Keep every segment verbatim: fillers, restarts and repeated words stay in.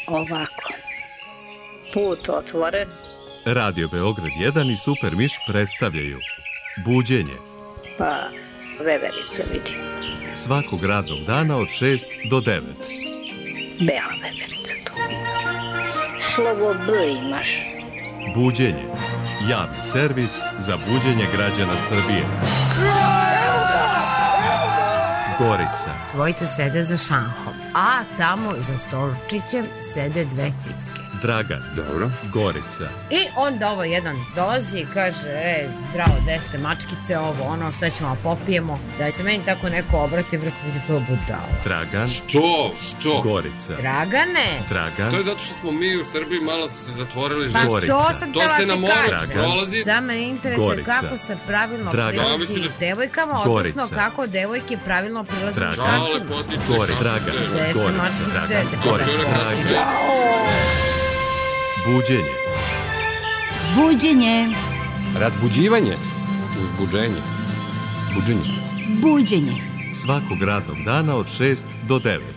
ovako. Put otvoren. Radio Beograd jedan i Super Miš predstavljaju Buđenje. Pa, veverica vidi. Svakog radnog dana od šest do devet. Bela veverica tu. Slovo B imaš. Buđenje. Javni servis za buđenje građana Srbije. Gorica. Dvojica sede za šankom, a tamo za stolčićem sede dve cicke. Dragan. Dobro. Gorica. I onda ovo jedan dolazi i kaže, e, bravo, gde ste mačkice, ovo, ono, šta ćemo popijemo, da se meni tako neko obrati, brate, budi prvo budalo. Dragan. Što? Što? Gorica. Dragane. Dragan. To je zato što smo mi u Srbiji malo se zatvorili. Pa Gorica. to sam to tela se ti na moru kažem. prolazi. Samo me interesuje Gorica. kako se pravilno Dragan. prilazi Ja, devojkama, Gorica. odnosno kako devojke pravilno prilaze Dragan. muškarcima. Gorica. Dragan. Gde ste Gorica. mačkice? Dragan. Gorica. Buđenje. Buđenje. Razbuđivanje. Uzbuđenje. Buđenje. Buđenje. Svakog radnog dana od šest do devet.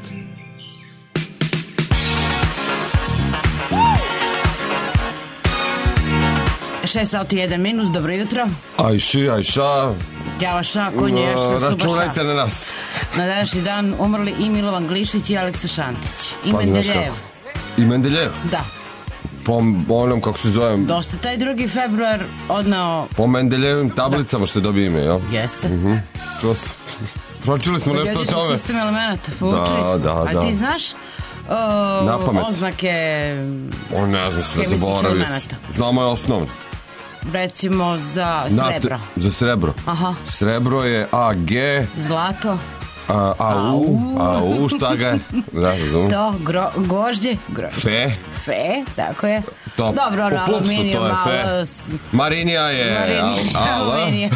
šest sati jedan minut, dobro jutro. Ajši, ajša. Javaša, konje, jaša, subaša. Računajte na nas. Na današnji dan umrli i Milovan Glišić i Aleksa Šantić. I Pa, Mendeljev. I Mendeljev? Da. Po onom, kako se zovem... Dosta taj drugi februar odneo... Po Mendeljevim tablicama što je dobio ime, jel? Jeste. Uh-huh. Čuo sam. Pročuli smo nešto o Pogodiš tome. sistem elemenata, poučili smo. Da, da, A da. ti znaš uh, oznake... O, ne znam, sve hemijskih zaboravio. elemenata. Znamo je osnovno. Recimo za srebro. Nat, za srebro. Aha. Srebro je A G. Zlato. A, a U. A U, šta ga je? Da, razumem. To, gro, gožđe. Grožđe. Fe. Fe, tako je. To, dobro, ono, po pupsu aluminijum, to je fe. malo... Marinija je... Marinija, al, al, aluminijum.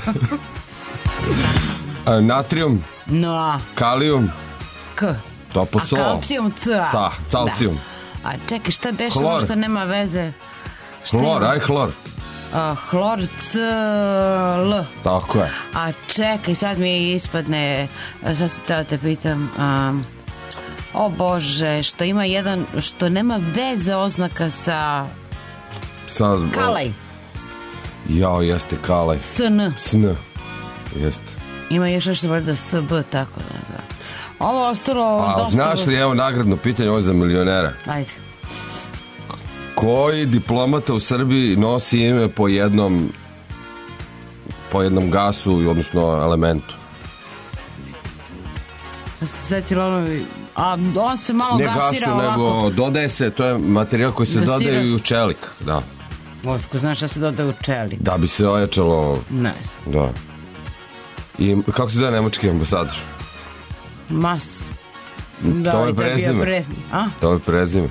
a, natrium. No. Kalium. K. To po A so. kalcijum C. Ca, calcijum. Da. A čekaj, šta beše Hlor. ono što nema veze? Šta Hlor, ima? aj hlor. A, hlor C L. Tako je. A čekaj, sad mi ispadne, sad se tada te pitam, um, o Bože, što ima jedan, što nema veze oznaka sa Sa, kalaj. Jao, jeste kalaj. S N. S N. Jeste. Ima još nešto vrda S B, tako da, da. Ovo ostalo A dosta... znaš li, evo nagradno pitanje, ovo je za milionera. Ajde. Koji diplomata u Srbiji nosi ime po jednom po jednom gasu, odnosno elementu? Ja se sjetila ono... A on se malo ne gasira gasu, ovako. nego dodaje se, to je materijal koji se Gasira. dodaje u čelik. Da. Vosko, znaš šta se dodaje u čelik? Da bi se ojačalo... Ne znam. Da. I kako se zove nemački ambasador? Mas. Da, to je prezime. Pre... A? To je prezime.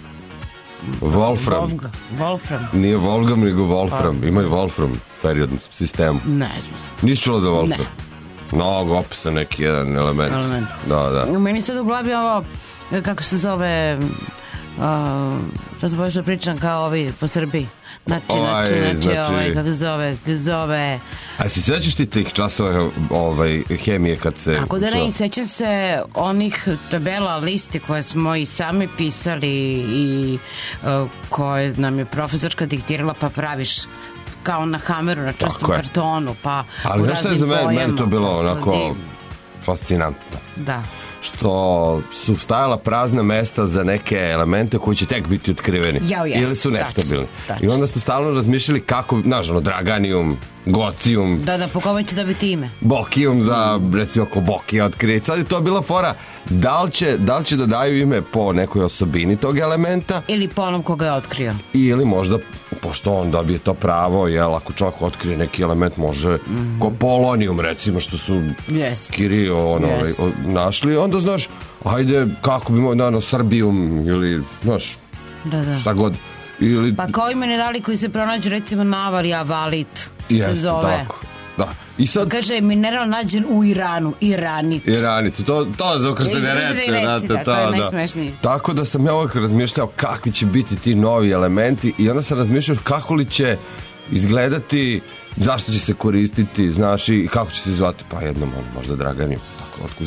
Wolfram. Volga. Wolfram. Nije Volgam, nego Wolfram. Pa. Ima i Wolfram periodnom sistemu. Ne znam. Nisi čulo za Wolfram? Ne. Mnogo opisa neki jedan element. Element. Da, da. Meni sad u glavi ovo, kako se zove, uh, sad možeš da pričam kao ovi po Srbiji. Znači, Ovaj, znači, znači, znači- ovaj, kako se zove, kako se zove... A se sećaš ti tih časova ovaj, hemije kad se... Kako da učilo? ne, sećam se onih tabela, listi koje smo i sami pisali i uh, koje nam je profesorka diktirala, pa praviš kao na hameru, na častom Tako je. kartonu, pa Ali u znaš šta je raznim za mene? Meni bojama, to bilo pa onako divno. fascinantno. Da. Što su stajala prazna mesta za neke elemente koji će tek biti otkriveni. Jao, jest, ili su nestabilni. tačno, tačno. I onda smo stalno razmišljali kako, znaš, ono, draganijum, gocijum, Da, da, po kome će dobiti ime? bokijum za, recimo, ako bokija otkrije. Sad je to bila fora, da li će, da li će da daju ime po nekoj osobini tog elementa Ili po onom koga je otkrio. ili možda, pošto on dobije to pravo, jel, ako čovjek otkrije neki element, može, mm-hmm. ko polonijum, recimo, što su Jest. Kirio ono, Jest. o, našli, onda, znaš, ajde, kako bi mo, ono, Srbijum, ili, znaš, Da, da. šta god, ili... Pa kao i minerali koji se pronađu, recimo navar i avalit se Jeste, zove. tako, da. I sad... Kaže, mineral nađen u Iranu, iranit. Iraniti, to, to je zaokrštene Izvrštene reči, reči, znate, da, to je najsmešnije. Tako da sam ja uvijek razmišljao kakvi će biti ti novi elementi i onda sam razmišljao kako li će izgledati, zašto će se koristiti, znaš, i kako će se zvati, pa jednom, možda Draganiju, tako, otkud znam.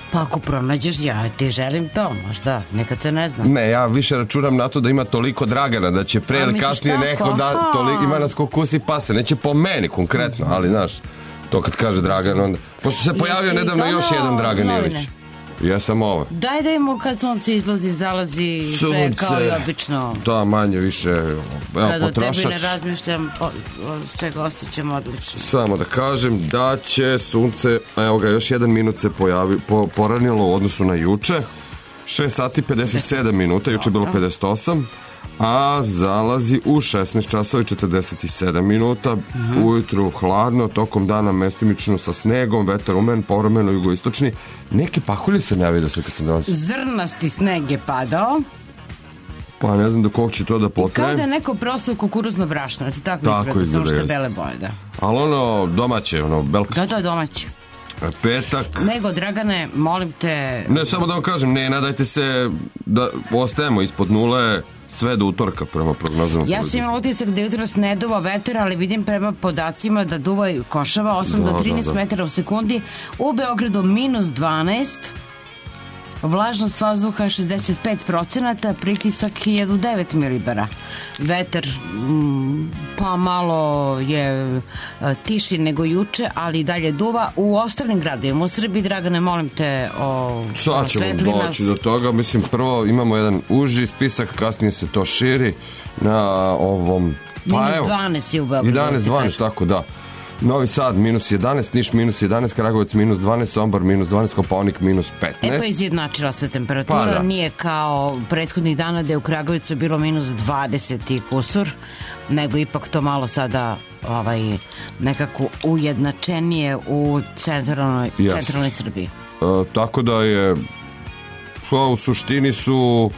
Pa ako pronađeš, ja ti želim to, možda, nekad se ne zna. Ne, ja više računam na to da ima toliko Dragana, da će pre A, ili misliš kasnije tako? neko da, toliko, ima nas ko kusi pase, neće po meni konkretno, ali znaš, to kad kaže Dragan, onda, pošto se pojavio Jesi nedavno još doneo jedan Dragan novine? Ilić. Ja sam ovo. Daj da imamo kad sunce izlazi, zalazi, sve kao i obično. Da, manje više, evo, Kad o tebi potrošač. ne razmišljam, o, o, sve ga osjećam odlično. Samo da kažem da će sunce, evo ga, još jedan minut se pojavi, po, poranilo u odnosu na juče. šest sati pedeset sedam minuta, juče je bilo pedeset osam, a zalazi u šesnaest časova i četrdeset sedam minuta. Uh-huh. Ujutru hladno, tokom dana mestimično sa snegom, vetar umen, povremeno jugoistočni. Neki pahulji se ne vidio sve kad sam danas. Zrnasti sneg je padao. Pa ne znam do kog će to da potraje. Kao da je neko prosto kukuruzno brašno, ti tako, Tako izgleda, izgleda, samo što je jeste. bele boje, da. Ali ono domaće, ono belka. Da, to je domaće. Petak. Nego, Dragane, molim te... Ne, samo da vam kažem, ne, nadajte se da ostajemo ispod nule sve do utorka prema prognozama. Ja sam imala utisak da jutros ne duva veter, ali vidim prema podacima da duva i košava osam Da, do trinaest da, da. metara u sekundi. U Beogradu minus dvanaest, vlažnost vazduha šezdeset pet procenata, pritisak hiljadu devet milibara. Vetar mm, pa malo je a, tiši nego juče, ali i dalje duva. U ostalim gradovima u Srbiji, Dragane, molim te, o, Sad ćemo osvetli nas. doći do toga. Mislim, prvo imamo jedan uži spisak, kasnije se to širi na ovom... Minus dvanaest je u Beogradu. jedanaest dvanaest, tako da. Novi Sad minus jedanaest, Niš minus jedanaest, Kragujevac minus dvanaest, Sombor minus dvanaest, Kopaonik minus petnaest. E pa izjednačila se temperatura, Pa da. nije kao prethodnih dana da je u Kragujevcu bilo minus dvadeset i kusur, nego ipak to malo sada ovaj, nekako ujednačenije u centralnoj, Yes. centralnoj Srbiji. E, tako da je pa, u suštini su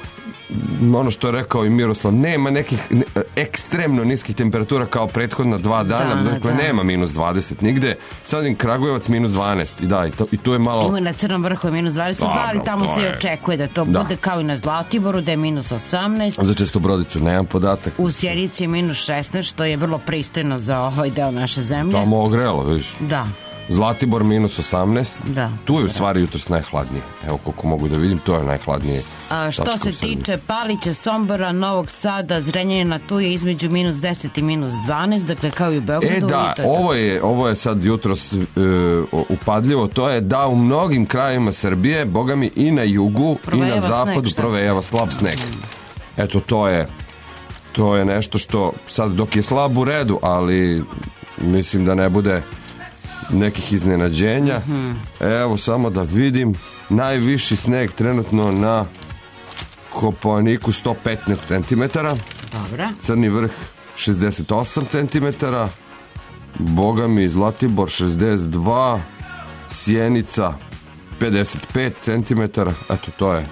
ono što je rekao i Miroslav, nema nekih ne, ekstremno niskih temperatura kao prethodna dva dana, Da, dakle da. nema minus dvadeset nigde, sad im Kragujevac minus dvanaest i da, i, to, i tu je malo... Ima na Crnom vrhu je minus dvadeset dva, ali Dobro, tamo to se je- očekuje da to Da. bude kao i na Zlatiboru, da je minus osamnaest. Za Često Brodicu nemam podatak. U Sjenici je minus šesnaest, što je vrlo pristojno za ovaj deo naše zemlje. Tamo ogrelo, vidiš. Da. Zlatibor minus osamnaest. Da. Tu je u stvari jutros najhladnije. Evo koliko mogu da vidim, to je najhladnije. A, što tačka se u Srbiji. tiče Palića, Sombora, Novog Sada, Zrenjanina, tu je između minus deset i minus dvanaest, dakle kao i u Beogradu. E da, i to je to. ovo je, ovo je sad jutros e, upadljivo, to je da u mnogim krajevima Srbije, boga mi i na jugu i Provejava na sneg, zapadu šta? provejava slab sneg. Eto, to je to je nešto što sad dok je slab u redu, ali mislim da ne bude nekih iznenađenja. Mhm. Evo samo da vidim, najviši sneg trenutno na Kopaoniku sto petnaest centimetara, Dobra. Crni vrh šezdeset osam centimetara, boga mi Zlatibor šezdeset dva, Sjenica pedeset pet centimetara, eto to je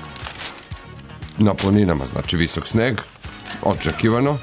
na planinama, znači visok sneg, očekivano.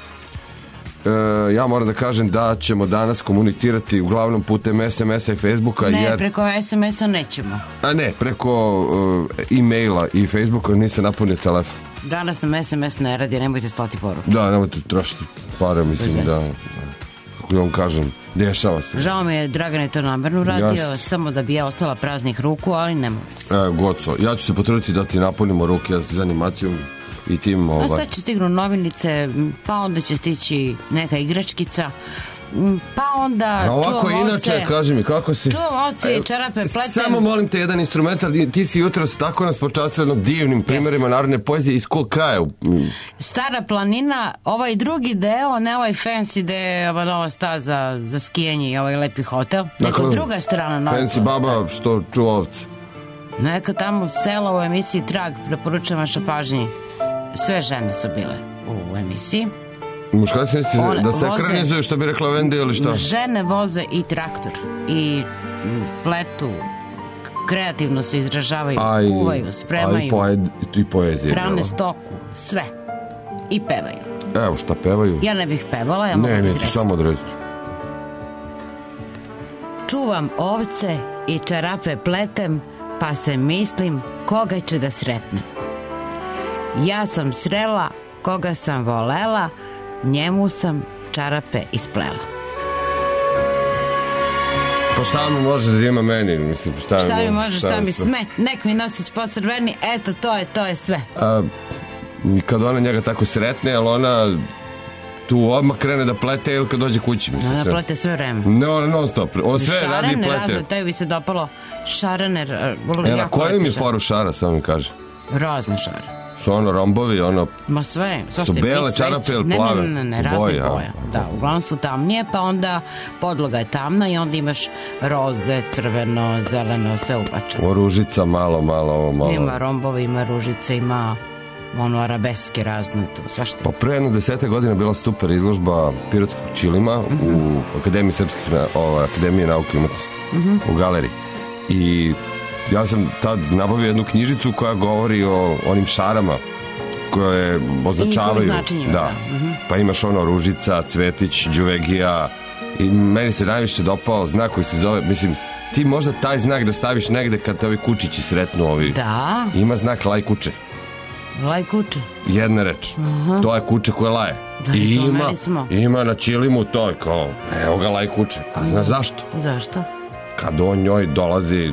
E, ja moram da kažem da ćemo danas komunicirati uglavnom putem es em es-a i Facebooka, Ne, jer... preko es em es-a nećemo. A ne, preko uh, e-maila i Facebooka nisam napunio telefon. Danas nam es em es ne radi, nemojte slati poruke. Da, nemojte trošiti pare, mislim Bez da, veze. kako vam kažem, dešava se. Žao mi je, Dragan je to namerno radio, Jasno. samo da bi ja ostala praznih ruku, ali nema veze. E, goco, ja ću se potruditi da ti napunimo ruke za animacijom i tim A ovaj... sad će stignu novinice, pa onda će stići neka igračkica, pa onda A ovako čuvam inače, ovce, kaži mi, kako si? čuvam ovce i čarape, pletem. Samo molim te jedan instrumentar, ti si jutros tako nas počastio jednog divnim primjerima narodne poezije, iz kog kraja? Stara planina, ovaj drugi deo, ne ovaj fancy gde je ova nova staza za skijanje i ovaj lepi hotel, nego Dakle, druga strana nova. Fancy baba što čuva ovce. Neka tamo sela u emisiji Trag, preporučujem vaša pažnji. Sve žene su bile u emisiji. Muškarci niste One da se voze- ekranizuju, što bi rekla Vendi ili šta? Žene voze i traktor i mm, pletu, k- kreativno se izražavaju, A i- kuvaju, a i, spremaju, poed, i poezije. hrane bilo. stoku, sve. I pevaju. Evo šta pevaju. Ja ne bih pevala, ja mogu ne, da ne, ti izrecim. samo odreziti. Čuvam ovce i čarape pletem, pa se mislim koga ću da sretnem. Ja sam srela koga sam volela, njemu sam čarape isplela. Pa šta mi može da ima meni? Mislim, šta, Šta mi mo- može, šta mi sme? Nek mi nosić pocrveni, eto, to je, to je sve. A, i kad ona njega tako sretne, ali ona tu odmah krene da plete ili kad dođe kući. Mislim, Ona sve. plete sve vreme. Ne, ona non stop. Ona sve radi i Šarane plete. razne, tebi bi se dopalo šaraner. Evo, na koju mi foru šara, samo mi kaže? Razne šare. Su ono rombovi, ono... Ma sve. Su bele čarape ili plave? Ne, ne, ne, ne, razne Boje, a? boje. Da, uglavnom su tamnije, pa onda podloga je tamna i onda imaš roze, crveno, zeleno, sve ubačeno. O, ružica, malo, malo, ovo malo. Ima rombovi, ima ružice, ima ono arabeske razne, to svašta. Pa pre jedno desete godine bila super izložba pirotskog ćilima u Akademiji Srpskih na, ova, Akademije nauke i umetnosti u galeriji. I ja sam tad nabavio jednu knjižicu koja govori o onim šarama koje označavaju. I njihovim značenjima, Da. da. Pa imaš ono ružica, cvetić, đuvegija i meni se najviše dopao znak koji se zove, mislim, ti možda taj znak da staviš negde kad te ovi kučići sretnu ovi. Da, Ima znak laj kuče. laj kuće. Jedna reč. To je kuče koje laje. Da, I ima, razumeli smo. ima na ćilimu to je kao, evo ga laj kuče. A znaš zašto? Zašto? Kad on njoj dolazi,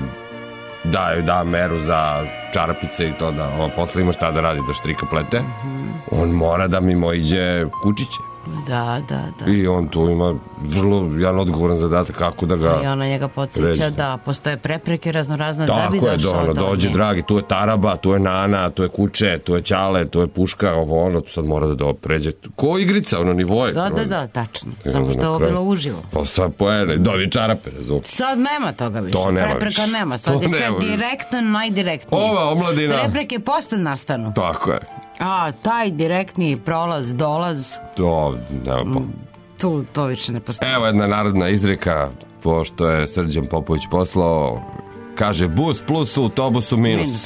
da joj da meru za čarapice i to da on posle ima šta da radi, da štrika plete, on mora da mimo iđe kučiće. Da, da, da. I on tu ima vrlo jedan odgovoran zadatak kako da ga... I ona njega podsjeća Ređe. da postoje prepreke raznorazne da bi Tako je, došao do, do dođe nje. dragi, tu je Taraba, tu je Nana, tu je Kuče, tu je Ćale, tu je Puška, ovo ono, tu sad mora da do, pređe. Ko igrica, ono nivoje. Da, da, da, tačno. Samo što je ovo bilo uživo. Pa sad poene, dovi čarape, razumiješ. Sad nema toga više. To nema Prepreka više. nema. Sad To je sve nema više. direktno, najdirektnije. Ova omladina... Prepreke posle nastanu. Tako je. A, taj direktni prolaz, dolaz, To, nema po... tu to više ne postoji. Evo jedna narodna izreka, pošto je Srđan Popović poslao, kaže bus plus u autobusu minus. Minus.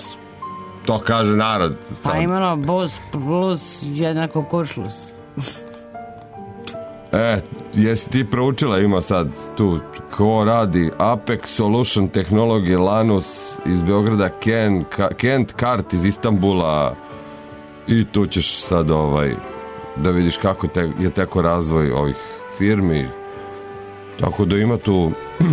To kaže narod. Pa Sad. imano bus plus jednako kuršlus. E, jesi ti proučila, ima sad tu ko radi Apex Solution Technology Lanus iz Beograda, Ken, Ka, Kent Kart iz Istanbula i tu ćeš sad ovaj da vidiš kako te, je teko razvoj ovih firmi, tako da ima tu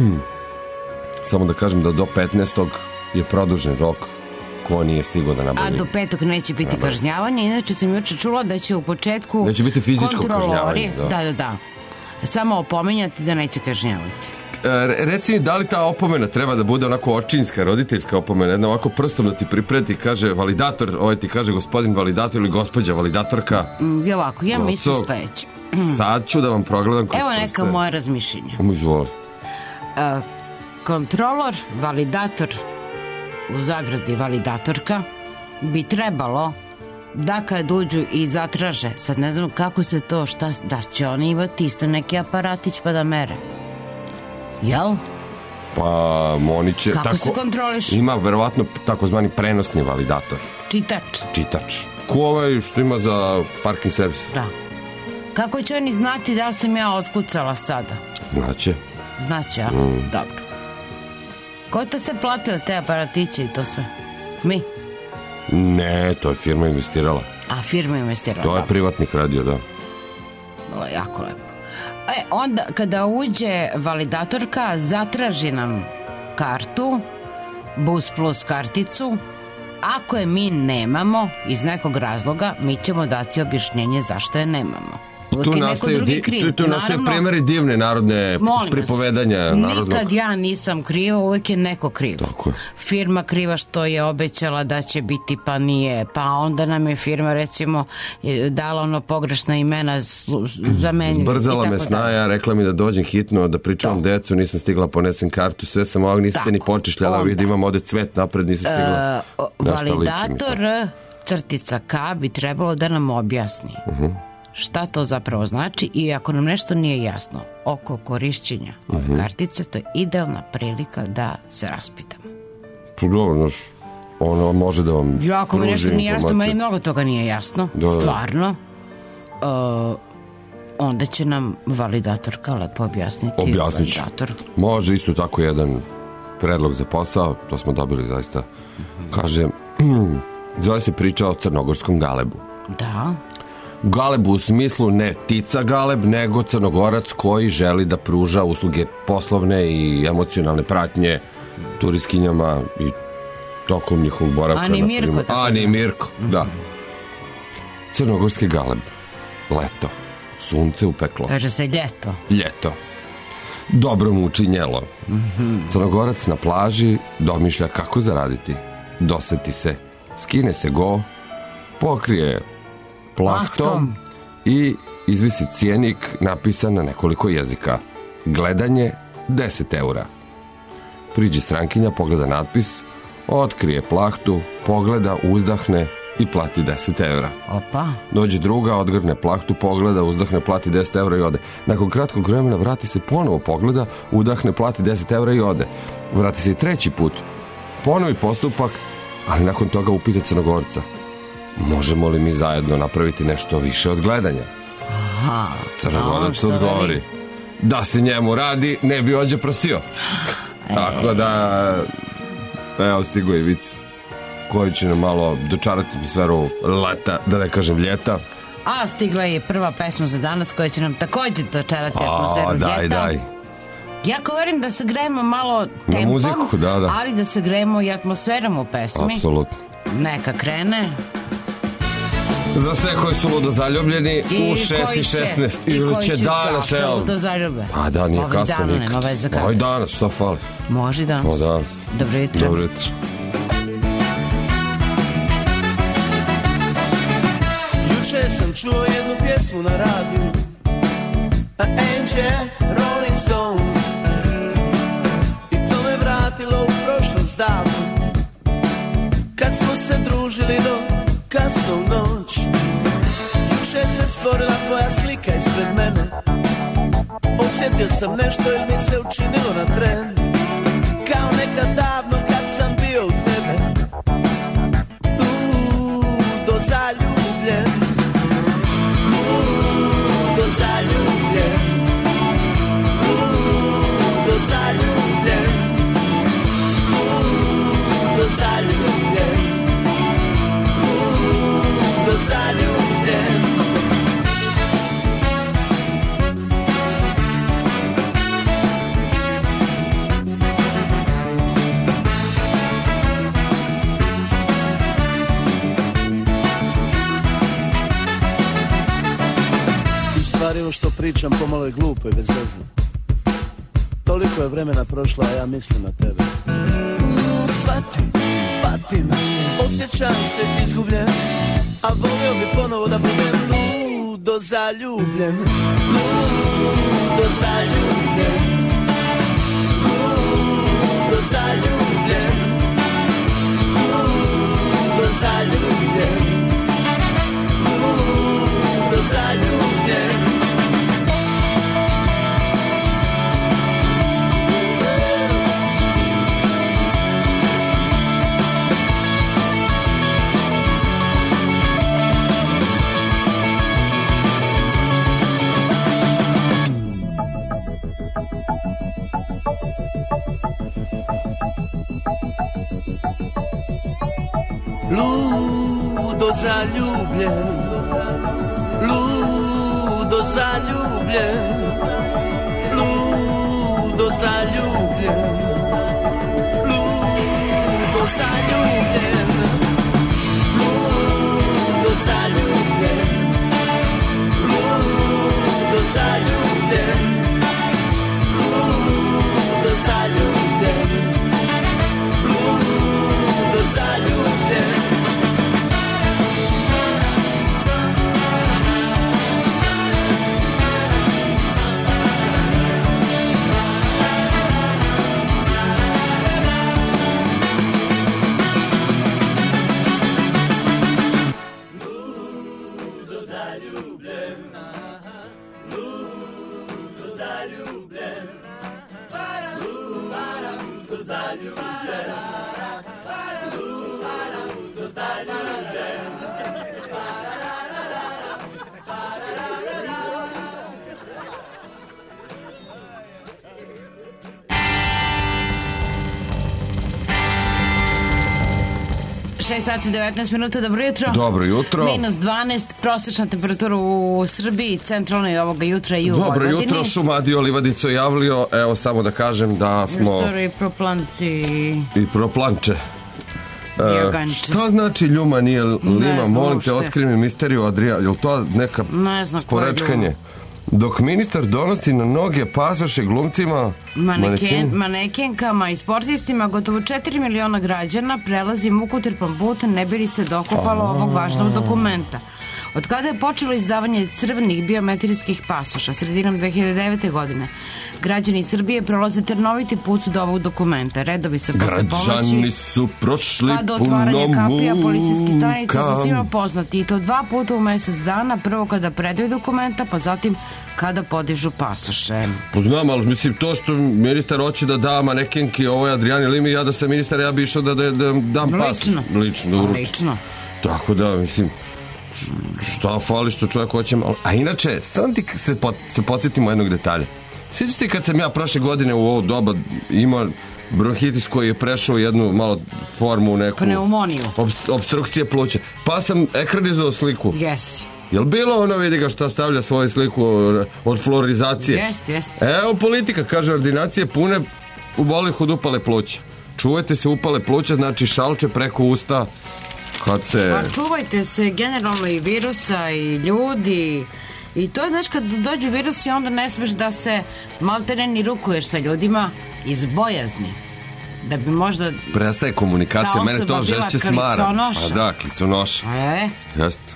samo da kažem da do petnaestog je produžen rok ko nije stigao da nabavi. A do petog neće biti kažnjavanje. Inače sam juče čula da će u početku Neće biti fizičko kontrolori, kažnjavanje, da. da, da, da, samo opominjati da neće kažnjavati. E, reci mi, da li ta opomena treba da bude onako očinska, roditeljska opomena, jedna ovako prstom da ti pripreti, kaže validator, ovaj ti kaže gospodin validator ili gospođa validatorka. Mm, I ovako, ja mislim Goco, sledeće. Sad ću da vam progledam kroz Evo prste. neka moja razmišljenja. Umu, izvoli. E, kontrolor, validator, u zagradi validatorka, bi trebalo da kad uđu i zatraže, sad ne znam kako se to, šta, da će oni imati isto neki aparatić pa da mere. Jel? Pa oni će... Kako se kontroliš? Ima verovatno takozvani prenosni validator, Čitač. čitač. Ko ovaj što ima za parking servis? Da. Kako će oni znati da li sam ja otkucala sada? Znaće. Znači, a? Mm. Dobro. Ko to se platio te aparatiće i to sve? Mi. Ne, to je firma investirala. A firma investirala. To je dobro. privatnik radio, da. Bilo je jako lepo. E, onda kada uđe validatorka, zatraži nam kartu, Bus Plus karticu. Ako je mi nemamo, iz nekog razloga, mi ćemo dati objašnjenje zašto je nemamo. Uvijek Tu je neko nastaju, drugi di, kriv. tu, tu nastaju Naravno, primjeri divne narodne molim vas, pripovedanja narodnog. nikad ja nisam kriva, uvijek je neko kriv. Tako je. Firma kriva što je obećala da će biti pa nije, pa onda nam je firma recimo dala ono pogrešna imena za meni. Zbrzala me snaja, rekla mi da dođem hitno, da pričavam decu, nisam stigla, ponesem kartu, sve sam ovak, nisam se ni počešljala, onda. vidim, imam ovde cvet napred, nisam stigla. Uh, Na šta liči mi to? validator crtica K bi trebalo da nam objasni Uh-huh. šta to zapravo znači i ako nam nešto nije jasno oko korišćenja ove Uh-huh. kartice, to je idealna prilika da se raspitamo. Pa dobro, znaš, ono može da vam Ja, ako mi pruži nešto nije jasno, informacije. meni mnogo toga nije jasno, Da, da. stvarno, uh, onda će nam validatorka lepo objasniti. Objasnit će. Validator. Može isto tako jedan predlog za posao, to smo dobili zaista. Kaže, zove se priča o crnogorskom galebu. Da, Galeb u smislu ne tica Galeb, nego Crnogorac koji želi da pruža usluge poslovne i emocionalne pratnje turistkinjama i tokom njihovog boravka. Ani Mirko, tako Ani Mirko, da. Crnogorski Galeb. Leto. Sunce upeklo. Kaže se ljeto. Ljeto. Dobro mu učinjelo. Crnogorac na plaži domišlja kako zaraditi. Doseti se. Skine se go, pokrije plahtom, plahtom i izvisi cijenik napisan na nekoliko jezika. Gledanje deset eura. Priđe strankinja, pogleda natpis, otkrije plahtu, pogleda, uzdahne i plati deset eura. Opa. Dođe druga, odgrne plahtu, pogleda, uzdahne, plati deset eura i ode. Nakon kratkog vremena vrati se ponovo, pogleda, udahne, plati deset eura i ode. Vrati se i treći put. Ponovi postupak, ali nakon toga upita Crnogorca: možemo li mi zajedno napraviti nešto više od gledanja? Aha. Crnogorac odgovori da se njemu radi, ne bi ođe prostio. E. Tako da, evo, stigo je vic koji će nam malo dočarati atmosferu leta, da ne kažem ljeta. A stigla je prva pesma za danas koja će nam također dočarati atmosferu ljeta. Daj, daj. Ja govorim da se grejemo malo tempom, na muziku, da, da. Ali da se grejemo i atmosferom u pesmi. Apsolutno. Neka krene. Za sve koji su ludo zaljubljeni I u šest i šesnaest ili će danas, da, evo. ludo zaljube. Pa da, nije Ovi kasno dana nikad. nema veze kad. Oj danas, što fali? Može i danas. O danas. Dobro jutro. Dobro jutro. Juče sam čuo jednu pjesmu na radiju, a Anđe, Rolling Stones, i to me vratilo u prošlost davno, kad smo se družili do kasno u noć. Juče se stvorila tvoja slika ispred mene, osjetio sam nešto ili mi se učinilo na tren, kao nekad davno kad sam bio u tebe, ludo zaljubljen, ludo zaljubljen, ludo zaljubljen, ludo zaljubljen, ludo zaljubljen. Stvari ovo što pričam pomalo je glupo i bez veze. Toliko je vremena prošlo, a ja mislim na tebe. Mm, Svati, pati me, osjećam se izgubljen, a volio bi ponovo da budem ludo zaljubljen, ludo zaljubljen, ludo zaljubljen, ludo zaljubljen, ludo zaljubljen. Ludo zaljubljen, ludo zaljubljen, ludo zaljubljen, ludo zaljubljen, ludo zaljubljen, ludo zaljubljen, ludo zaljubljen, ludo zaljubljen. šest sati devetnaest minuta, dobro jutro. Dobro jutro. Minus dvanaest, prosječna temperatura u Srbiji, centralno i ovoga jutra i u Dobro Vojvodini. jutro, Šumadio Livadico javlio. Evo samo da kažem da smo... Istori, proplanci... I proplanče. E, Joganče. šta znači ljuma nije lima? znam Molim te, uopšte. otkri mi misteriju, Adrija. Je li to neka Ne znam ko je sporečkanje? ljuma. Dok ministar donosi na noge pasoše glumcima, Maneken, manekenkama i sportistima, gotovo četiri miliona građana prelazi mukotrpan put ne bi li se dokopalo ovog važnog dokumenta. Od kada je počelo izdavanje crvenih biometrijskih pasoša sredinom dve hiljade devete. godine, građani Srbije prolaze trnoviti put do ovog dokumenta. Redovi se posle građani ponoći su prošli pa do puno otvaranja kapija policijskih stanica muka. su svima poznati i to dva puta u mesec dana, prvo kada predaju dokumenta, pa zatim kada podižu pasoše. Poznam, ali mislim to što ministar hoće da da manekenki ovoj Adrijani Limi, ja da sam ministar, ja bi išao da, da, da dam pasoš. Lično. Lično, da uručim. Lično. Tako da, mislim, šta fali što čovjek hoće malo. A inače, sam ti se, pot, se podsjetimo jednog detalja. Sjećaš ti kad sam ja prošle godine u ovo doba imao bronhitis koji je prešao jednu malo formu, neku... Pneumoniju. Obst, obstrukcije pluća. Pa sam ekranizovao sliku. Jesi. Jel bilo ono, vidi ga šta stavlja svoju sliku od florizacije? Jest, jest. Evo politika, kaže, ordinacije pune ubolih od upale pluća. Čuvajte se upale pluća, znači šalče preko usta kad se... Pa čuvajte se generalno i virusa i ljudi. I to je, znaš, kad dođu virusi, onda ne smeš da se maltene ni rukuješ sa ljudima iz bojazni. Da bi možda... Prestaje komunikacija, ta mene to osoba bila žešće smara. kliconoša. A da, kliconoša. E, Jeste.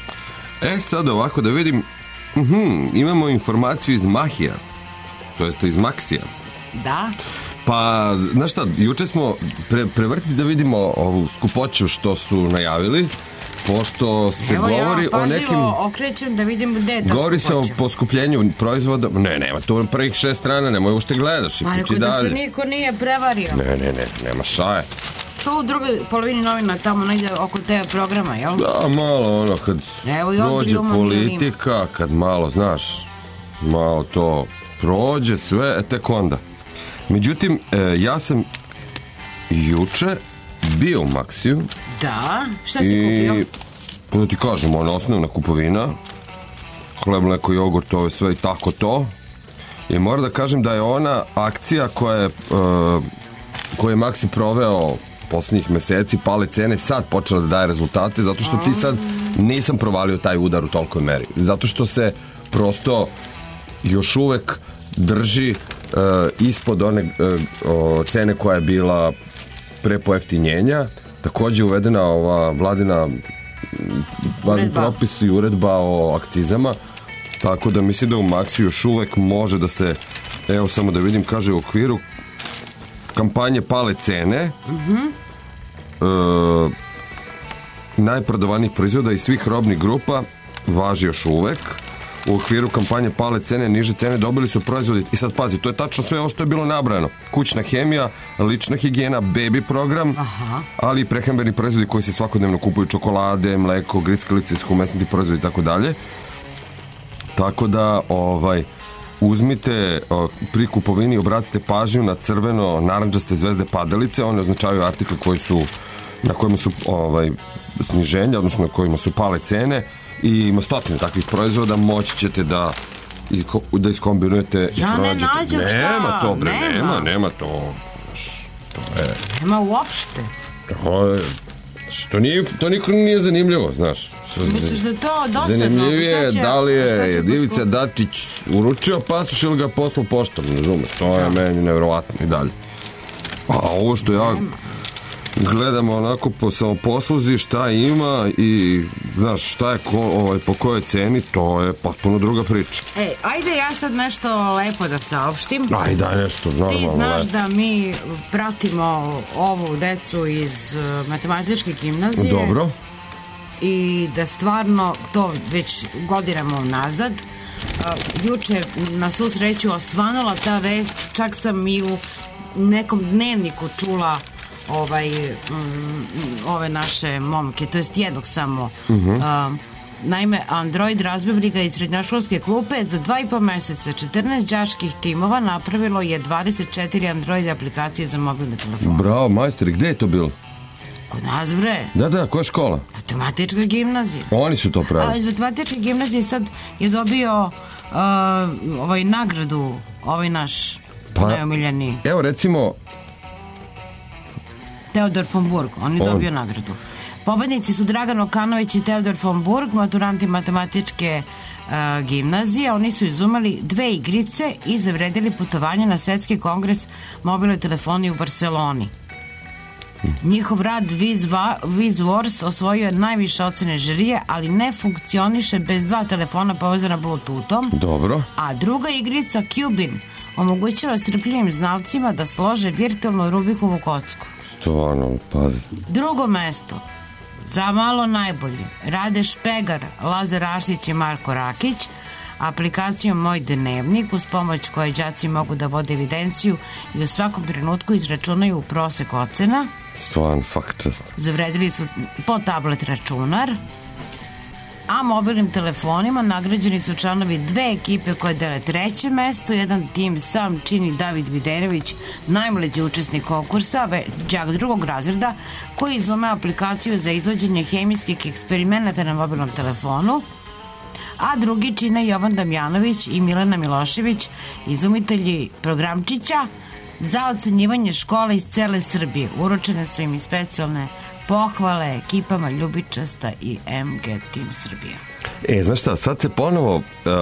E, sad ovako da vidim, uhum, imamo informaciju iz Mahija, to jest iz Maksija. da. Pa, znaš šta, juče smo pre, prevrtili da vidimo ovu skupoću što su najavili, pošto se Evo govori ja o pažljivo nekim... okrećem da vidim gde je ta Govori se o skupoća. poskupljenju proizvoda. Ne, nema, to je prvih šest strana, nemoj ušte gledaš i Pa pući rekao da se dalje. niko nije prevario. Ne, ne, ne, nema šta je. To u drugoj polovini novina tamo negde oko te programa, jel? Da, malo ono, kad Evo i ovdje prođe ljuma politika, kad malo, znaš, malo to prođe, sve, e, tek onda. Međutim, e, ja sam juče bio u Maksiju Da, šta si i, kupio? pa da ti kažem, ona osnovna kupovina, hleb, mleko, jogurt, ovo sve i tako to. I moram da kažem da je ona akcija koja je, uh, koju je Maksi proveo poslednjih meseci, pale cene, sad počela da daje rezultate, zato što ti sad nisam provalio taj udar u tolikoj meri. Zato što se prosto još uvek drži uh, ispod one uh, o, cene koja je bila pre pojeftinjenja. Takođe je uvedena ova vladina vladin propis i uredba o akcizama, tako da mislim da u Maxi još uvek može da se, evo samo da vidim, kaže u okviru kampanje pale cene, Mhm. e, najprodavanijih proizvoda iz svih robnih grupa važi još uvek. U okviru kampanje pale cene, niže cene dobili su proizvodi, i sad pazi, to je tačno sve ovo što je bilo nabrojano: kućna hemija, lična higijena, baby program, Aha. ali i prehrambeni proizvodi koji se svakodnevno kupuju, čokolade, mleko, grickalice, skumesniti proizvodi i tako dalje. Tako da, ovaj, uzmite o, pri kupovini, obratite pažnju na crveno narandžaste zvezde padalice, one označavaju artikle koji su, na kojima su ovaj, sniženja, odnosno na kojima su pale cene, i ima stotine takvih proizvoda, moći ćete da da iskombinujete i Ja ne pronađete. nađem šta. Nema to, bre, Nema. nema, nema to. Znaš, to je, Nema uopšte. to je, znaš, to nije, to niko nije zanimljivo, znaš. Misliš da je to dosadno? Zanimljivije je Sad će- da li šta je će Divica poskupiti? Dačić uručio pasoš ili ga poslao poštom, ne razumeš, to je meni nevjerovatno i dalje. A ovo što ja gledam onako po samoposluzi šta ima i znaš šta je ko, ovaj, po kojoj ceni, to je potpuno druga priča. Ej, ajde ja sad nešto lepo da saopštim. Aj daj nešto normalno. Ti znaš lepo. da mi pratimo ovu decu iz uh, matematičke gimnazije. Dobro. I da stvarno to već godinama unazad. A, juče na svu sreću osvanula ta vest, čak sam i u nekom dnevniku čula ovaj, mm, ove naše momke, to jest jednog samo. Mhm. A, naime, Android razbebri ga iz srednjoškolske klupe. Za dva i po meseca četrnaest đačkih timova napravilo je dvadeset četiri Android aplikacije za mobilne telefone. Bravo, majstori, gde je to bilo? Kod nas, bre. Da, da, koja škola? Matematička gimnazija. Oni su to pravili. A iz matematičke gimnazije sad je dobio uh, ovaj nagradu, ovaj naš Pa, najomiljeni evo recimo... Teodor von Burg, on je On. dobio nagradu. Pobednici su Dragan Okanović i Teodor von Burg, maturanti matematičke uh, gimnazije. Oni su izumeli dve igrice i zavredili putovanje na svetski kongres mobilne telefonije u Barceloni. Njihov rad Viz Wars osvojio je najviše ocene žirije, ali ne funkcioniše bez dva telefona povezana Bluetoothom. Dobro. A druga igrica, Cubin, omogućava strpljivim znalcima da slože virtualnu Rubikovu kocku. Stvarno, pazi. Drugo mesto, za malo najbolji, Rade Špegar, Lazar Arsić i Marko Rakić, aplikacijom Moj dnevnik, uz pomoć koje đaci mogu da vode evidenciju i u svakom trenutku izračunaju prosek ocena. Stvarno, svaka čast. Zavredili su po tablet računar, a mobilnim telefonima nagrađeni su članovi dve ekipe koje dele treće mesto. Jedan tim sam čini David Viderović, najmlađi učesnik konkursa, đak drugog razreda, koji izume aplikaciju za izvođenje hemijskih eksperimenata na mobilnom telefonu, a drugi čine Jovan Damjanović i Milena Milošević, izumitelji programčića za ocenjivanje škola iz cele Srbije. Uručene su im i specijalne pohvale ekipama Ljubičasta i M G Team Srbija. E, znaš šta, sad se ponovo uh,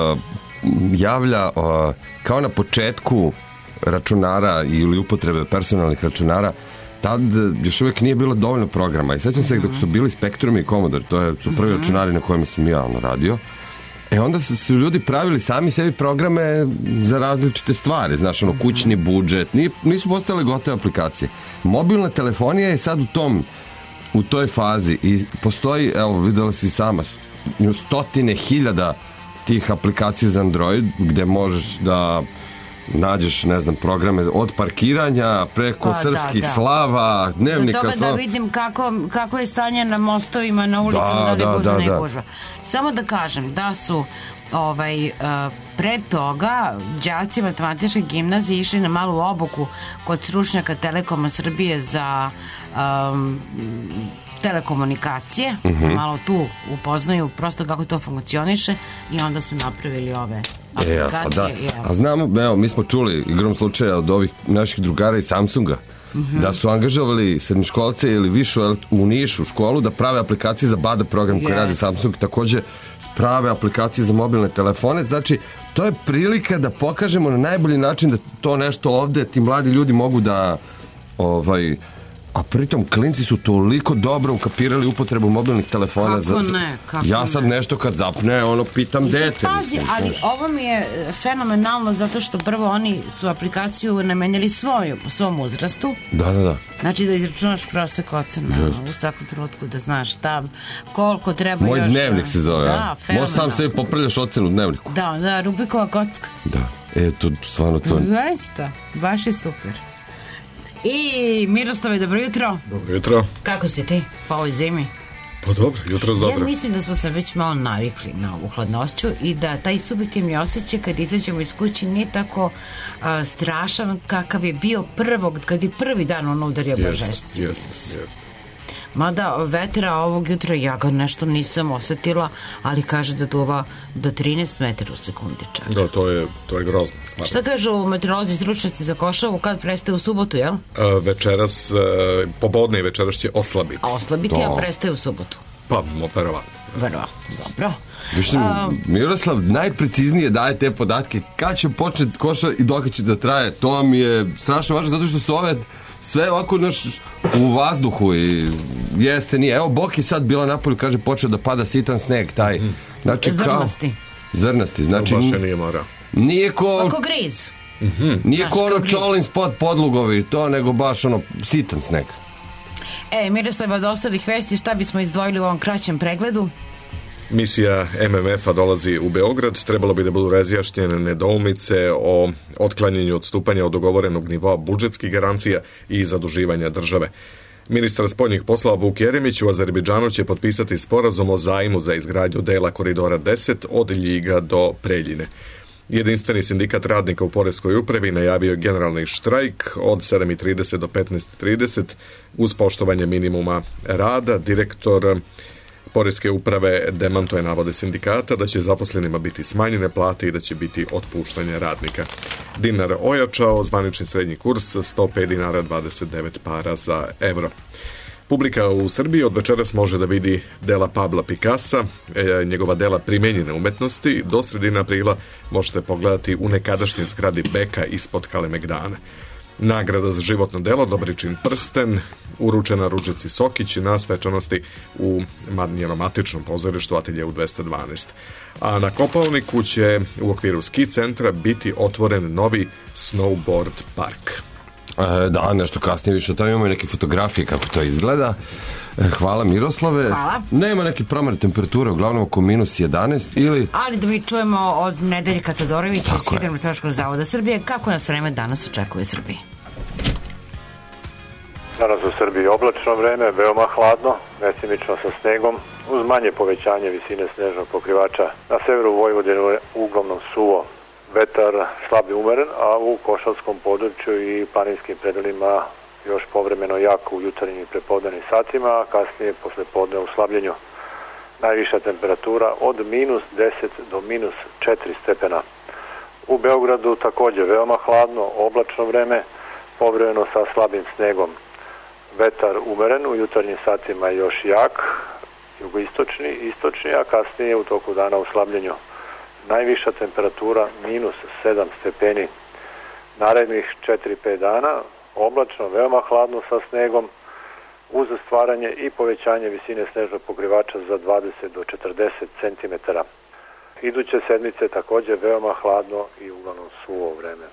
javlja uh, kao na početku računara ili upotrebe personalnih računara, tad još uvijek nije bilo dovoljno programa. I sećam se dok su bili Spektrum i Commodore, to je, su prvi računari na kojima sam ja ono radio. E onda su, su ljudi pravili sami sebi programe za različite stvari, znaš, ono, kućni budžet, Nije, nisu postale gotove aplikacije. Mobilna telefonija je sad u tom, u toj fazi i postoji, evo, videla si sama, stotine hiljada tih aplikacija za Android gde možeš da nađeš, ne znam, programe od parkiranja preko pa, srpskih da, da. slava, dnevnika do toga slava. da vidim kako, kako je stanje na mostovima, na ulicama, da, Da, li da, gužva, da, ne da. gužva. Samo da kažem da su ovaj, uh, pre toga đaci matematičke gimnazije išli na malu obuku kod stručnjaka Telekoma Srbije za um, telekomunikacije, uh-huh. malo tu upoznaju prosto kako to funkcioniše i onda su napravili ove E, a, da. a znamo, evo, mi smo čuli igrom slučaja od ovih naših drugara iz Samsunga, mm-hmm. da su angažovali srednjoškolce ili višu u Nišu školu da prave aplikacije za Bada program koji yes. radi Samsung, takođe prave aplikacije za mobilne telefone. Znači, to je prilika da pokažemo na najbolji način da to nešto ovde ti mladi ljudi mogu da ovaj, a pritom klinci su toliko dobro ukapirali upotrebu mobilnih telefona. Kako za, ne, kako ja sad ne. nešto kad zapne, ono, pitam dete. Pazi, mislim, ali znaš. ovo mi je fenomenalno zato što prvo oni su aplikaciju namenjali svoju, svom uzrastu. Da, da, da. Znači da izračunaš prosek ocena u svakom trenutku, da znaš šta, koliko treba Moj još. dnevnik se zove, da, ja? fenomenalno. Možeš sam sebi popravljaš ocenu u dnevniku. Da, da, Rubikova kocka. Da, e, to stvarno to... Zaista, baš je super. I Miroslave, dobro jutro. Dobro jutro. Kako si ti po ovoj zimi? Pa dobro, jutro dobro. Ja mislim da smo se već malo navikli na ovu hladnoću i da taj subjektivni osjećaj kad izađemo iz kući nije tako a, strašan kakav je bio prvog, kad je prvi dan on udario božest. Jest, jest, jest. Mada vetra ovog jutra ja ga nešto nisam osetila, ali kaže da duva do trinaest metara u sekundi čak. Da, to je, to je grozno. Stvarno. Šta kažu meteorolozi stručnjaci za Košavu, kad prestaje u subotu, jel? A, večeras, a, popodne i večeras će oslabiti. A oslabiti, To. a prestaje u subotu. Pa, verovatno. Verovatno, dobro. Viš, um, Miroslav najpreciznije daje te podatke kad će početi koša i dok će da traje. To mi je strašno važno zato što su ove sve ovako naš u vazduhu i jeste nije. Evo Boki sad bila napolju, kaže počeo da pada sitan sneg taj. Znači Zrnasti. Kao, zrnasti. Znači Baš je nije mora. nije ko Oko griz. nije Znaš, ko ono ko griz. čolin spod podlugovi to, nego baš ono sitan sneg. E, Miroslava, od ostalih vesti šta bismo izdvojili u ovom kraćem pregledu? Misija M M F-a dolazi u Beograd. Trebalo bi da budu razjašnjene nedoumice o otklanjanju odstupanja od dogovorenog nivoa budžetskih garancija i zaduživanja države. Ministar spoljnih poslova Vuk Jeremić u Azerbejdžanu će potpisati sporazum o zajmu za izgradnju dela koridora deset od Ljiga do Preljine. Jedinstveni sindikat radnika u poreskoj upravi najavio je generalni štrajk od sedam i trideset do petnaest i trideset uz poštovanje minimuma rada. Direktor Poreske uprave demantuje navode sindikata da će zaposlenima biti smanjene plate i da će biti otpuštanje radnika. Dinar ojačao, zvanični srednji kurs sto pet dinara dvadeset devet para za evro. Publika u Srbiji od večeras može da vidi dela Pabla Picassa, e, njegova dela primenjene umetnosti. Do sredine aprila možete pogledati u nekadašnjoj zgradi Beka ispod Kalemegdana. Nagrada za životno delo Dobričin prsten uručena Ružici Sokić na svečanosti u njenom pozorištu Ateljeu dvesta dvanaest. A na Kopaoniku će u okviru ski centra biti otvoren novi snowboard park. E, da, nešto kasnije više tamo imamo neke fotografije kako to izgleda. E, hvala Miroslave. Hvala. Nema neki promer temperature, uglavnom oko minus jedanaest ili... Ali da mi čujemo od Nedeljka Todorovića iz Hidrometeorološkog zavoda Srbije kako nas vreme danas očekuje Srbiji. Danas u Srbiji oblačno vreme, veoma hladno, mesimično sa snegom, uz manje povećanje visine snežnog pokrivača. Na severu Vojvodine uglavnom suvo, vetar slab i umeren, a u Košavskom području i planinskim predelima još povremeno jako u jutarnjim i prepodnevnim satima, a kasnije posle podne u slabljenju. Najviša temperatura od minus deset do minus četiri stepena. U Beogradu također veoma hladno, oblačno vreme, povremeno sa slabim snegom. Vetar umeren, u jutarnjim satima još jak, jugoistočni, istočni, a kasnije u toku dana u slabljenju. Najviša temperatura minus sedam stepeni. Narednih četiri pet dana oblačno, veoma hladno sa snegom, uz stvaranje i povećanje visine snežnog pokrivača za dvadeset do četrdeset centimetara. Iduće sedmice također veoma hladno i uglavnom suvo vreme.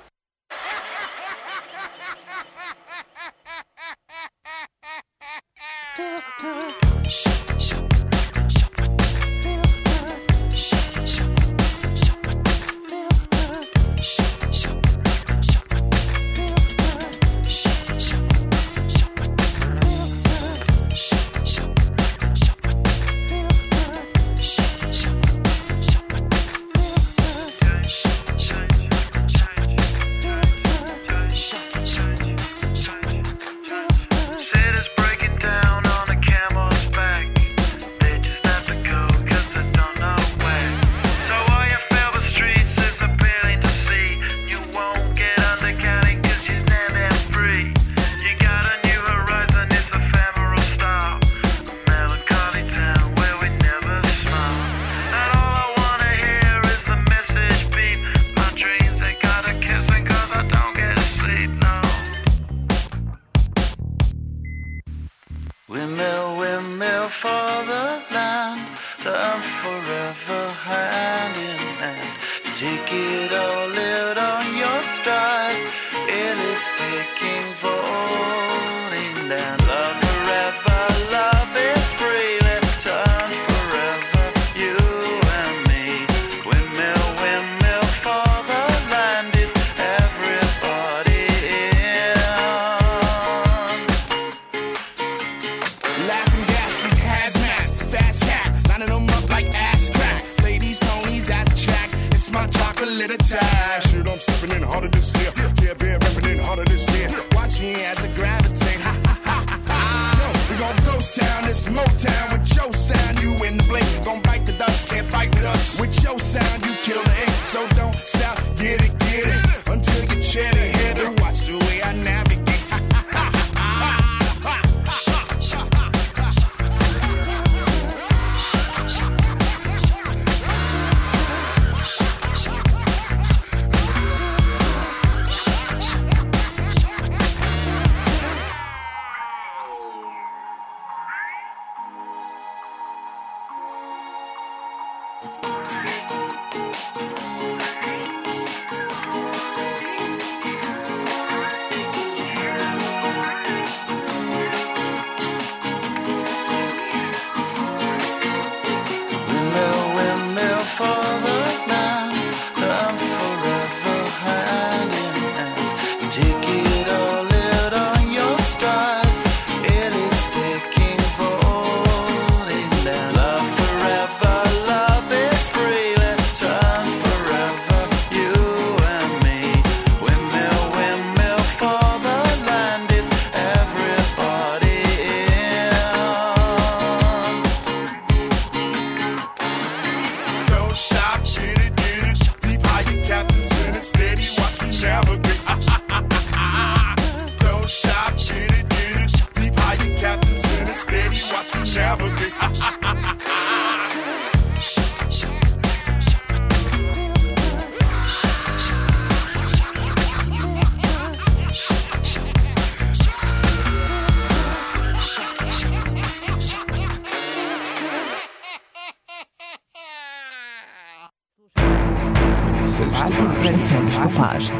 središtu pažnje.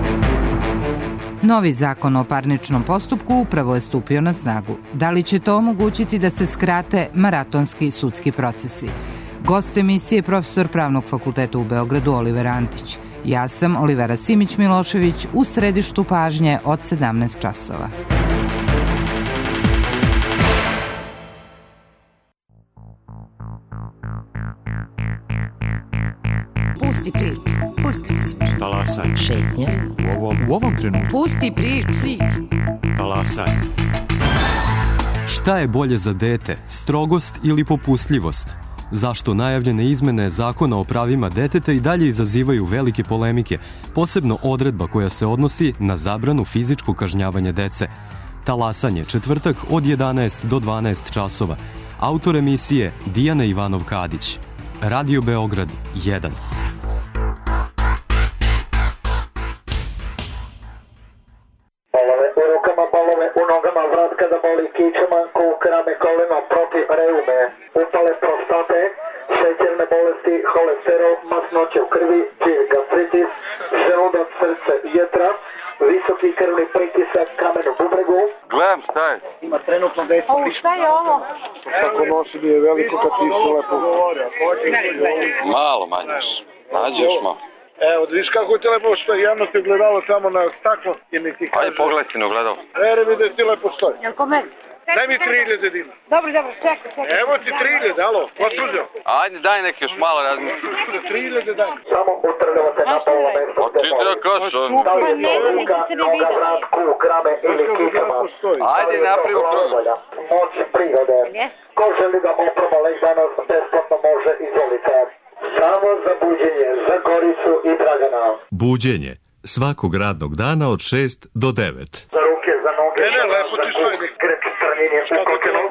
Novi zakon o parničnom postupku upravo je stupio na snagu. Da li će to omogućiti da se skrate maratonski sudski procesi? Gost emisije je profesor Pravnog fakulteta u Beogradu Oliver Antić. Ja sam Olivera Simić-Milošević u središtu pažnje od sedamnaest časova. Pusti priču, pusti priču. Talasanje. Šetnja. U ovom, u ovom trenutku. Pusti priču. priču. Talasanje. Šta je bolje za dete, strogost ili popustljivost? Zašto najavljene izmene zakona o pravima deteta i dalje izazivaju velike polemike, posebno odredba koja se odnosi na zabranu fizičkog kažnjavanja dece? Talasanje, četvrtak od jedanaest do dvanaest časova. Autor emisije Dijana Ivanov-Kadić. Radio Beograd jedan. Balove u rukama, balove u nogama, vrat kada boli kičama, kuk, rame, koleno, protiv reume, upale prostate, šećerne bolesti, holesterol, masnoće u krvi, živ gastritis, želudac, srce, jetra, visoki krvni pritisak, kamen u bubregu. Gledam šta je. Ima trenutno deset. O, šta je ovo? Tako nosi mi je veliko kad ti su lepo. Malo manješ. Nađeš malo. Evo, da viš kako je ti lepo stoji, javno te gledalo tamo na staklo i mi ti kaže... Ajde pogledaj si ne ugledao. Ere mi da ti lepo stoji. Jel ko meni? Daj mi tri hiljade dinara. Dobro, dobro, čekaj, čekaj. Evo ti tri hiljade, alo, gospođo. Ajde daj neki još malo razmisli. tri hiljade daj. Samo utrljavate na pola mesta. Otišli da košo. Da li je to ruka, noga, vrat, kuk, rame ili kikama? Ajde napravi kroz. Moć prirode. Ko želi da oproba lek danas besplatno može, izvolite. Samo za buđenje, za Goricu i Dragana. Buđenje. Svakog radnog dana od šest do devet. Za ruke, za noge. Ne, ne, lepo ti stoji. Krep stranjenje u kokenu.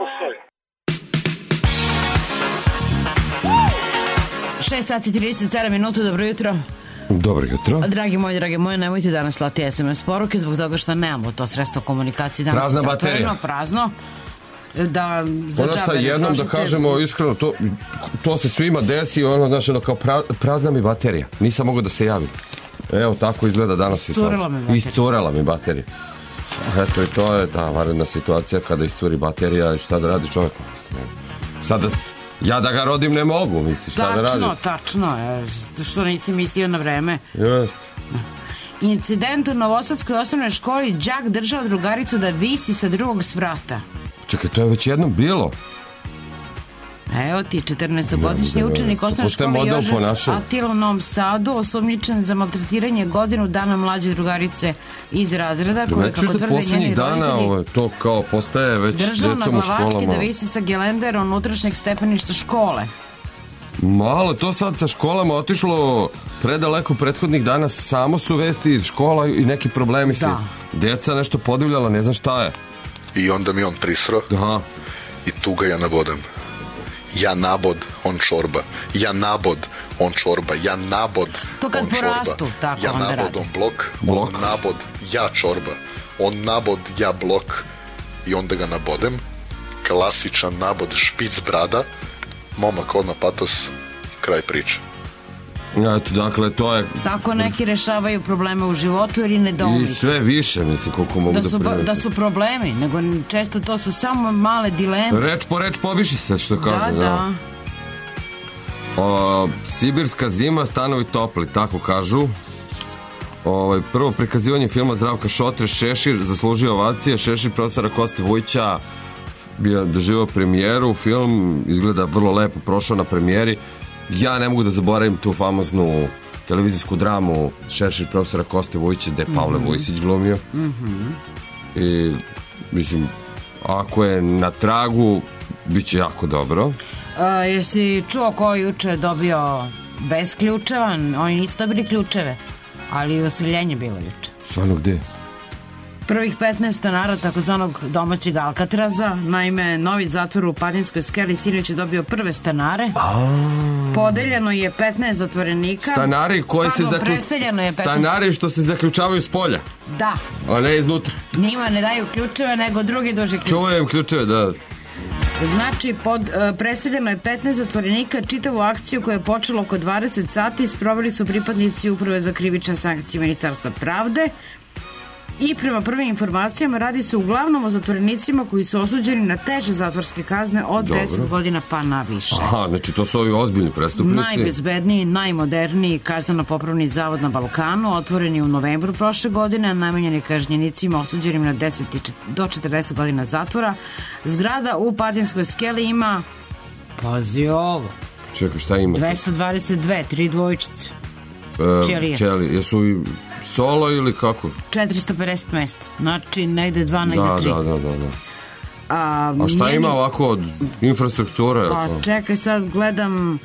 šest sati trideset sedam minuta, dobro jutro. Dobro jutro. Dragi moji, dragi moji, nemojte danas slati es em es poruke zbog toga što nemamo to sredstvo komunikacije. Danas prazna baterija. Prazno. Da, za ono što jednom da kažemo iskreno, to, to se svima desi, ono, znaš, ono, kao pra, prazna mi baterija. Nisam mogao da se javim. Evo, tako izgleda danas. Iscurela mi baterija. Iscurela mi baterija. Eto, i to je ta vanredna situacija kada iscuri baterija i šta da radi čovjek. Sada, ja da ga rodim ne mogu, misliš, šta tačno, da radim. Tačno, tačno, što nisi mislio na vreme. Jest. Incident u Novosadskoj osnovnoj školi, đak držao drugaricu da visi sa drugog sprata. Čekaj, to je već jednom bilo. Evo ti, četrnaestogodišnji učenik osnovne škole Jožef Atila u Novom Sadu, osumnjičen za maltretiranje godinu dana mlađe drugarice iz razreda, koje, kako tvrde njeni dana, roditelji, to kao postaje već držao na djecom u školama. glavački da visi sa gelenderom unutrašnjeg stepeništa škole. Malo, to sad sa školama otišlo predaleko prethodnih dana, samo su vesti iz škola i neki problemi se. Djeca nešto podivljala, ne znam šta je. I onda mi on prisro. Da. I tu ga ja nabodem. Ja nabod, on čorba. Ja nabod, on čorba. Ja nabod, to kad on porastu, čorba. tako ja onda nabod, radi. on blok. blok. On nabod, ja čorba. On nabod, ja blok. I onda ga nabodem. Klasičan nabod, špic brada. Momak odmah patos, kraj priče. Eto, dakle, to je... Tako neki rešavaju probleme u životu ili nedoumice. I sve više, mislim, koliko mogu da da, su, da da su problemi, nego često to su samo male dileme. Reč po reč poviši se, što kaže. Da, da. O, sibirska zima, stanovi topli, tako kažu. O, prvo prikazivanje filma Zdravka Šotre, Šešir, zaslužio ovacije. Šešir profesora Koste Vujića bio doživao premijeru. Film izgleda vrlo lepo, prošao na premijeri. Ja ne mogu da zaboravim tu famoznu televizijsku dramu Šešir profesora Koste Vujića, gde je Pavle mm-hmm. Vojsić glumio. Mm-hmm. I, mislim, ako je na tragu, bit će jako dobro. A, jesi čuo ko juče dobio bez ključeva? Oni nisu dobili ključeve, ali usiljenje bilo juče. Stvarno, gde? Prvih petnaest stanara takozvanog domaćeg Alcatraza. Naime, novi zatvor u Padinskoj skeli sinoć je dobio prve stanare. A... Podeljeno je petnaest zatvorenika. Stanari koji Pardon, se zaklju... preseljeno je petnaest. Stanari što se zaključavaju s polja. Da. A ne iznutra. Njima ne daju ključeve, nego drugi duži ključ. Čuvaju im ključeve, da. Znači, pod, uh, preseljeno je petnaest zatvorenika. Čitavu akciju koja je počela oko dvadeset sati sproveli su pripadnici Uprave za krivične sankcije Ministarstva pravde. I prema prvim informacijama radi se uglavnom o zatvorenicima koji su osuđeni na teže zatvorske kazne od Dobro. deset godina pa na više. Aha, znači to su ovi ozbiljni prestupnici. Najbezbedniji, najmoderniji kazneno-popravni zavod na Balkanu, otvoreni u novembru prošle godine, namenjeni kažnjenicima osuđenim na deset do četrdeset godina zatvora. Zgrada u Padinskoj skeli ima, pazi ovo, Čekaj, šta ima? dvesta dvadeset dve, tri dvojčice. E, Ćelije. Ćelije. Jesu i solo ili kako? četiristo pedeset mesta. Znači, negde dva, negde Da, tri. da, da, da, da. A, A šta njeni- ima ovako od infrastrukture? Pa čekaj, sad gledam.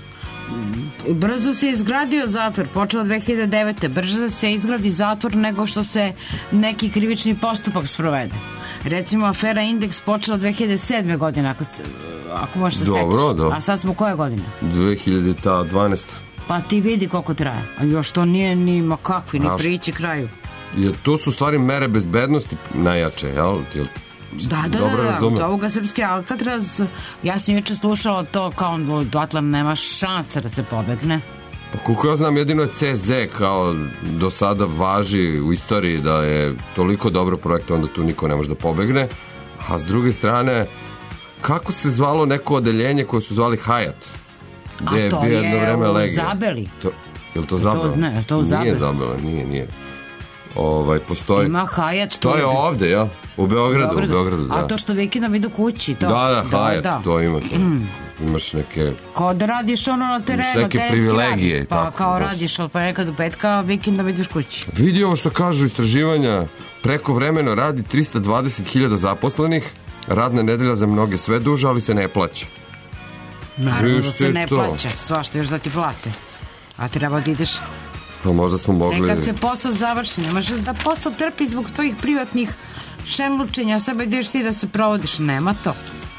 Brzo se izgradio zatvor, počelo dve hiljade devete. Brže se izgradi zatvor nego što se neki krivični postupak sprovede. Recimo, afera Indeks počela dve hiljade sedme godine, ako, se, ako možeš se Dobro, setiti. da. A sad smo koje godine? dve hiljade dvanaeste. Pa ti vidi koliko traje. A još to nije ni ma kakvi, ni A šta- prići kraju. Je, to su stvari mere bezbednosti najjače, jel? Jel Da, da, dobro da, da, razumem? od ovoga srpske Alcatraz, ja sam juče slušala to kao do Atlan nema šanse da se pobegne. Pa koliko ja znam, jedino je C Z kao do sada važi u istoriji da je toliko dobro projekt, onda tu niko ne može da pobegne. A s druge strane, kako se zvalo neko odeljenje koje su zvali Hayat? Gde A to bio je jedno vreme u Legija. Zabeli. To, je li to to- Zabela? ne, je to u Nije Zabeli. Zabela, nije, nije. Ovaj, postoji... Ima Hayat. To je ovde, ja? U Beogradu, u Beogradu, da. A to što vikendom idu kući, to? Da, da, Hayat, da. to ima. To. Imaš neke... Kao da radiš ono na terenu, neke terenski privilegije rad. i Pa tako, kao da. radiš, ali pa nekad u petka, a vikendom ideš kući. Vidi ovo što kažu istraživanja, preko vremeno radi trista dvadeset hiljada zaposlenih, radna nedelja za mnoge sve duža, ali se ne plaća. Naravno da Vidiš se ti ne to. plaća, svašta još da ti plate. A treba da ideš, Pa možda smo mogli... nekad se posao završi, ne može da posao trpi zbog tvojih privatnih šenlučenja, sada ideš ti da se provodiš, nema to.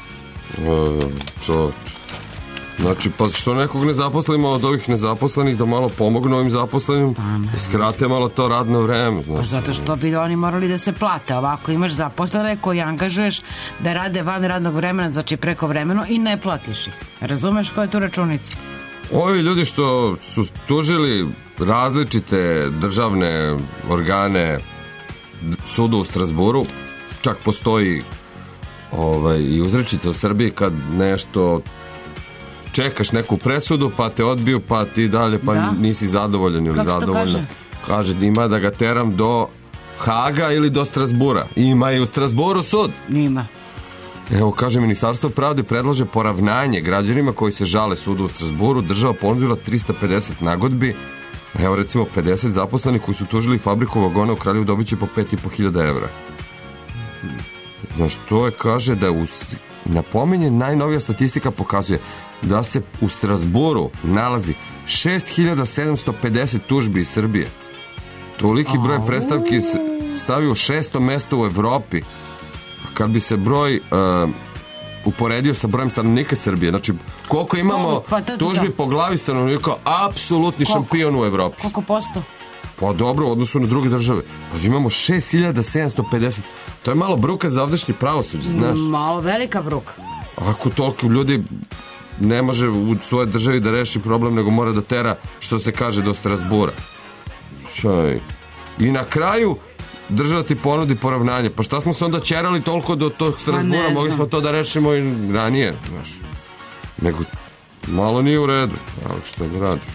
E, čovječ. Znači, pa što nekog ne zaposlimo od ovih nezaposlenih da malo pomognu ovim zaposlenim, skrate malo to radno vreme. Pa Znači, zato što bi oni morali da se plate. Ovako imaš zaposlene koji angažuješ da rade van radnog vremena, znači preko vremeno i ne platiš ih. Razumeš koja je tu računica? ovi ljudi što su tužili različite državne organe suda u Strasburu, čak postoji ovaj, i uzrečica u Srbiji kad nešto čekaš neku presudu pa te odbiju pa ti dalje pa Da. nisi zadovoljan ili Kako se to zadovoljna. kaže? Kaže da ima da ga teram do Haga ili do Strasbura. Ima i u Strasburu sud. Ima. Evo, kaže, Ministarstvo pravde predlaže poravnanje građanima koji se žale sudu u Strasburu. Država ponudila trista pedeset nagodbi. Evo, recimo, pedeset zaposlenih koji su tužili fabriku vagona u Kraljevu dobit će po pet i po hiljada evra. Znaš, to je, kaže, da u, napominje, najnovija statistika pokazuje da se u Strasburu nalazi šest hiljada sedamsto pedeset tužbi iz Srbije. Toliki broj predstavki se stavio u šesto mesto u Evropi. Kad bi se broj uh, uporedio sa brojem stanovnika Srbije, znači koliko imamo Pa, da, da, tužbi da. po glavi stanovnika, apsolutni Koliko? šampion u Evropi. Koliko posto? Pa dobro, u odnosu na druge države. Pa imamo šest hiljada sedamsto pedeset. To je malo bruka za ovdašnje pravosuđe, znaš. Malo velika bruka. Ako toliko ljudi ne može u svojoj državi da reši problem, nego mora da tera, što se kaže, do Strasbura. Šaj. I na kraju država ti ponudi poravnanje. Pa šta smo se onda ćerali toliko do tog Strasbura? ne Mogli znam. smo to da rešimo i ranije, znaš. Nego, malo nije u redu. Ali što da radi?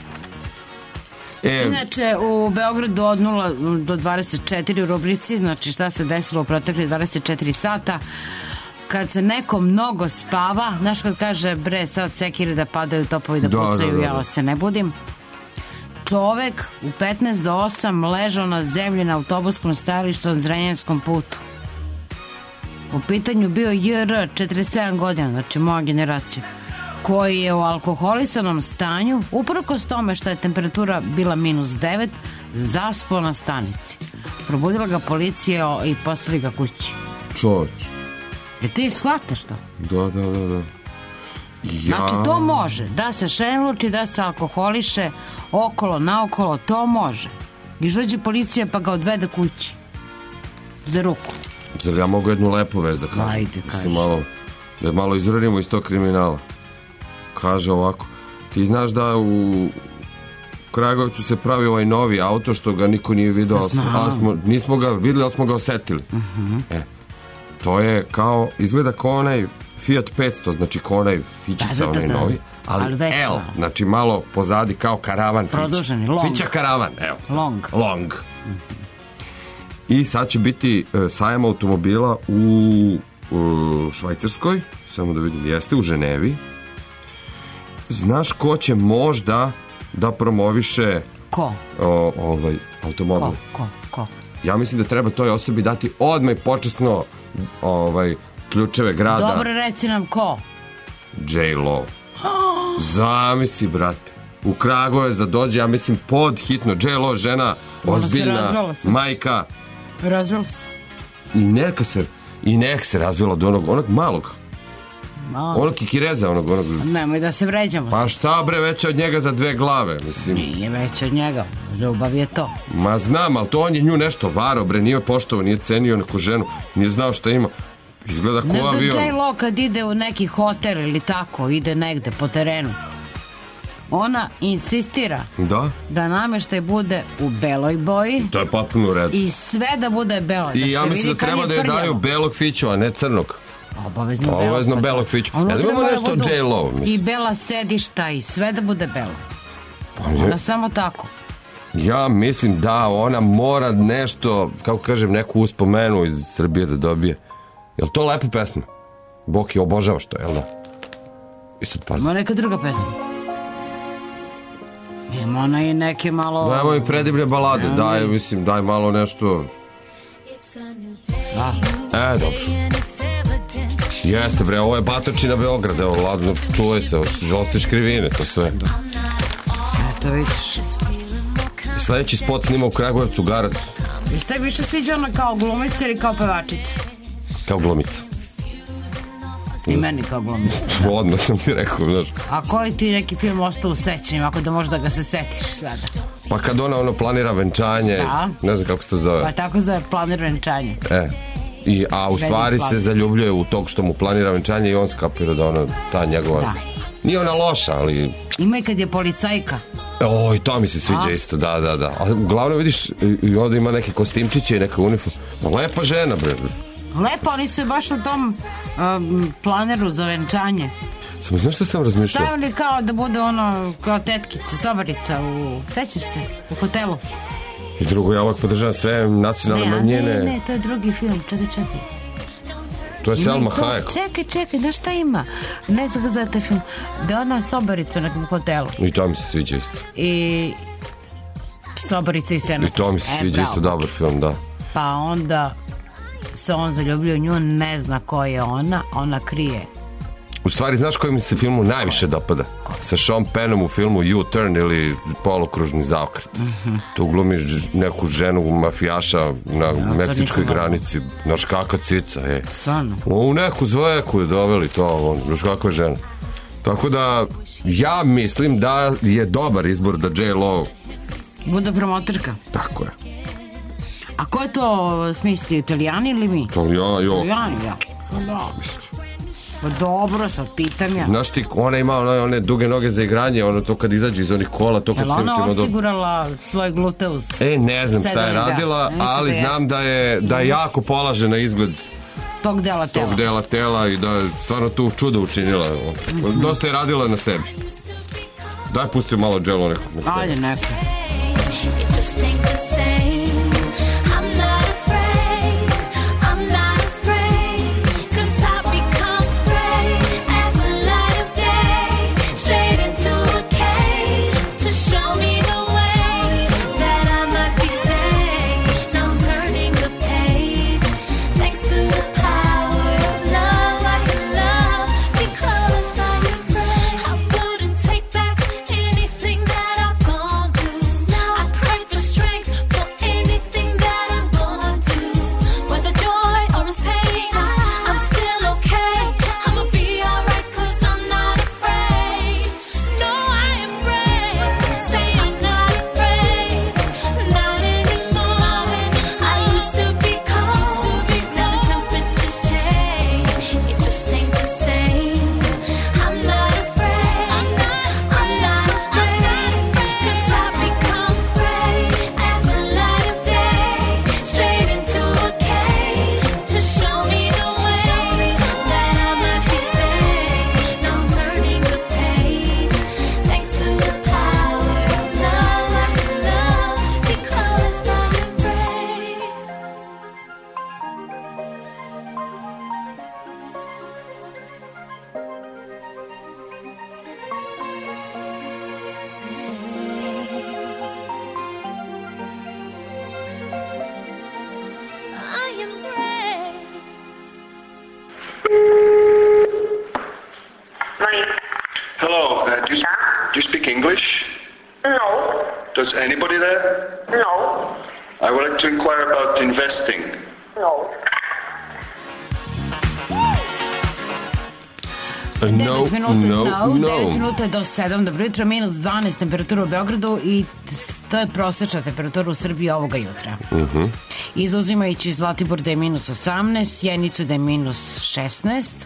E, Inače, u Beogradu od nula do dvadeset četiri u rubrici, znači šta se desilo u protekli dvadeset četiri sata, kad se neko mnogo spava, znaš kad kaže, bre, sad sekire da padaju topovi da, Da, pucaju, da, da, ja da. se ne budim. Čovek u petnaest do osam ležao na zemlji na autobuskom stajalištu na Zrenjanskom putu. U pitanju bio J R, četrdeset sedam godina, znači moja generacija, koji je u alkoholisanom stanju, uprkos tome što je temperatura bila minus devet, zaspao na stanici. Probudila ga policija i poslali ga kući. čovječ. Jer ti shvataš to? Da, da, da, da. Ja... Znači to može, da se šenluči, da se alkoholiše, okolo, naokolo, to može. Izađe policija pa ga odvede kući. Za ruku. Jel ja mogu jednu lepu vest da kažem? Ajde, Da kaži. se malo da malo izradimo iz tog kriminala. Kaže ovako, ti znaš da u Kragujevcu se pravi ovaj novi auto što ga niko nije vidio, ali smo, nismo ga videli, ali smo ga osetili. Uh-huh. E, to je kao, izgleda kao onaj Fiat petsto, znači kao onaj Fićica, onaj novi, ali, ali L, znači malo pozadi kao karavan Fića. Produženi, long. Fića karavan, evo. Long. Long. I sad će biti e, sajam automobila u, u Švajcarskoj, samo da vidim, jeste u Ženevi. Znaš ko će možda da promoviše ko? O, ovaj, automobil? Ko? Ko? Ko? Ja mislim da treba toj osobi dati odmah počasno ovaj, ključeve grada. Dobro, reci nam ko? J-Lo. Zamisli, brate. U Kragujevac da dođe, ja mislim, pod hitno. J-Lo, žena, ozbiljna, majka. Razvela se. I neka se, i neka se razvela od onog, onog malog. Malo. Onog kikireza, onog, onog... Nemoj da se vređamo. Pa šta bre, veća od njega za dve glave, mislim. Nije veća od njega, ljubav je to. Ma znam, ali to on je nju nešto varo, bre, nije poštovao, nije cenio neku ženu, nije znao šta ima. Izgleda ko avion. Znaš da J-Lo kad ide u neki hotel ili tako, ide negde po terenu, ona insistira da, da nameštaj bude u beloj boji. To je potpuno u redu. I sve da bude belo. I da ja mislim da treba da je daju belog Fiću, a ne crnog. Obavezno, Obavezno belog, belog Fiću. Ja da imamo nešto od J-Lo, mislim. I bela sedišta i sve da bude belo. Pa, ona samo tako. Ja mislim da ona mora nešto, kako kažem, neku uspomenu iz Srbije da dobije. Je li to lepa pesma? Boki obožava što, jel da? I sad pazi. Ima neka druga pesma. Ima ona i neke malo... Dajmo i predivne balade, ja, daj, mislim, daj malo nešto... Da. E, dobro. Jeste, bre, ovo je Batočina Beograd, evo, ladno, čuje se, ostiš krivine, to sve. Eto, vidiš. I sledeći spot snima u Kragujevcu, Garat. I šta više sviđa ona kao glumica ili kao pevačica? Kao glumica. I meni kao glumica. Odmah sam ti rekao, znaš. A koji ti neki film ostao u sećanju, ako da možda ga se setiš sada? Pa kad ona ono planira venčanje, da. Ne znam kako se to zove. Pa tako zove, planira venčanje. E, i, a u stvari se zaljubljuje u tog što mu planira venčanje i on skapira da ona, ta njegova... Da. Nije ona loša, ali... Ima i kad je policajka. Oj, to mi se sviđa a? Isto, da, da, da. A uglavnom vidiš, i ovdje ima neke kostimčiće i neka uniforma. Lepa žena, bre. Lepa, oni su baš u tom um, planeru za venčanje. Samo znaš što sam razmišljao? Stavili kao da bude ono, kao tetkica, sobarica u, sećaš se, u hotelu. I drugo, ja ovak podržavam sve nacionalne ne, manjine. Ne, ne, to je drugi film, čekaj, čekaj. To je Selma Hayek. Čekaj, čekaj, znaš šta ima? Ne znam ga za taj film. Da je ona sobarica u nekom hotelu. I to mi se sviđa isto. I sobarica i senator. I to mi se sviđa e, isto, dobar film, da. Pa onda se on zaljubio nju, ne zna ko je ona, ona krije. U stvari, znaš koji mi se filmu najviše dopada? Sa Sean Pennom u filmu U-Turn ili Polokružni zaokret. Mm-hmm. Tu glumi neku ženu mafijaša na ja, meksičkoj granici. Znaš kakva cica, e. Stvarno? U neku zveku je doveli to, znaš kakva žena. Tako da, ja mislim da je dobar izbor da J-Lo bude promotorka. Tako je. A ko je to smislio, Italijani ili mi? To ja, jo. Italijani, ja. Da. Pa dobro, sad pitam ja. Znaš ti, ona ima one, one duge noge za igranje, ono to kad izađe iz onih kola, to kad se... Jel ona osigurala do... svoj gluteus? E, ne znam šta je radila, da. ali da znam da je, da je jako polaže na izgled tog dela tela. Tog dela tela i da je stvarno tu čudo učinila. Mm-hmm. Dosta je radila na sebi. Daj, pusti malo J-Lo nekog. nekog. Ajde, neko. Do you speak English? No. Does anybody there? No. I would like to inquire about investing. No. No, devet minuta, no, no, devet no. minuta do sedam, dobro jutro, minus dvanaest temperatura u Beogradu i to je prosečna temperatura u Srbiji ovoga jutra. Mhm. Izuzimajući Zlatibor da je minus osamnaest, Sjenicu da je minus šesnaest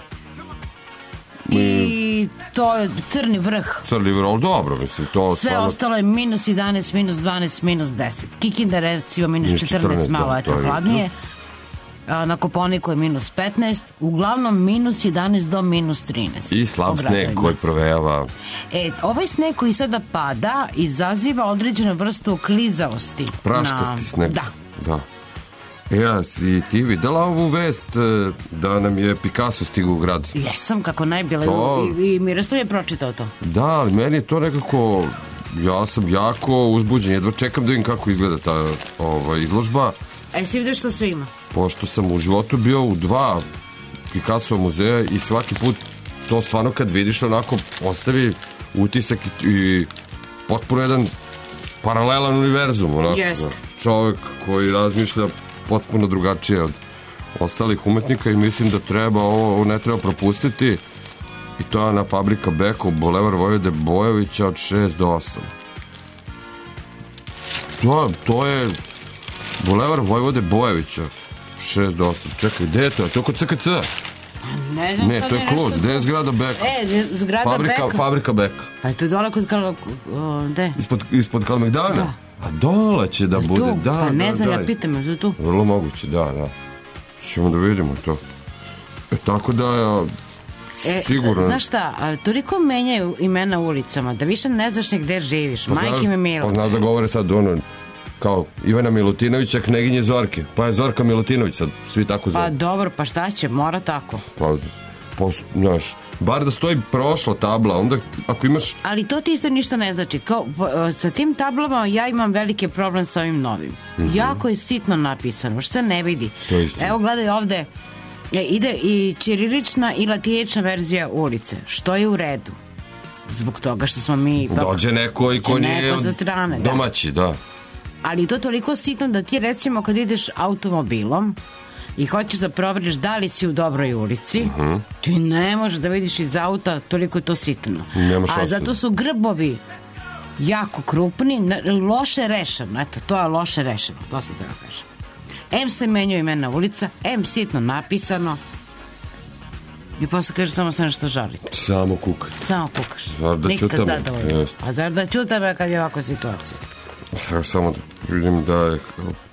i to je Crni vrh. Crni vrh, ali dobro, mislim, to Sve stvarno... ostalo je minus jedanaest, minus dvanaest, minus deset. Kikinda recimo minus Minus četrnaest, četrnaest, malo da, je to to je hladnije. jutros. A, na Koponiku je minus petnaest, uglavnom minus jedanaest do minus trinaest. I slab po sneg gradovima. koji provejava. E, ovaj sneg koji sada pada izaziva određenu vrstu klizavosti. Praškasti na... sneg. Da. Da. E, ja, si ti videla ovu vest e, da nam je Picasso stigao u grad? Jesam, kako najbile. To- I, i Miroslav je pročitao to. Da, ali meni je to nekako... Ja sam jako uzbuđen, jedva čekam da vidim kako izgleda ta ova, izložba, E, si vidio što sve ima? pošto sam u životu bio u dva Picasso muzeja i svaki put to stvarno kad vidiš onako ostavi utisak i, i potpuno jedan paralelan univerzum, onako, Jeste. znaš, čovek koji razmišlja potpuno drugačije od ostalih umetnika i mislim da treba ovo, ovo ne treba propustiti i to je na Fabrika Beka u Bulevar Vojvode Bojovića od šest do osam. To, to je Bulevar Vojvode Bojovića šest do osam. Čekaj, gde je to? To je kod C K C? Ne znam Ne, šta to je nešto- Kluz, gde je zgrada Beka? E, zgrada Fabrika, Beka. Fabrika Beka. Pa je to dole kod Karlo... o, Gde? Ispod, ispod Kalemegdana? Da. A dole će da bude, Tu? da, Pa ne da, znam, da. ja pitam, je to tu? Vrlo moguće, da, da. Ćemo da vidimo to. E, tako da, ja, E, sigurno... znaš šta, a, toliko menjaju imena ulicama da više ne znaš ni gde živiš. Pa znaš- Majke me milo. Pa znaš da govore sad ono, kao Ivana Milutinovića, kneginje Zorke. Pa je Zorka Milutinović sad, svi tako zove. Pa dobro, pa šta će, mora tako. Pa, pa, znaš, bar da stoji prošla tabla, onda ako imaš... Ali to ti isto ništa ne znači. Kao, v- sa tim tablama ja imam veliki problem sa ovim novim. Mhm. Jako je sitno napisano, što se ne vidi. To je istina. Evo gledaj ovde, e, ide i ćirilična i latinična verzija ulice, što je u redu. Zbog toga što smo mi... ipak- Dođe neko i ko Dođe nije neko od- sa strane, da. domaći, da. Ali to toliko sitno da ti recimo kad ideš automobilom i hoćeš da proveriš da li si u dobroj ulici, Mhm. ti ne možeš da vidiš iz auta, toliko je to sitno. Nema A šanse. zato su grbovi jako krupni, ne- loše rešeno, eto, to je loše rešeno, to sam treba kažem. Em se menjaju imena ulica, em sitno napisano i posle kaže samo se nešto žalite. Samo kuka. Samo kukaš. Zar da Nikad ćutamo? zadovoljno. Jeste. A zar da ćutame kad je ovako situacija? Evo samo da vidim da je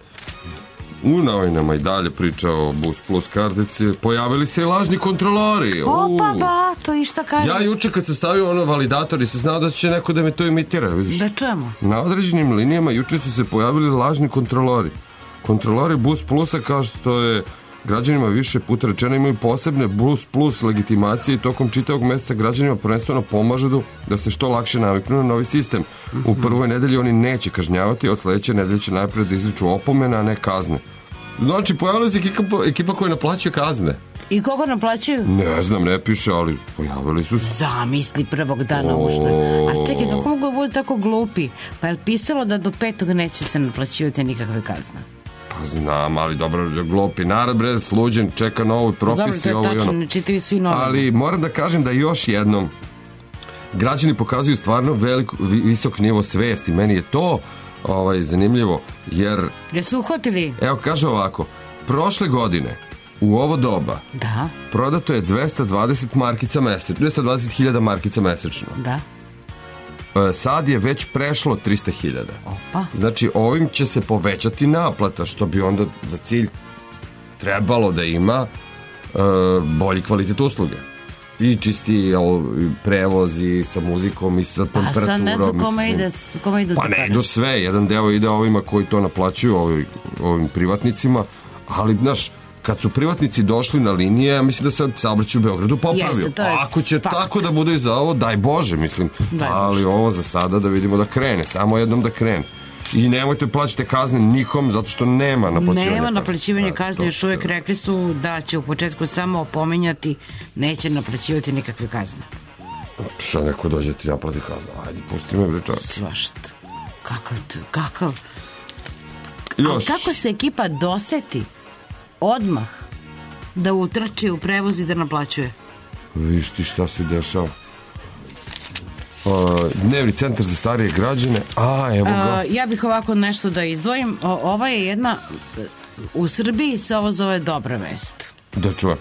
u novinama i dalje priča o Bus Plus kartici. Pojavili se i lažni kontrolori. Opa, U. ba, to i šta kaže? Ja juče kad sam stavio ono validator i se znao da će neko da me to imitira, vidiš. Da čujemo. Na određenim linijama juče su se pojavili lažni kontrolori. Kontrolori Bus Plusa, kao što je građanima više puta rečeno, imaju posebne Bus Plus legitimacije i tokom čitavog meseca građanima prvenstveno pomažu da se što lakše naviknu na novi sistem. U prvoj nedelji oni neće kažnjavati, od sledeće nedelje će najpred da izriču opomene, a ne kazne. Znači, pojavila se ekipa, ekipa koja naplaćuje kazne. I koga naplaćuju? Ne znam, ne piše, ali pojavili su se. Zamisli prvog dana ušle. A čekaj, kako mogu da budu tako glupi? Pa je li pisalo da do petog neće se naplaćivati nikakve kazne? Pa znam, ali dobro, glupi narod, brez, sluđen, čeka novi propisi. Dobro, to je ovo i tačno, ono. ne čitaju svi novine. Ali moram da kažem da još jednom građani pokazuju stvarno velik, vi- visok nivo svesti. Meni je to ovaj, zanimljivo, jer, Jesu uhvatili? evo, kaže ovako, prošle godine u ovo doba Da, prodato je dvesta dvadeset markica mesečno, dvesta dvadeset hiljada markica mesečno. da. E, sad je već prešlo trista hiljada. Opa. Znači, ovim će se povećati naplata, što bi onda za cilj trebalo da ima e, bolji kvalitet usluge. I čisti jel, prevoz i sa muzikom i sa Pa temperaturom. sad ne znam kome mislim. ide, kome idu Pa te ne pare. idu sve, jedan deo ide ovima koji to naplaćuju, ovi, ovim privatnicima, ali, znaš, kad su privatnici došli na linije, ja mislim da se saobraćaj u Beogradu popravio. Jeste, to je Ako će fakt. tako da bude i za ovo, daj Bože, mislim. Daj ali ovo za sada da vidimo da krene, samo jednom da krene. I nemojte plaćati kazne nikom, zato što nema naplaćivanja Nema kazne. naplaćivanja Da, kazne, to još što uvijek je. rekli su da će u početku samo opominjati, neće naplaćivati nikakve kazne. Sad neko dođe ti naplati kaznu. Ajde, pusti me, bre, čovječ. Svašta. Kakav, kakav... Još. A kako se ekipa doseti odmah da utrči u prevoz i da naplaćuje? Viš ti šta se dešava. Uh, dnevni centar za starije građane. A, evo ga. Uh, ja bih ovako nešto da izdvojim. O, ova je jedna... U Srbiji se ovo zove dobra vest. Da čujem.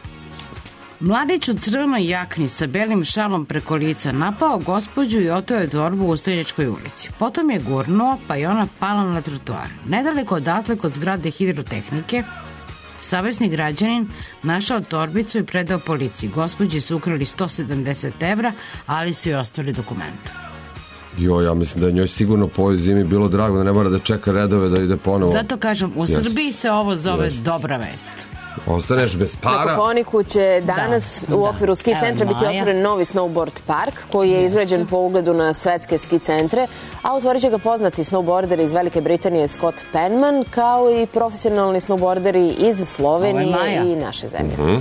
Mladić u crvenoj jakni sa belim šalom preko lica napao gospođu i oteo je torbu u Streljačkoj ulici. Potom je gurnuo, pa je ona pala na trotoar. Nedaleko odatle kod zgrade hidrotehnike, savesni građanin našao torbicu i predao policiji. Gospođi su ukrali sto sedamdeset evra, ali su joj ostali dokumenta. Jo, ja mislim da je njoj sigurno po ovoj zimi bilo drago da ne mora da čeka redove da ide ponovo. Zato kažem, u Yes. Srbiji se ovo zove Yes. dobra vest. Ostaneš bez Na para. Kopaoniku će danas Da, u da. okviru ski Evo, centra biti Maja. otvoren novi snowboard park koji je izgrađen po ugledu na svetske ski centre, a otvorit će ga poznati snowboarderi iz Velike Britanije Scott Penman, kao i profesionalni snowboarderi iz Slovenije Ovo je Maja. i naše zemlje. Mhm.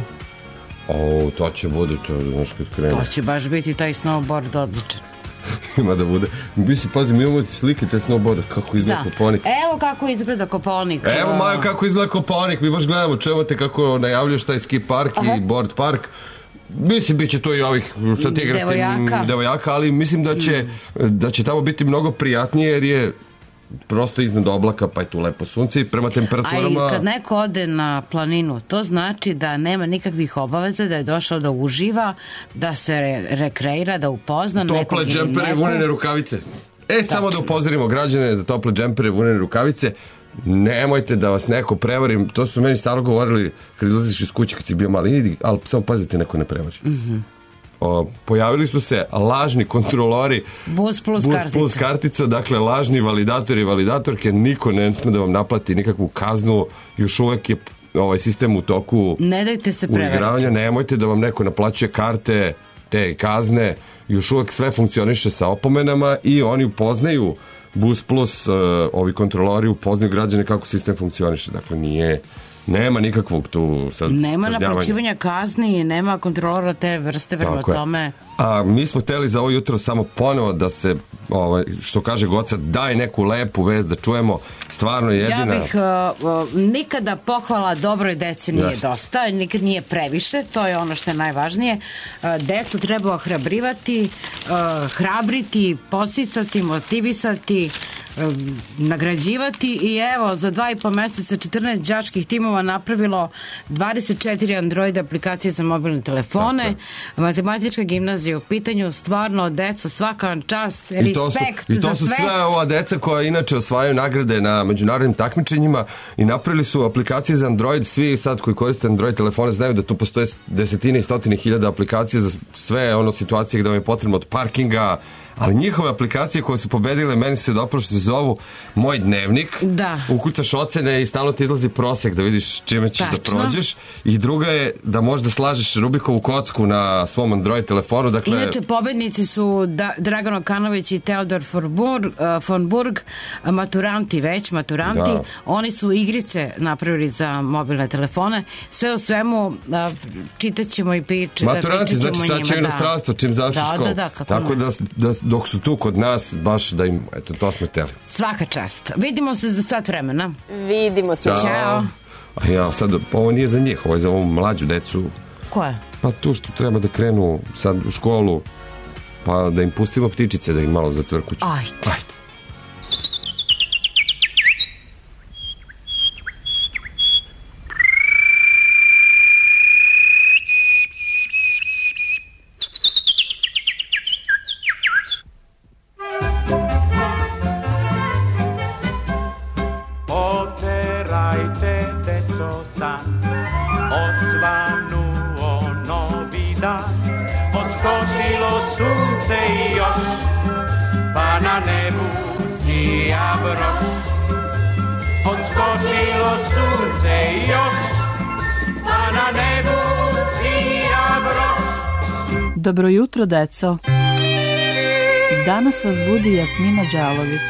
O, to će bude, to znaš kad krene. To će baš biti taj snowboard odličan. Ima da bude. Mislim, pazi, mi imamo slike te snowboarda, kako izgleda Da. Kopaonik. Evo kako izgleda Kopaonik. Evo, Majo, kako izgleda Kopaonik. Mi baš gledamo, čujemo te kako najavljuješ taj ski park i board park. Mislim, bit će to i ovih sa tigrastim Devojaka. devojaka, ali mislim da će, da će tamo biti mnogo prijatnije jer je prosto iznad oblaka, pa je tu lepo sunce i prema A temperaturama... i kad neko ode na planinu, to znači da nema nikakvih obaveza, da je došao da uživa, da se re- rekreira, da upozna nekog Tople ili džempere, neku. vunene rukavice. E, samo da upozorimo građane za tople džempere, vunene rukavice. Nemojte da vas neko prevari. To su meni staro govorili kad izlaziš iz kuće kad si bio mali. Idi, ali samo pazite, neko ne prevari. Mhm. O, pojavili su se lažni kontrolori Bus plus Bus kartica. plus kartica, dakle lažni validatori i validatorke, niko ne sme da vam naplati nikakvu kaznu, još uvek je ovaj sistem u toku Ne dajte se prevariti. uigravanja, nemojte da vam neko naplaćuje karte, te kazne, još uvek sve funkcioniše sa opomenama i oni upoznaju Bus plus, uh, ovi kontrolori upoznaju građane kako sistem funkcioniše, dakle nije, nema nikakvog tu sad Nema kažnjavanja. naplaćivanja kazni, nema kontrolora te vrste, prema Tako je. tome... A mi smo hteli za ovo jutro samo ponovo da se, ovaj, što kaže Goca, daj neku lepu vest da čujemo, stvarno jedina... Ja bih uh, uh, nikada pohvala dobroj deci nije Jeste. dosta, nikad nije previše, to je ono što je najvažnije. Uh, decu treba ohrabrivati, uh, hrabriti, podsticati, motivisati, um, nagrađivati i evo, za dva i po meseca četrnaest đačkih timova napravilo dvadeset četiri Android aplikacije za mobilne telefone, matematička gimnazija u pitanju, stvarno, deco, svaka vam čast, I to su, respekt i to za su sve. sve ova deca koja inače osvajaju nagrade na međunarodnim takmičenjima i napravili su aplikacije za Android. Svi sad koji koriste Android telefone znaju da tu postoje desetine i stotine hiljada aplikacija za sve ono situacije gde vam je potrebno od parkinga, ali njihove aplikacije koje su pobedile, meni se dopalo što se zovu Moj dnevnik. Da. Ukucaš ocene i stalno ti izlazi prosek da vidiš čime ćeš Tačno. da prođeš. I druga je da možda slažeš Rubikovu kocku na svom Android telefonu. Dakle, Inače, pobednici su da, Dragan Okanović i Teodor Forburg, uh, von Burg, uh, maturanti već, maturanti. Da. Oni su igrice napravili za mobilne telefone. Sve u svemu, uh, čitat ćemo i pič, maturanti, pričat ćemo znači o sad njima, će u da. inostranstvo čim završi Da, školu. da, da, kako Tako ne. da, da dok su tu kod nas, baš da im, eto, to smo hteli. Svaka čast. Vidimo se za sat vremena. Vidimo se. Ćao. A ja, sad, ovo nije za njih, ovo je za ovu mlađu decu. Ko je? Pa tu što treba da krenu sad u školu, pa da im pustimo ptičice, da im malo zacvrkuću. Ajde. Ajde. Oterajte, deco, san, osvanuo novi dan. Odskočilo sunce i još, pa na nebu sija broš. Odskočilo sunce i još, pa na nebu sija broš. Dobro jutro, deco. Danas vas budi Jasmina Đalović.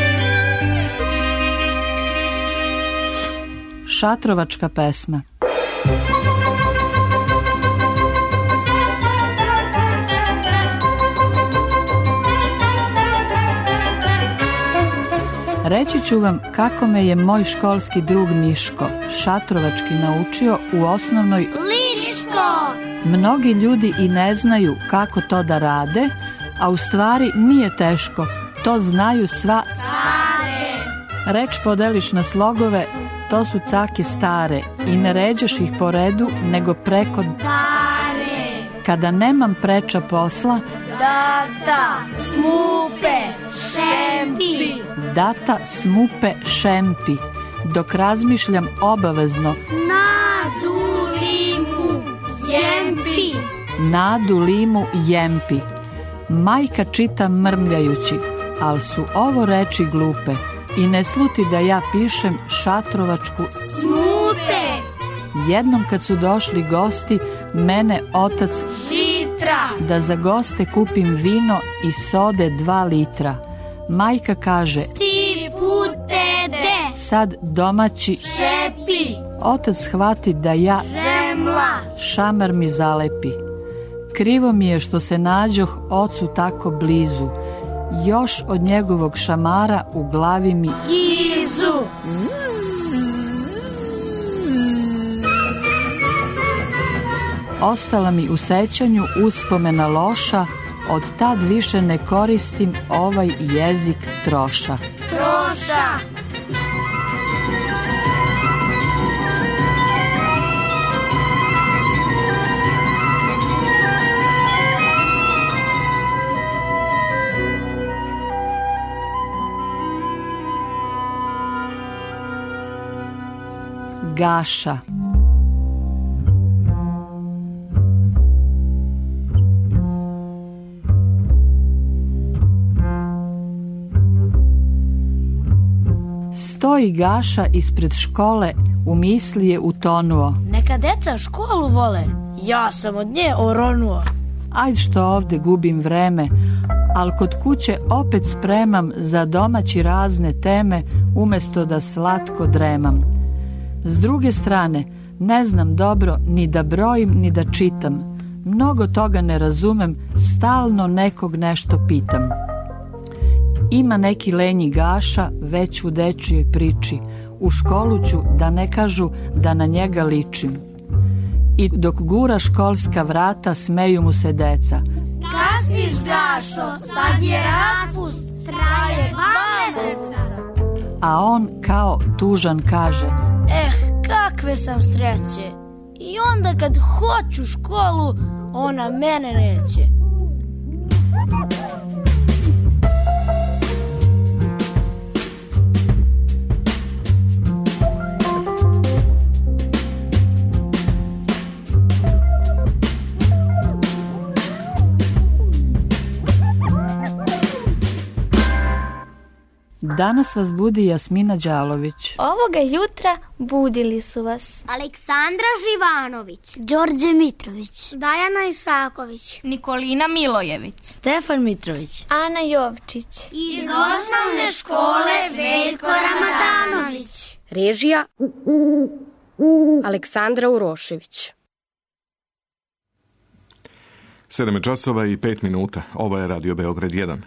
Šatrovačka pesma. Reći ću vam kako me je moj školski drug Miško šatrovački naučio u osnovnoj Liško! Mnogi ljudi i ne znaju kako to da rade, a u stvari nije teško, to znaju sva Care! Reč podeliš na slogove, to su cake stare i ne ređaš ih po redu, nego preko Dare! Kada nemam preča posla, Data, smupe, šempi. Data smupe šempi, dok razmišljam obavezno Nadu limu, jempi. Nadu limu jempi. Majka čita mrmljajući, ali su ovo reči glupe i ne sluti da ja pišem šatrovačku Smupe. Jednom kad su došli gosti, mene otac Žitra. Da za goste kupim vino i sode dva litra. Majka kaže Ti pute de. Sad domaći Šepi. Otac shvati da ja Žemla. Šamar mi zalepi. Krivo mi je što se nađoh ocu tako blizu. Još od njegovog šamara u glavi mi Gizu. Ostala mi u sećanju uspomena loša, od tad više ne koristim ovaj jezik troša. Troša. Gaša. Stoji Gaša ispred škole, u misli je utonuo. Neka deca školu vole, ja sam od nje oronuo. Ajd što ovde gubim vreme, al kod kuće opet spremam za domaći razne teme, umesto da slatko dremam. S druge strane, ne znam dobro ni da brojim ni da čitam. Mnogo toga ne razumem, stalno nekog nešto pitam. Ima neki lenji Gaša, već u dečijoj priči. U školu ću da ne kažu da na njega ličim. I dok gura školska vrata, smeju mu se deca. Kasiš, Gašo, sad je raspust, traje dva meseca. A on kao tužan kaže: Eh, kakve sam sreće. I onda kad hoću školu, ona mene neće. Danas vas budi Jasmina Đalović. Ovoga jutra budili su vas Aleksandra Živanović, Đorđe Mitrović, Dajana Isaković, Nikolina Milojević, Stefan Mitrović, Ana Jovčić. Iz osnovne škole Veljko Ramadanović. Režija Aleksandra Urošević. sedam časova i pet minuta. Ovo je Radio Beograd jedan.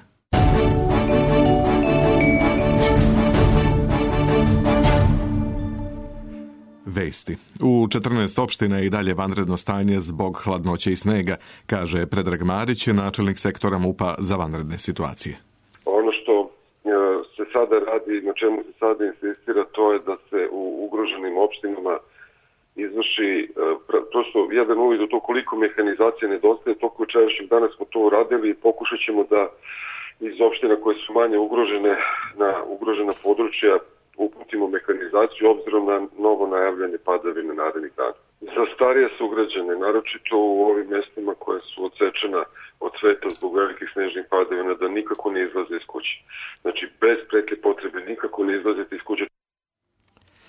Vesti. U četrnaest opština je i dalje vanredno stanje zbog hladnoće i snega, kaže Predrag Marić, načelnik sektora MUP-a za vanredne situacije. Ono što se sada radi, na čemu se sada insistira, to je da se u ugroženim opštinama izvrši prosto jedan uvid u to koliko mehanizacije nedostaje. Toliko jučerašnjeg dana smo to uradili i pokušat ćemo da iz opština koje su manje ugrožene na ugrožena područja uputimo mehanizaciju obzirom na novo najavljene padavine narednih dana. Za starije sugrađane, naročito u ovim mestima koje su odsečena od sveta zbog velikih snežnih padavina, da nikako ne izlaze iz kuće. Znači, bez preke potrebe nikako ne izlazite iz kuće.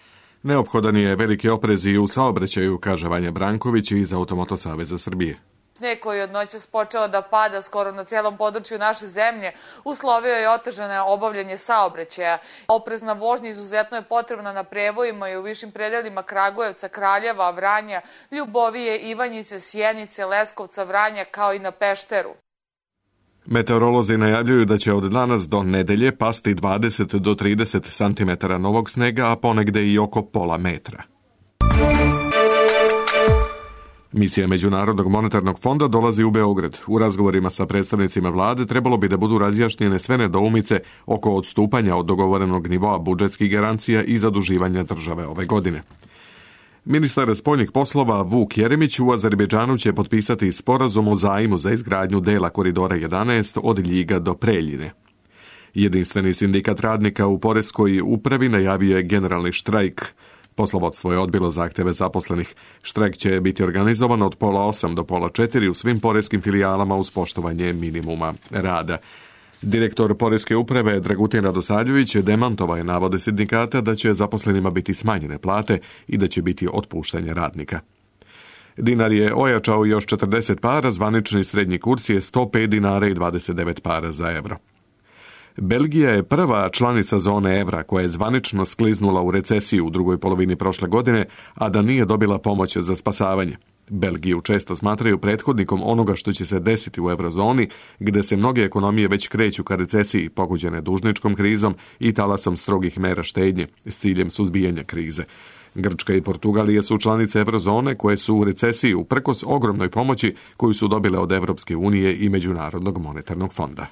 Neophodan je veliki oprez i u saobraćaju, kaže Vanja Branković iz Automoto Saveza Srbije. Sneg koji je od noćas počeo da pada skoro na cijelom području naše zemlje uslovio je otežano obavljanje saobraćaja. Oprezna vožnja izuzetno je potrebna na prevojima i u višim predelima Kragujevca, Kraljeva, Vranja, Ljubovije, Ivanjice, Sjenice, Leskovca, Vranja kao i na Pešteru. Meteorolozi najavljuju da će od danas do nedelje pasti dvadeset do trideset santimetara novog snega, a ponegde i oko pola metra. Misija Međunarodnog monetarnog fonda dolazi u Beograd. U razgovorima sa predstavnicima vlade trebalo bi da budu razjašnjene sve nedoumice oko odstupanja od dogovorenog nivoa budžetskih garancija i zaduživanja države ove godine. Ministar spoljnih poslova Vuk Jeremić u Azerbejdžanu će potpisati sporazum o zajmu za izgradnju dela koridora jedanaest od Ljiga do Preljine. Jedinstveni sindikat radnika u poreskoj upravi najavio je generalni štrajk. Poslovodstvo je odbilo zahteve zaposlenih. Štrajk će biti organizovan od pola osam do pola četiri u svim poreskim filijalama uz poštovanje minimuma rada. Direktor poreske uprave Dragutin Radosavljević demantovao je navode sindikata da će zaposlenima biti smanjene plate i da će biti otpuštanje radnika. Dinar je ojačao još četrdeset para, zvanični srednji kurs je sto pet dinara i dvadeset devet para za evro. Belgija je prva članica zone evra koja je zvanično skliznula u recesiju u drugoj polovini prošle godine, a da nije dobila pomoć za spasavanje. Belgiju često smatraju prethodnikom onoga što će se desiti u eurozoni, gde se mnoge ekonomije već kreću ka recesiji pogođene dužničkom krizom i talasom strogih mera štednje s ciljem suzbijanja krize. Grčka i Portugalija su članice eurozone koje su u recesiji uprkos ogromnoj pomoći koju su dobile od Evropske unije i Međunarodnog monetarnog fonda.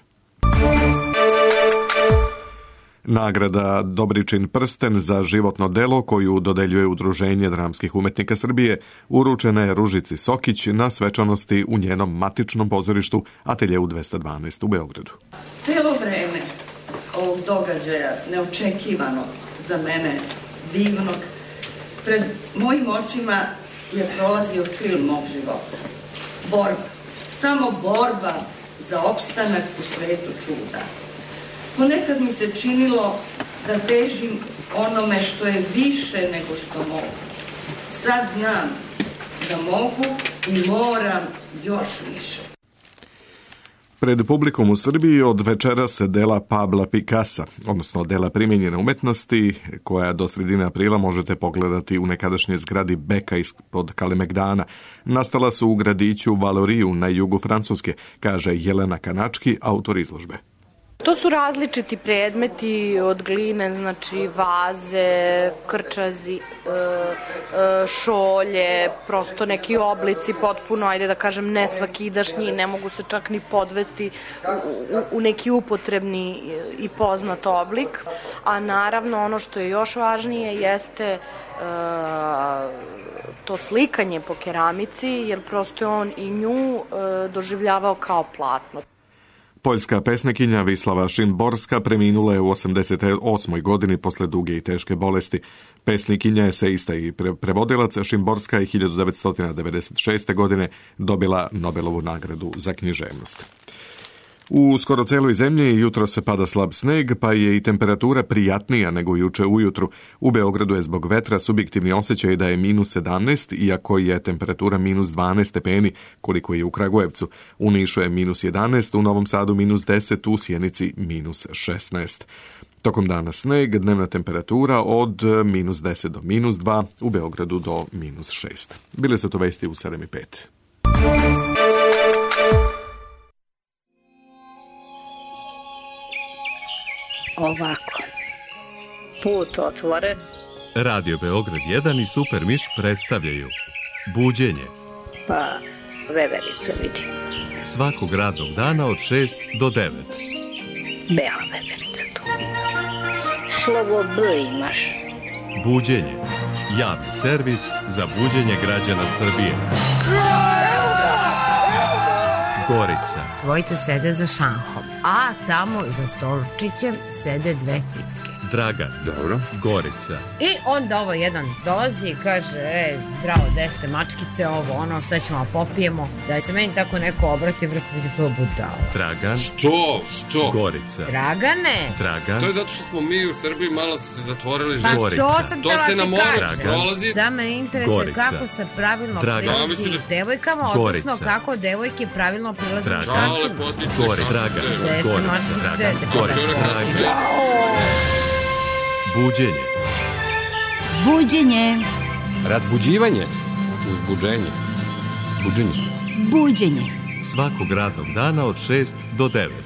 Nagrada Dobričin prsten za životno delo koju dodeljuje Udruženje dramskih umetnika Srbije uručena je Ružici Sokić na svečanosti u njenom matičnom pozorištu Ateljeu dvesta dvanaest u Beogradu. Celo vreme ovog događaja, neočekivanog za mene, divnog, pred mojim očima je prolazio film mog života. Borba, samo borba za opstanak u svetu čuda. Ponekad mi se činilo da težim onome što je više nego što mogu. Sad znam da mogu i moram još više. Pred publikom u Srbiji od večera se dela Pabla Picassa, odnosno dela primijenjene umetnosti, koja do sredine aprila možete pogledati u nekadašnjoj zgradi Beka ispod Kalemegdana. Nastala su u gradiću Valoriju na jugu Francuske, kaže Jelena Kanački, autor izložbe. To su različiti predmeti od gline, znači vaze, krčazi, šolje, prosto neki oblici potpuno, ajde da kažem, ne svakidašnji, ne mogu se čak ni podvesti u, u neki upotrebni i poznat oblik. A naravno ono što je još važnije jeste to slikanje po keramici, jer prosto je on i nju doživljavao kao platno. Poljska pesnikinja Vislava Šimborska preminula je u osamdeset osmoj godini posle duge i teške bolesti. Pesnikinja, eseista i prevodilac, Šimborska je hiljadu devetsto devedeset šeste. godine dobila Nobelovu nagradu za književnost. U skoro celoj zemlji jutro se pada slab sneg, pa je i temperatura prijatnija nego juče ujutru. U Beogradu je zbog vetra subjektivni osjećaj da je minus sedamnaest, iako je temperatura minus dvanaest stepeni, koliko je u Kragujevcu. U Nišu je minus jedanaest, u Novom Sadu minus deset, u Sjenici minus šesnaest. Tokom dana sneg, dnevna temperatura od minus deset do minus dva, u Beogradu do minus šest. Bile su to vesti u sedam i pet. Ovako, put otvoren. Radio Beograd jedan i Super Miš predstavljaju Buđenje. Pa, veverica vidi. Svakog radnog dana od šest do devet. Bela veverica to. Slovo B imaš. Buđenje. Javni servis za buđenje građana Srbije. Gorica. Dvojica sede za šanhom, a tamo za stolčićem sede dve cicke. Dragan. Dobro. Gorica. I onda ovo jedan dolazi i kaže, e, bravo, gde ste mačkice, ovo, ono, šta ćemo popijemo, da se meni tako neko obrati, vrlo vidi kao budala. Dragan. Što? Što? Gorica. Dragane. Dragan. To je zato što smo mi u Srbiji malo se zatvorili Pa život. to sam To tela se na ti moru kažem. prolazi. Za me interesuje Gorica. kako se pravilno Dragan. prilazi Ja, devojkama, Gorica. odnosno kako devojke pravilno prilaze Dragan. muškarcima. Gorica. Dragan. Gde ste Gorica. mačkice? Dragan. Gorica. Buđenje. Buđenje. Razbuđivanje. Uzbuđenje. Buđenje. Buđenje. Svakog radnog dana od šest do devet.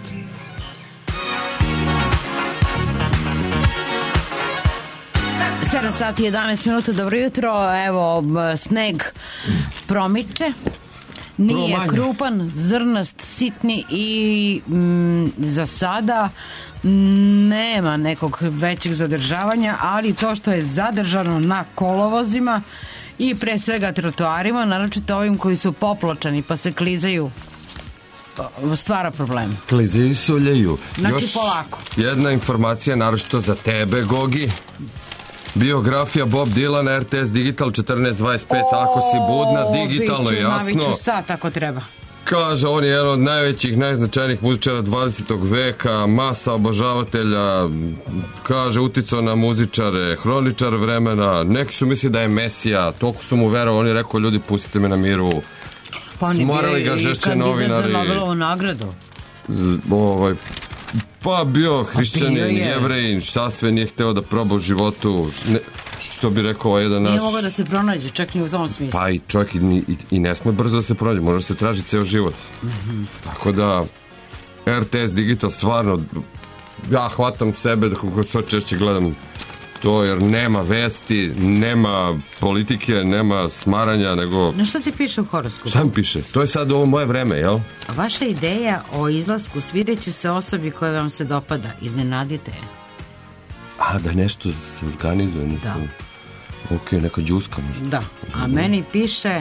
sedam sati i jedanaest minuta, dobro jutro. Evo, sneg promiče. Nije Promanje. krupan, zrnast, sitni i mm, za sada nema nekog većeg zadržavanja, ali to što je zadržano na kolovozima i pre svega trotoarima, naročito ovim koji su popločani pa se klizaju, stvara problem. Klizaju i soljaju. Znači, Još polako. jedna informacija, naročito za tebe, Gogi. Biografija Bob Dylan, R T S Digital četrnaest dvadeset pet, ako si budna, digitalno biću, jasno. naviću sad ako treba. Kaže, on je jedan od najvećih, najznačajnijih muzičara dvadesetog veka, masa obožavatelja, kaže, uticao na muzičare, hroničar vremena, neki su misli da je Mesija, toliko su mu verovali, on je rekao, ljudi, pustite me na miru, Pa on je smorali bio ga i žešće kandidat novinari. za Nobelovu nagradu. Z- ovaj, pa bio bio hrišćanin, je. jevrejin, šta sve nije hteo da proba u životu, ne, što bi rekao ovaj jedan naš... Nije mogao da se pronađe, čak ni u tom smislu. Pa i čovjek i, i, i ne sme brzo da se prođe, može da se traži ceo život. Mhm. Tako da, R T S Digital stvarno, ja hvatam sebe da kako sve češće gledam to, jer nema vesti, nema politike, nema smaranja, nego... Na što ti piše u horoskopu? Šta mi piše? To je sad ovo moje vreme, jel? A vaša ideja o izlasku svideće se osobi koja vam se dopada. Iznenadite je. A, da nešto se organizuje. Neko... Da. Ok, neka džuska možda. Da, a meni piše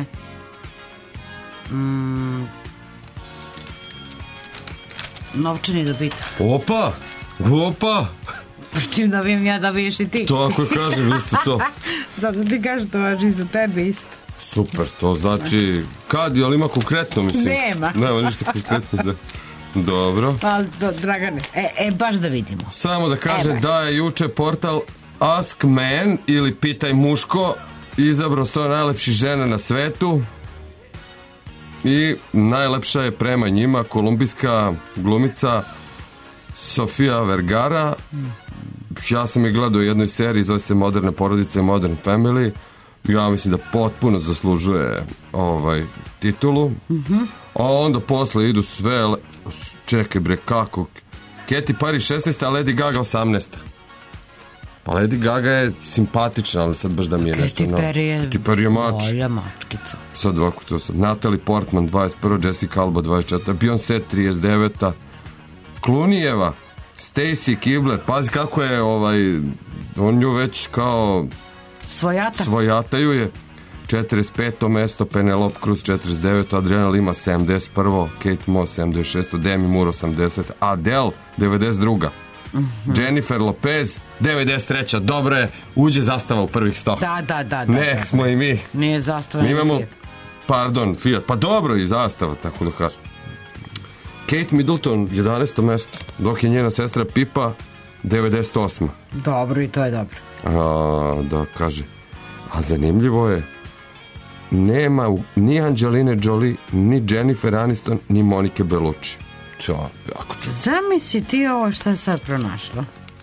mm, novčani dobitak. Opa! Opa! Čim dobijem ja, dobiješ i ti. To ako kažem, isto to. Zato ti kažeš, to važi za tebe isto. Super, to znači... Kad, jel ima konkretno, mislim? Nema. Nema ništa konkretno, da... Dobro. Ali, do, Dragane, e, e, baš da vidimo. Samo da kaže E, baš. da je juče portal Ask Man ili Pitaj muško izabrao sto najlepših žena na svetu i najlepša je prema njima kolumbijska glumica Sofia Vergara. Ja sam je gledao u jednoj seriji, zove se Moderne porodice i Modern Family. Ja mislim da potpuno zaslužuje ovaj titulu. Mhm. A onda posle idu sve le... čekaj bre, kako Katy Perry šesnaesta, a Lady Gaga osamnaesta. Pa Lady Gaga je simpatična, ali sad baš da mi je nešto... Katy Perry je... Katy Perry je mač. Bolja mačkica. Sad ovako to sad. Natalie Portman dvadeset prva, Jessica Alba dvadeset četvrta, Beyoncé trideset deveta, Clooneyjeva, Stacy Kibler, pazi kako je ovaj, on nju već kao... Svojata. Svojataju je. četrdeset peto mesto, Penelope Cruz četrdeset deveto, Adriana Lima sedamdeset prvo, Kate Moss sedamdeset šesto, Demi Moore osamdeset, Adele devedeset druga, Mhm. Jennifer Lopez devedeset treća, dobro je, uđe zastava u prvih sto. Da, da, da. da Nek da, smo i mi. Nije zastava. Mi nego imamo, Fiat. pardon, Fiat, pa dobro i zastava, tako da kažem. Kate Middleton jedanaesto mesto, dok je njena sestra Pipa devedeset osma. Dobro, i to je dobro. A, da, kaže. A zanimljivo je, nema u- ni Angelina Jolie, ni Jennifer Aniston, ni Monike Bellucci. Čo, jako ču. Zamisli ti ovo što je sad pronašla.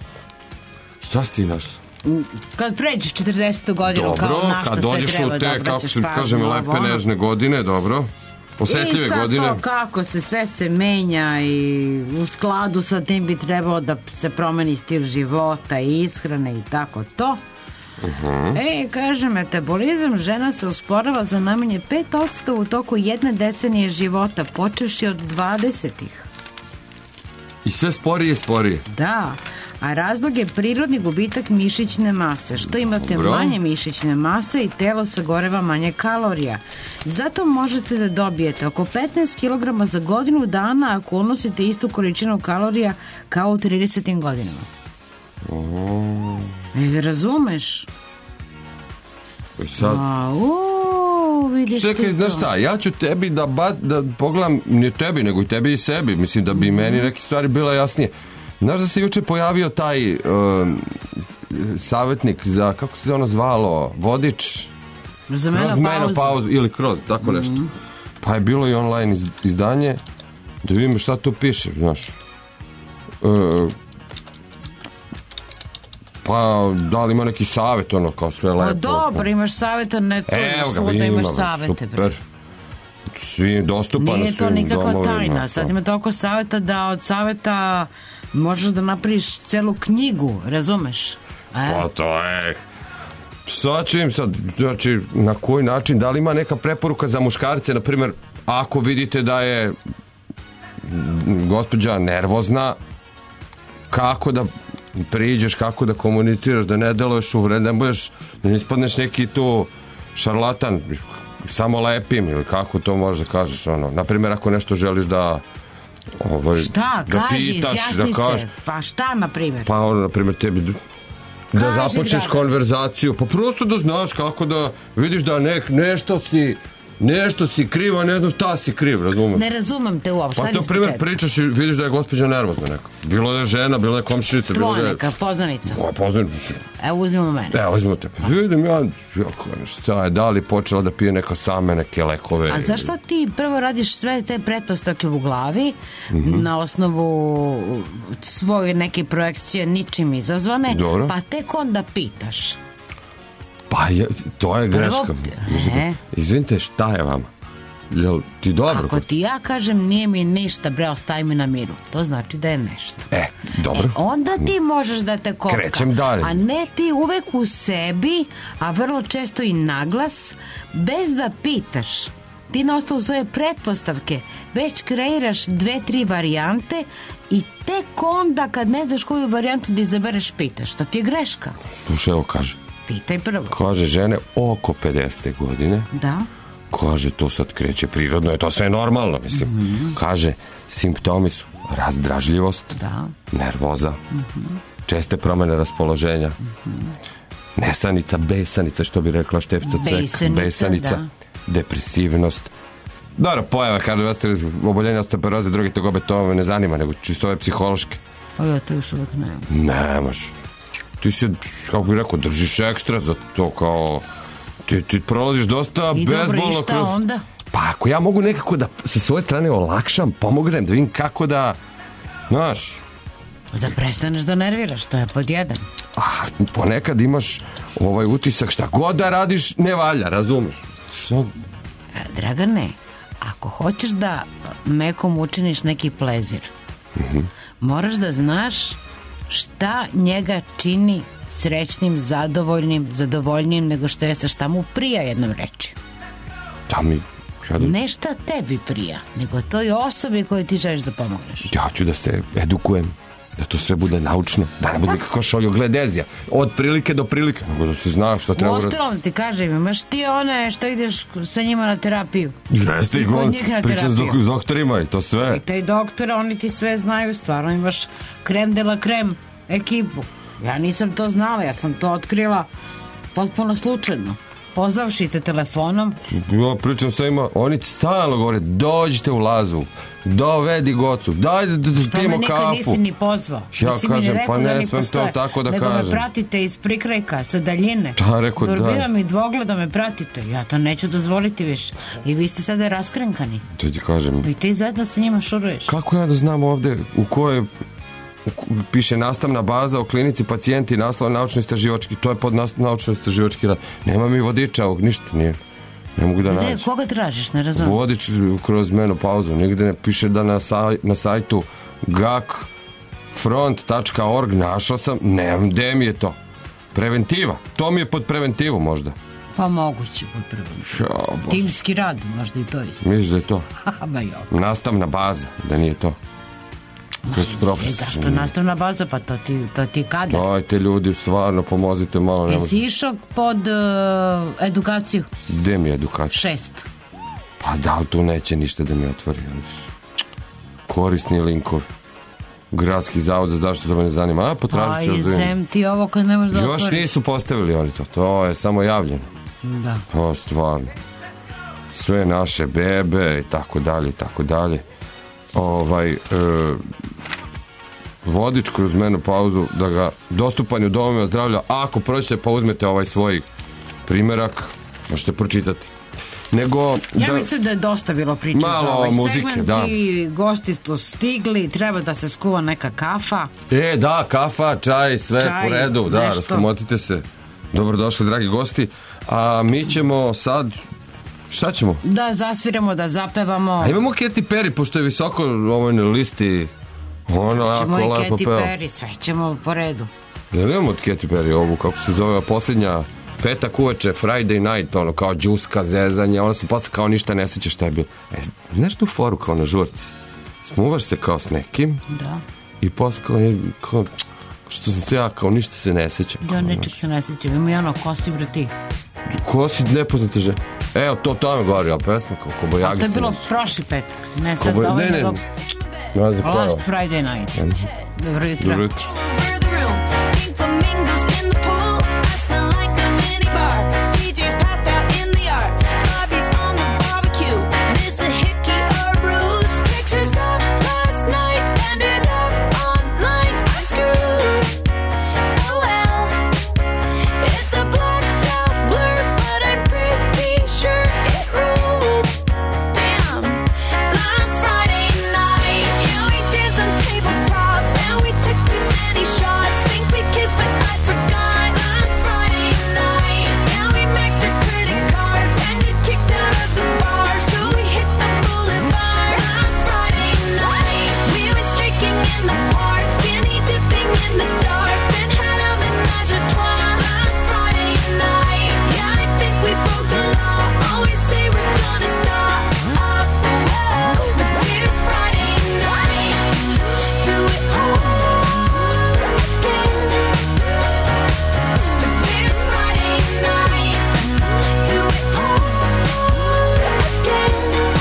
Šta si ti našla? Kad pređeš četrdesetu godinu, kao Dobro, na što kad sve dođeš treba u da te, kako obraćaš se pažnju, kažem, ovo, lepe ono. nežne godine, dobro. Osetljive I sad godine. to kako se sve se menja i u skladu sa tim bi trebalo da se promeni stil života i ishrane i tako to. Uh-huh. E, kaže, metabolizam žena se usporava za najmanje pet posto u toku jedne decenije života, počevši od dvadesetih. I sve sporije i sporije. Da, a razlog je prirodni gubitak mišićne mase. Što imate Dobro. manje mišićne mase i telo sagoreva manje kalorija. Zato možete da dobijete oko petnaest kilograma za godinu dana ako unosite istu količinu kalorija kao u tridesetim godinama. Ne razumeš? Sad... A, u, vidiš Čekaj, ti znaš to. šta, ja ću tebi da, ba, da pogledam, nije tebi, nego i tebi i sebi, mislim da bi mm-hmm. meni neke stvari bila jasnije. Znaš da se juče pojavio taj um, savjetnik za, kako se ono zvalo, vodič? Za kroz menopauzu. Ili kroz, tako mm-hmm. nešto. Pa je bilo i online iz, izdanje, da vidimo šta tu piše, znaš. Uh, pa da li ima neki savjet, ono, kao sve lepo. Pa dobro, imaš savjeta, ne to je svuda da imaš savjete. Super. Svi dostupano. Nije to nikakva domovima, tajna. Sad ima toliko savjeta da od savjeta možeš da napraviš celu knjigu, razumeš? E? Pa to je... Sad ću im sad, znači, na koji način, da li ima neka preporuka za muškarce, na primjer, ako vidite da je gospođa nervozna, kako da priđeš, kako da komuniciraš, da ne deluješ uvred, ne budeš, da ne ispadneš neki tu šarlatan, samo lepim, ili kako to možeš da kažeš, ono, na primjer, ako nešto želiš da ovaj, šta, da kaži, pitaš, izjasni da kažeš, se, pa šta, na primjer? pa ono, na primjer, tebi da Kaži, započneš draga. konverzaciju, pa prosto da znaš kako da vidiš da nek, nešto si nešto si kriv, a ne znam šta si kriv, razumeš? Ne razumem te uopšte. Pa to primjer pričaš i vidiš da je gospođa nervozna neka. Bilo da je žena, bilo da je komšinica. Tvoja bilo da je... neka, poznanica. O, poznanica. Evo uzmimo mene. Evo uzmimo te. Pa vidim ja, jako, šta je, da li počela da pije neka same neke lekove. A zašto ti prvo radiš sve te pretpostavke u glavi, mm-hmm. na osnovu svoje neke projekcije ničim izazvane, dobro. Pa tek onda pitaš. Pa je, to je greška. Ne. Izvinite, šta je vama? Jel ti dobro? Ako ti ja kažem nije mi ništa, bre, ostavi mi na miru. To znači da je nešto. E, dobro. E, onda ti možeš da te kopka. Krećem dalje. A ne ti uvek u sebi, a vrlo često i naglas, bez da pitaš. Ti na osnovu svoje pretpostavke već kreiraš dve, tri varijante i tek onda kad ne znaš koju varijantu da izabereš pitaš. To ti je greška. Slušaj, evo kaže. Pitaj prvo. Kaže žene oko pedesete godine. Da. Kaže to sad kreće prirodno, je to sve normalno, mislim. Mm-hmm. Kaže simptomi su razdražljivost, da. Nervoza, Mm-hmm. česte promene raspoloženja, Mm-hmm. nesanica, besanica, što bi rekla Štefica Cvek, Besanica, besanica, da. Depresivnost. Dobro, pojava kardiovaskularnih oboljenja, osteoporoze, drugi togobe, to me ne zanima, nego čisto ove psihološke. Pa ja to još uvijek nemam. Nemaš. Ti se, kako bih rekao, držiš ekstra za to, kao ti, ti prolaziš dosta I bezbolno. dobro, i šta kroz... onda? Pa ako ja mogu nekako da sa svoje strane olakšam, pomognem, da vidim kako da, znaš, da prestaneš da nerviraš, to je pod jedan. A, ponekad imaš ovaj utisak, šta god da radiš ne valja, razumeš? Što? Dragane, ako hoćeš da nekom učiniš neki plezir, mm-hmm. moraš da znaš šta njega čini srećnim, zadovoljnim, zadovoljnim nego što jeste, šta mu prija, jednom reči. Da mi... Da... Ne šta tebi prija, nego toj osobi koju ti želiš da pomogneš. Ja ću da se edukujem, da to sve bude naučno, da ne bude nikako šoljogledezija, od prilike do prilike, nego da se zna što treba... Ostalom ti kažem, imaš ti one što ideš sa njima na terapiju. Jeste, i kod njih na pričam terapiju. s doktorima i to sve. I taj doktora, oni ti sve znaju, stvarno imaš krem de la krem ekipu. Ja nisam to znala, ja sam to otkrila potpuno slučajno. Pozavši te telefonom. Ja pričam sa ima, oni ti stalno govore, dođite u Lazu, dovedi Gocu, dajde da pijemo kafu. Što me nikad nisi ni pozvao. Ja nisi kažem, rekao pa ne da smem to tako da nego kažem. Nego me pratite iz prikrajka, sa daljine. Da, rekao da. Durbinom i dvogledom me pratite. Ja to neću dozvoliti više. I vi ste sada raskrenkani. To ti kažem. I ti zajedno sa njima šuruješ. Kako ja da znam ovde u kojoj piše nastavna baza o klinici pacijenti, naslov naučno-istraživački, to je pod naučno-istraživački rad. Nema mi vodiča ovog, ništa nije. Ne mogu da nađem. Koga tražiš, ne razumijem? Vodič kroz menopauzu. Nigde ne piše da na, saj, na sajtu gakfront tačka org našao sam, nemam, gde mi je to? Preventiva. To mi je pod preventivu možda. Pa moguće pod preventivu. Ja, timski rad, možda i to isto. Misliš da je to? Ba jo. Nastavna baza, da nije to. E, zašto nastavna baza? Pa to ti, to ti kada? Dajte ljudi, stvarno pomozite malo. Jesi išao pod uh, edukaciju? Gde mi je edukacija? Šest. Pa da li tu neće ništa da mi otvori? Korisni linkovi. Gradski zavod za zaštitu, to me ne zanima. A, potražit ću. A i zem ti ovo kad ne možeš da Još otvoriš. nisu postavili oni to, to je samo javljeno. Da. O, stvarno. Sve naše bebe i tako dalje i tako dalje. Ovaj, e, vodič kroz menopauzu, da ga dostupan je u domovima zdravlja, a ako proćete pa uzmete ovaj svoj primjerak, možete pročitati. Nego, Ja da, mislim da je dosta bilo priče malo za ovaj muzike, segment da. i gosti su stigli, treba da se skuva neka kafa. E, da, kafa, čaj, sve Čaj, po redu, da, nešto. raskomotite se. Dobrodošli, dragi gosti. A mi ćemo sad, šta ćemo? Da zasviramo, da zapevamo. A imamo Katy Perry, pošto je visoko u ovoj listi. Ona Ćemo jako i lepo Katy peva. Perry, sve ćemo po redu. Jel imamo od Katy Perry ovu, kako se zove, posljednja petak uveče, Friday night, ono, kao džuska, zezanje, ona se posle kao ništa ne sjeća šta je bilo. E, znaš tu foru kao na žurci? Smuvaš se kao s nekim Da. i posle kao, kao što sam se ja, kao ništa se ne sjeća. Ja nečeg se ne sjećam, ima i ono, ko si bre ti? Ko si nepoznate žene? Evo, to tome govori, a pesma kao Kobojagi. A to je se bilo nosi. prošli petak, ne sad Koboj- ovaj ne, ne, nego ne znam koja je Last ovo. Friday night. Dobro jutro. Dobro jutro. Flamingos in the pool, I smell like a mini bar. D J's passed out in the yard. Bobby's on the barbecue. This a hickey or a bruise. Pictures of last night ended up online. I'm screwed. Oh well, it's a blacked out blur, but I'm pretty sure it ruled. Damn, last Friday night, yeah, we did some tabletops and we took too many shots. Think we kissed, but I forgot. Last Friday night, yeah, we maxed our credit cards and got kicked out of the bar, so we hit the boulevard. Last Friday night, we went streaking in the park, skinny dipping in the dark, then had a menage a trois. Last Friday night, yeah, I think we broke the law. Always say we're gonna stop. Up, oh, but here's Friday night. Do it all again. But here's Friday night. Do it all again.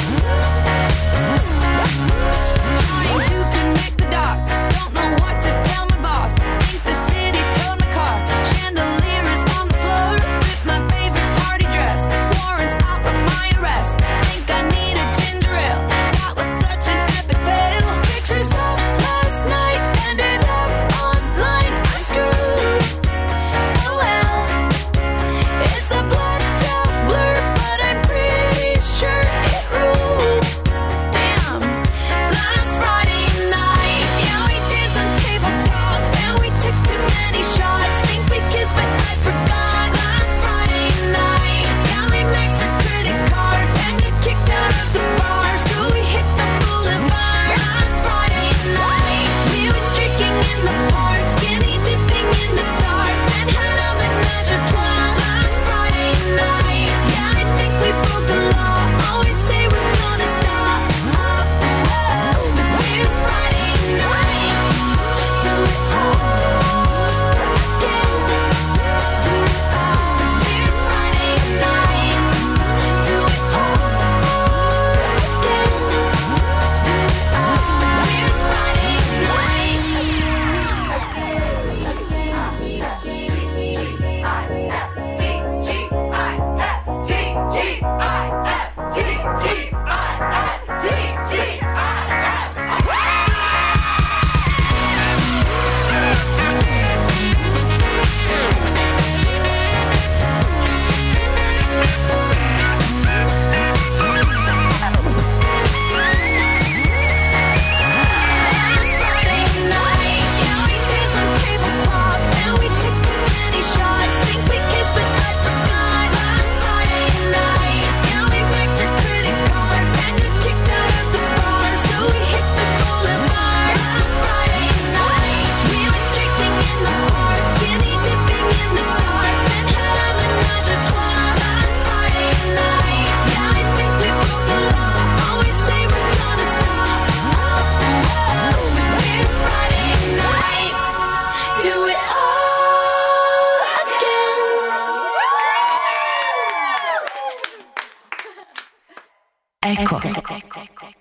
Trying to connect the dots. Don't know what to tell my boss. Think the city towed my car. Chandelier is on the floor. With my favorite party dress. Warrants out for my arrest. Think I need a ginger ale. That was such an epic fail. Pictures of last night ended up online. I'm screwed. Oh well, it's a blacked out blur, but I'm pretty sure it ruled. Damn, last Friday night, yeah, we did some tabletops and we took too many shots. Think we kissed, but I forgot. Last Friday night, yeah, we maxed our credit cards and got kicked out of the bar, so we hit the boulevard. Last Friday night, we went streaking in the park, skinny dipping in the dark, then had a menage a trois. Last Friday night, yeah, I think we broke the law. Always say we're gonna stop. Up, oh, but here's Friday night. Do it all again. Do it all. But here's Friday night. Do it all again. Do it all. Here's Friday Eko.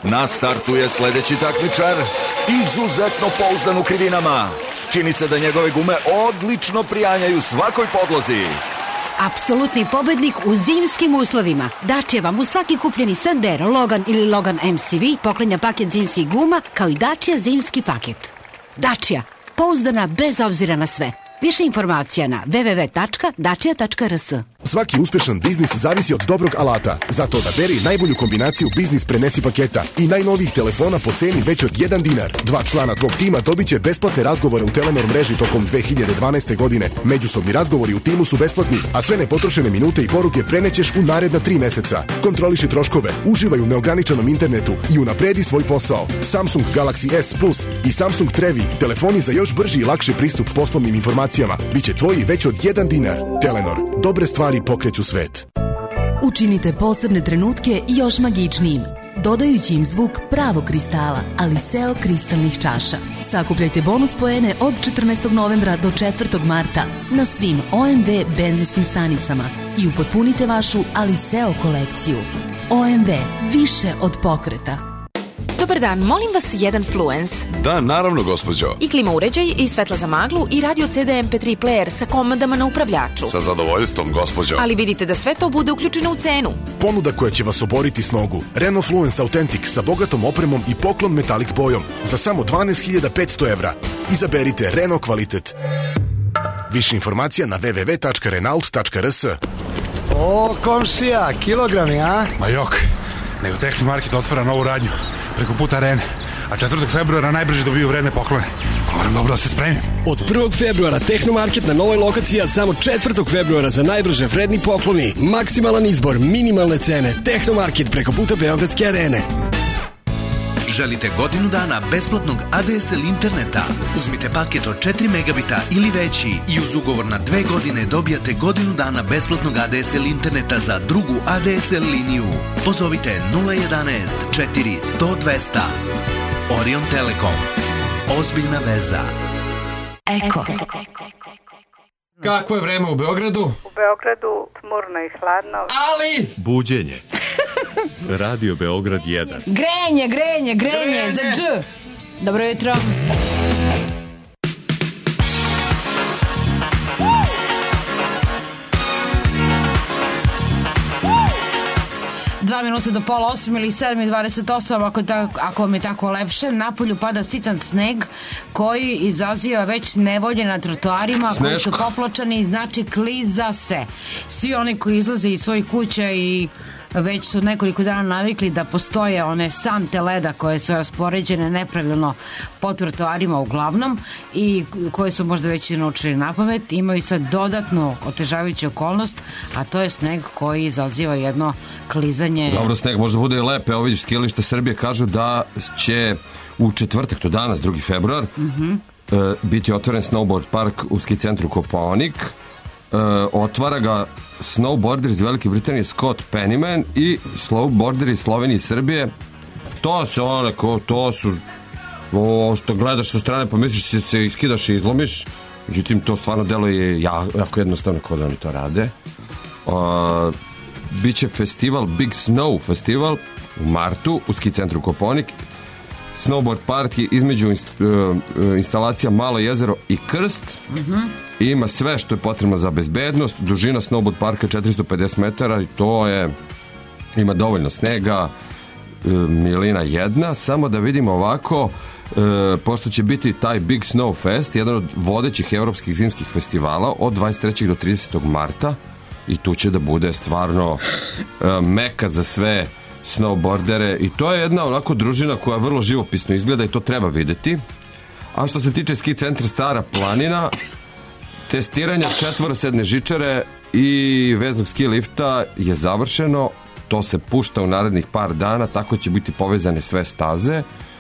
Na startu je sledeći takmičar, izuzetno pouzdan u krivinama. Čini se da njegove gume odlično prijanjaju svakoj podlozi. Apsolutni pobednik u zimskim uslovima. Dacia vam u svaki kupljeni Sandero, Logan ili Logan M C V pokrenja paket zimskih guma, kao i Dacia zimski paket. Dacia, pouzdana bez obzira na sve. Više informacija na w w w tačka dacia tačka r s. Svaki uspešan biznis zavisi od dobrog alata. Zato odaberi najbolju kombinaciju biznis prenesi paketa i najnovijih telefona po ceni već od jedan dinar. Dva člana tvog tima dobit će besplatne razgovore u Telenor mreži tokom dve hiljade dvanaeste. godine. Međusobni razgovori u timu su besplatni, a sve nepotrošene minute i poruke prenećeš u naredna tri meseca. Kontroliši troškove, uživaj u neograničenom internetu i unapredi svoj posao. Samsung Galaxy S Plus i Samsung Trevi, telefoni za još brži i lakši pristup poslovnim informacijama, biće tvoji već od jedan dinar. Telenor, dobre stvari pokreću svet. Učinite posebne trenutke još magičnijim, dodajući im zvuk pravog kristala, Aliseo kristalnih čaša. Sakupljajte bonus poene od četrnaestog novembra do četvrtog marta na svim O M V benzinskim stanicama i upotpunite vašu Aliseo kolekciju. O M V, više od pokreta. Dobar dan, molim vas jedan Fluence. Da, naravno, gospođo. I klima uređaj, i svetla za maglu, i radio C D M P tri player sa komandama na upravljaču. Sa zadovoljstvom, gospođo. Ali vidite da sve to bude uključeno u cenu. Ponuda koja će vas oboriti s nogu. Renault Fluence Authentic sa bogatom opremom i poklon metalik bojom za samo dvanaest hiljada petsto evra. Izaberite Renault kvalitet. Više informacija na w w w tačka renault tačka r s. O, komšija, kilogrami, a? Ma jok, nego Tehnomarket otvara novu radnju preko puta Arene, a četvrtog februara najbrže dobiju vredne poklone. Moram dobro da se spremim. Od prvog februara Tehnomarket na novoj lokaciji, a samo četvrtog februara za najbrže vredni pokloni. Maksimalan izbor, minimalne cene. Tehnomarket preko puta Beogradske Arene. Želite godinu dana besplatnog A D S L interneta? Uzmite paket od četiri megabita ili veći i uz ugovor na dve godine dobijate godinu dana besplatnog A D S L interneta za drugu A D S L liniju. Pozovite nula jedanaest četiri sto dvesta. Orion Telekom. Ozbiljna veza. Eko. Kako je vreme u Beogradu? U Beogradu tmurno i hladno. Ali! Buđenje. Radio Beograd jedan. Grenje, grenje, grenje, za dž. Dobro jutro. Dva minuta do pola osam ili sedam i dvadeset osam, ako, ta, ako vam je tako lepše. Napolju pada sitan sneg koji izaziva već nevolje na trotoarima. Sneško. Koji su popločani, znači kliza se. Svi oni koji izlaze iz svojih kuća i već su nekoliko dana navikli da postoje one sante leda koje su raspoređene nepravilno po trotoarima uglavnom i koje su možda već i naučili na pamet, imaju sad dodatnu otežavajuću okolnost, a to je sneg koji izaziva jedno klizanje. Dobro, sneg možda bude i lep. Evo vidiš, skijalište Srbije kažu da će u četvrtak, to danas, drugi februar, mm-hmm. e, biti otvoren snowboard park u ski centru Kopaonik. E, otvara ga snowboarder iz Velike Britanije Scott Pennyman i snowboarder iz Slovenije i Srbije. To su one ko, to su o, što gledaš sa strane pa misliš da se iskidaš i izlomiš. Međutim, to stvarno deluje jako jednostavno kao da oni to rade. A, biće festival Big Snow festival u martu u ski centru Kopaonik. Snowboard park je između inst, uh, instalacija Malo jezero i Krst. Mm-hmm. Ima sve što je potrebno za bezbednost. Dužina snowboard parka je četiristo pedeset metara i to je, ima dovoljno snega. uh, milina jedna. Samo da vidimo ovako, uh, pošto će biti taj Big Snow Fest, jedan od vodećih evropskih zimskih festivala od dvadeset trećeg do tridesetog marta, i tu će da bude stvarno uh, meka za sve snowboardere i to je jedna onako družina koja vrlo živopisno izgleda i to treba videti. A što se tiče ski centra Stara planina, testiranja četvorosedne žičare i veznog ski lifta je završeno. To se pušta u narednih par dana, tako će biti povezane sve staze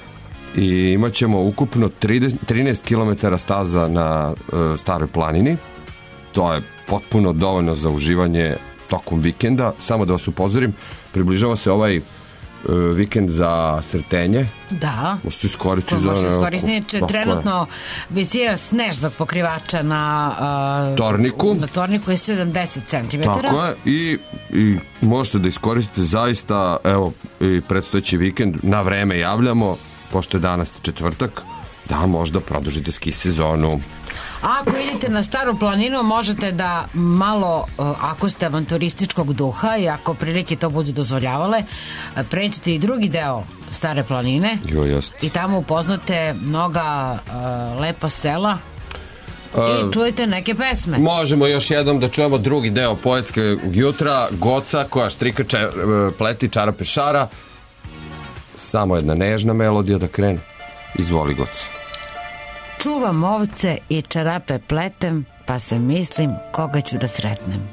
i imat ćemo ukupno trinaest kilometara staza na uh, Staroj planini. To je potpuno dovoljno za uživanje tokom vikenda. Samo da vas upozorim, približava se ovaj vikend za Srtenje. Da. Može se iskoristiti Ko za... može se neko- iskoristiti. Tako je. Trenutno visina snežnog pokrivača na a, Torniku. Na torniku je sedamdeset centimetara. Tako je, i, i možete da iskoristite zaista, evo, i predstojeći vikend, na vreme javljamo, pošto je danas četvrtak, da možda produžite ski sezonu. Ako idete na Staru planinu, možete da malo, uh, ako ste avanturističkog duha i ako prilike to budu dozvoljavale, uh, pređete i drugi deo Stare planine Jo, jest. i tamo upoznate mnoga uh, lepa sela i čujete neke pesme. Možemo još jednom da čujemo drugi deo poetskog jutra, Goca koja štrika če, pleti čarape šara. Samo jedna nežna melodija da krene. Izvoli, Goca. Čuvam ovce i čarape pletem, pa se mislim koga ću da sretnem.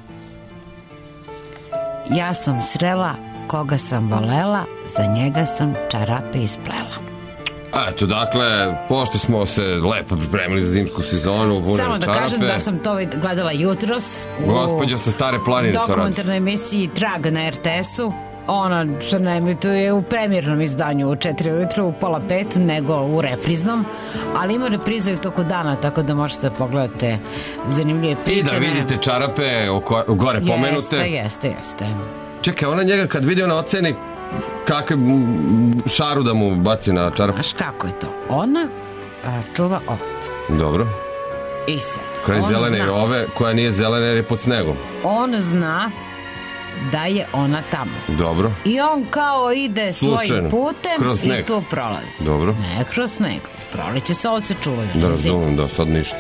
Ja sam srela koga sam volela, za njega sam čarape isplela. Eto, dakle, pošto smo se lepo pripremili za zimsku sezonu, vunene Samo da čarape. kažem da sam to gledala jutros u Gospođa sa Stare planine to radi. dokumentarnoj emisiji Trag na er te esu. Ona što ne emituje u premijernom izdanju u četiri ujutru, u pola pet, nego u repriznom, ali ima repriza i u toku dana, tako da možete da pogledate zanimljive priče. I da vidite čarape oko, gore pomenute. Jeste, jeste, jeste. Čekaj, ona njega kad vidi, ona oceni kakve m, šaru da mu baci na čarape. Znaš kako je to? Ona a, čuva ovce. Dobro. I sad. Kraj on zelene zna- ove, koja nije zelena jer je pod snegom. On zna da je ona tamo. Dobro. I on kao ide Slučajno. svojim putem Kroz i sneg. tu prolazi. Dobro. Ne kroz sneg. Proleće se ovce čuvaju. Da razumem, da, sad ništa.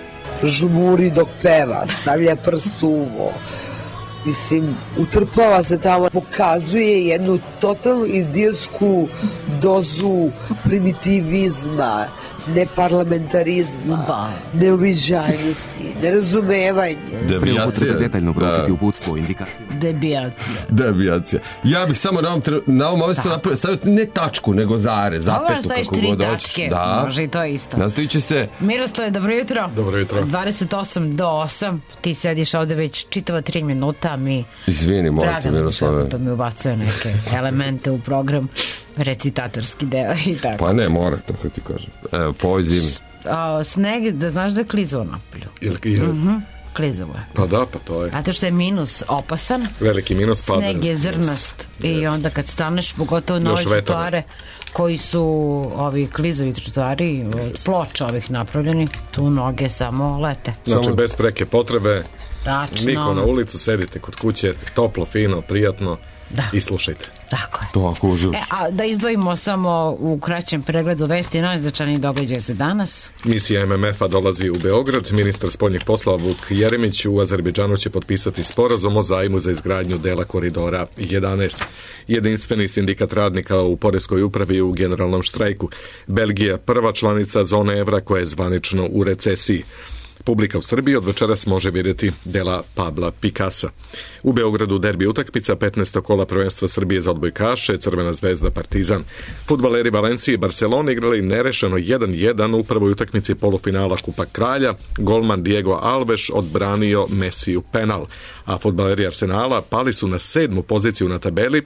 Žmuri dok peva, stavlja prst u uvo. Mislim, utrpava se tamo, pokazuje jednu totalnu idiotsku dozu primitivizma, neparlamentarizma, neuviđajnosti, nerazumevanja. Devijacija. Detaljno proučiti Da. uputstvo indikacije. Debijacija. Devijacija. Ja bih samo na ovom, tre- na ovom mjestu napravio, stavio ne tačku, nego zare, Ovo zapetu, staviš kako tri god hoćeš. tačke. Da. Može i to isto. Nastavit će se... Miroslave, dobro jutro. Dobro jutro. dvadeset osam do osam. Ti sediš ovde već čitava tri minuta, a mi... Izvini, molim te, Dragan Miroslave. to mi ubacuje neke elemente u program, recitatorski deo i tako. Pa ne, mora, to kad ti kažem. Evo, po ovoj zimi. A, sneg, da znaš da je klizavo napolju. Jel, jel, Mhm, klizavo je. Pa da, pa to je. Zato što je minus opasan. Veliki minus pada. Sneg je zrnast i onda kad staneš, pogotovo na Još ove vetar. trotoare koji su ovi klizavi trotoari od ploča ovih napravljeni, tu noge samo lete. Znači, bez preke potrebe, Tačno. niko na ulicu, sedite kod kuće, toplo, fino, prijatno i slušajte. Tako je. To ako uživaš. E, a da izdvojimo samo u kraćem pregledu vesti i najznačajniji događaj za danas. Misija em em efa dolazi u Beograd. Ministar spoljnih poslova Vuk Jeremić u Azerbejdžanu će potpisati sporazum o zajmu za izgradnju dela koridora jedanaest. Jedinstveni sindikat radnika u poreskoj upravi je u generalnom štrajku. Belgija prva članica zone evra koja je zvanično u recesiji. Publika u Srbiji od večeras može vidjeti dela Pabla Pikasa. U Beogradu derbi utakmica petnaestog kola prvenstva Srbije za odbojkaše, Crvena zvezda Partizan. Fudbaleri Valencije i Barcelona igrali nerešeno jedan jedan u prvoj utakmici polufinala Kupa Kralja. Golman Diego Alves odbranio Mesiju penal, a fudbaleri Arsenala pali su na sedmu poziciju na tabeli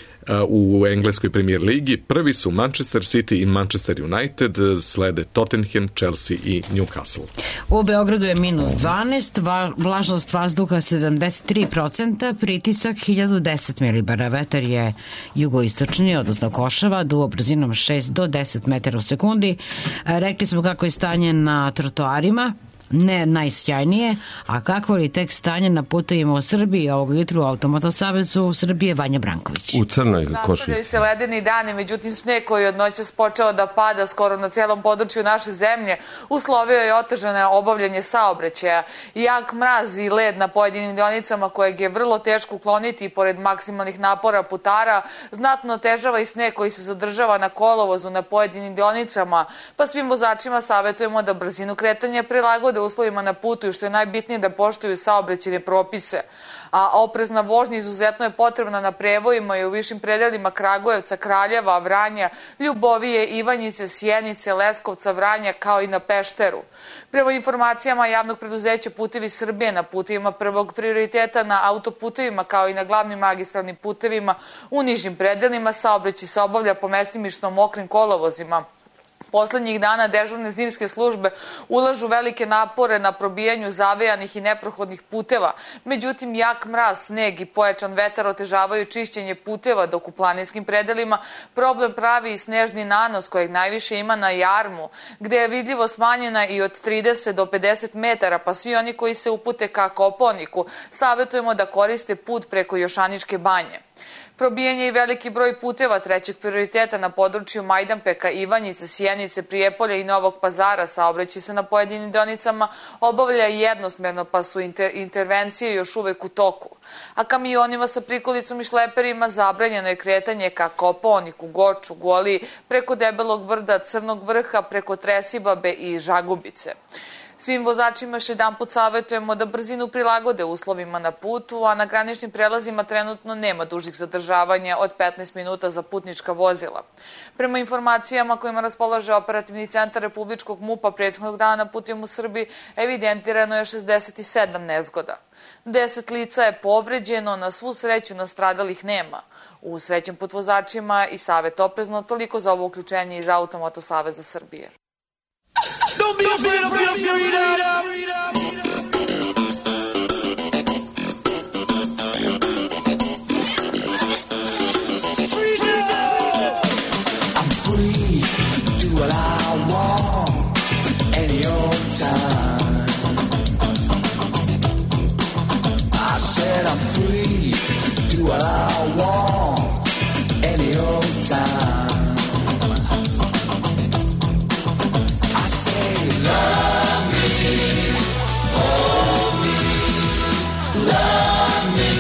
u engleskoj premijer ligi. Prvi su Manchester City i Manchester United, slede Tottenham, Chelsea i Newcastle. U Beogradu je minus dvanaest, va, vlažnost vazduha sedamdeset tri procenta, pritisak hiljadu deset milibara, vetar je jugoistočni, odnosno košava, duvo brzinom šest do deset metara u sekundi. Rekli smo kako je stanje na trotoarima, ne najsjajnije, a kako li tek stanje na putevima u Srbiji ovog jutra u Automotosavezu u Srbije Vanja Branković. U crnoj koši. Nastavljaju se ledeni dani, međutim sneg koji je od noćas počeo da pada skoro na cijelom području naše zemlje uslovio je otežano obavljanje saobraćaja. Jak mraz i led na pojedinim dionicama kojeg je vrlo teško ukloniti pored maksimalnih napora putara znatno otežava i sneg koji se zadržava na kolovozu na pojedinim dionicama, pa svim vozačima savjetujemo da brzinu kretanja prilagode uslovima na putu i što je najbitnije da poštuju saobraćajne propise. a oprezna vožnja izuzetno je potrebna na prevojima i u višim predelima Kragujevca, Kraljeva, Vranja, Ljubovije, Ivanjice, Sjenice, Leskovca, Vranja, kao i na Pešteru. Prema informacijama javnog preduzeća Putevi Srbije, na putevima prvog prioriteta na autoputevima kao i na glavnim magistralnim putevima u nižim predelima saobraćaj se obavlja po mestimično mokrim kolovozima. Poslednjih dana dežurne zimske službe ulažu velike napore na probijanju zavejanih i neprohodnih puteva. Međutim, jak mraz, sneg i pojačan vetar otežavaju čišćenje puteva, dok u planinskim predelima problem pravi i snežni nanos kojeg najviše ima na Jarmu, gde je vidljivo smanjena i od trideset do pedeset metara, pa svi oni koji se upute ka Kopaoniku savjetujemo da koriste put preko Jošaničke banje. Probijanje i veliki broj puteva trećeg prioriteta na području Majdanpeka, Ivanjice, Sjenice, Prijepolja i Novog Pazara saobraćaj se na pojedinim deonicama obavlja jednosmerno, pa su inter intervencije još uvek u toku. A kamionima sa prikolicom i šleperima zabranjeno je kretanje ka Kopaoniku, Goču, Goliji, preko Debelog Brda, Crnog Vrha, preko Tresibabe i Žagubice. Svim vozačima još jedanput savjetujemo da brzinu prilagode uslovima na putu, a na graničnim prelazima trenutno nema dužih zadržavanja od petnaest minuta za putnička vozila. Prema informacijama kojima raspolaže operativni centar Republičkog MUP-a prethodnog dana na putima u Srbiji evidentirano je šezdeset sedam nezgoda. deset lica je povređeno, na svu sreću nastradalih nema. U srećem put vozačima i savjet oprezno, toliko za ovo uključenje iz Automoto Saveza Srbije. Don't be afraid of your freedom. I'm free to do what I want any old time. I said I'm free to do what I want any old time. Love me, hold me, love me,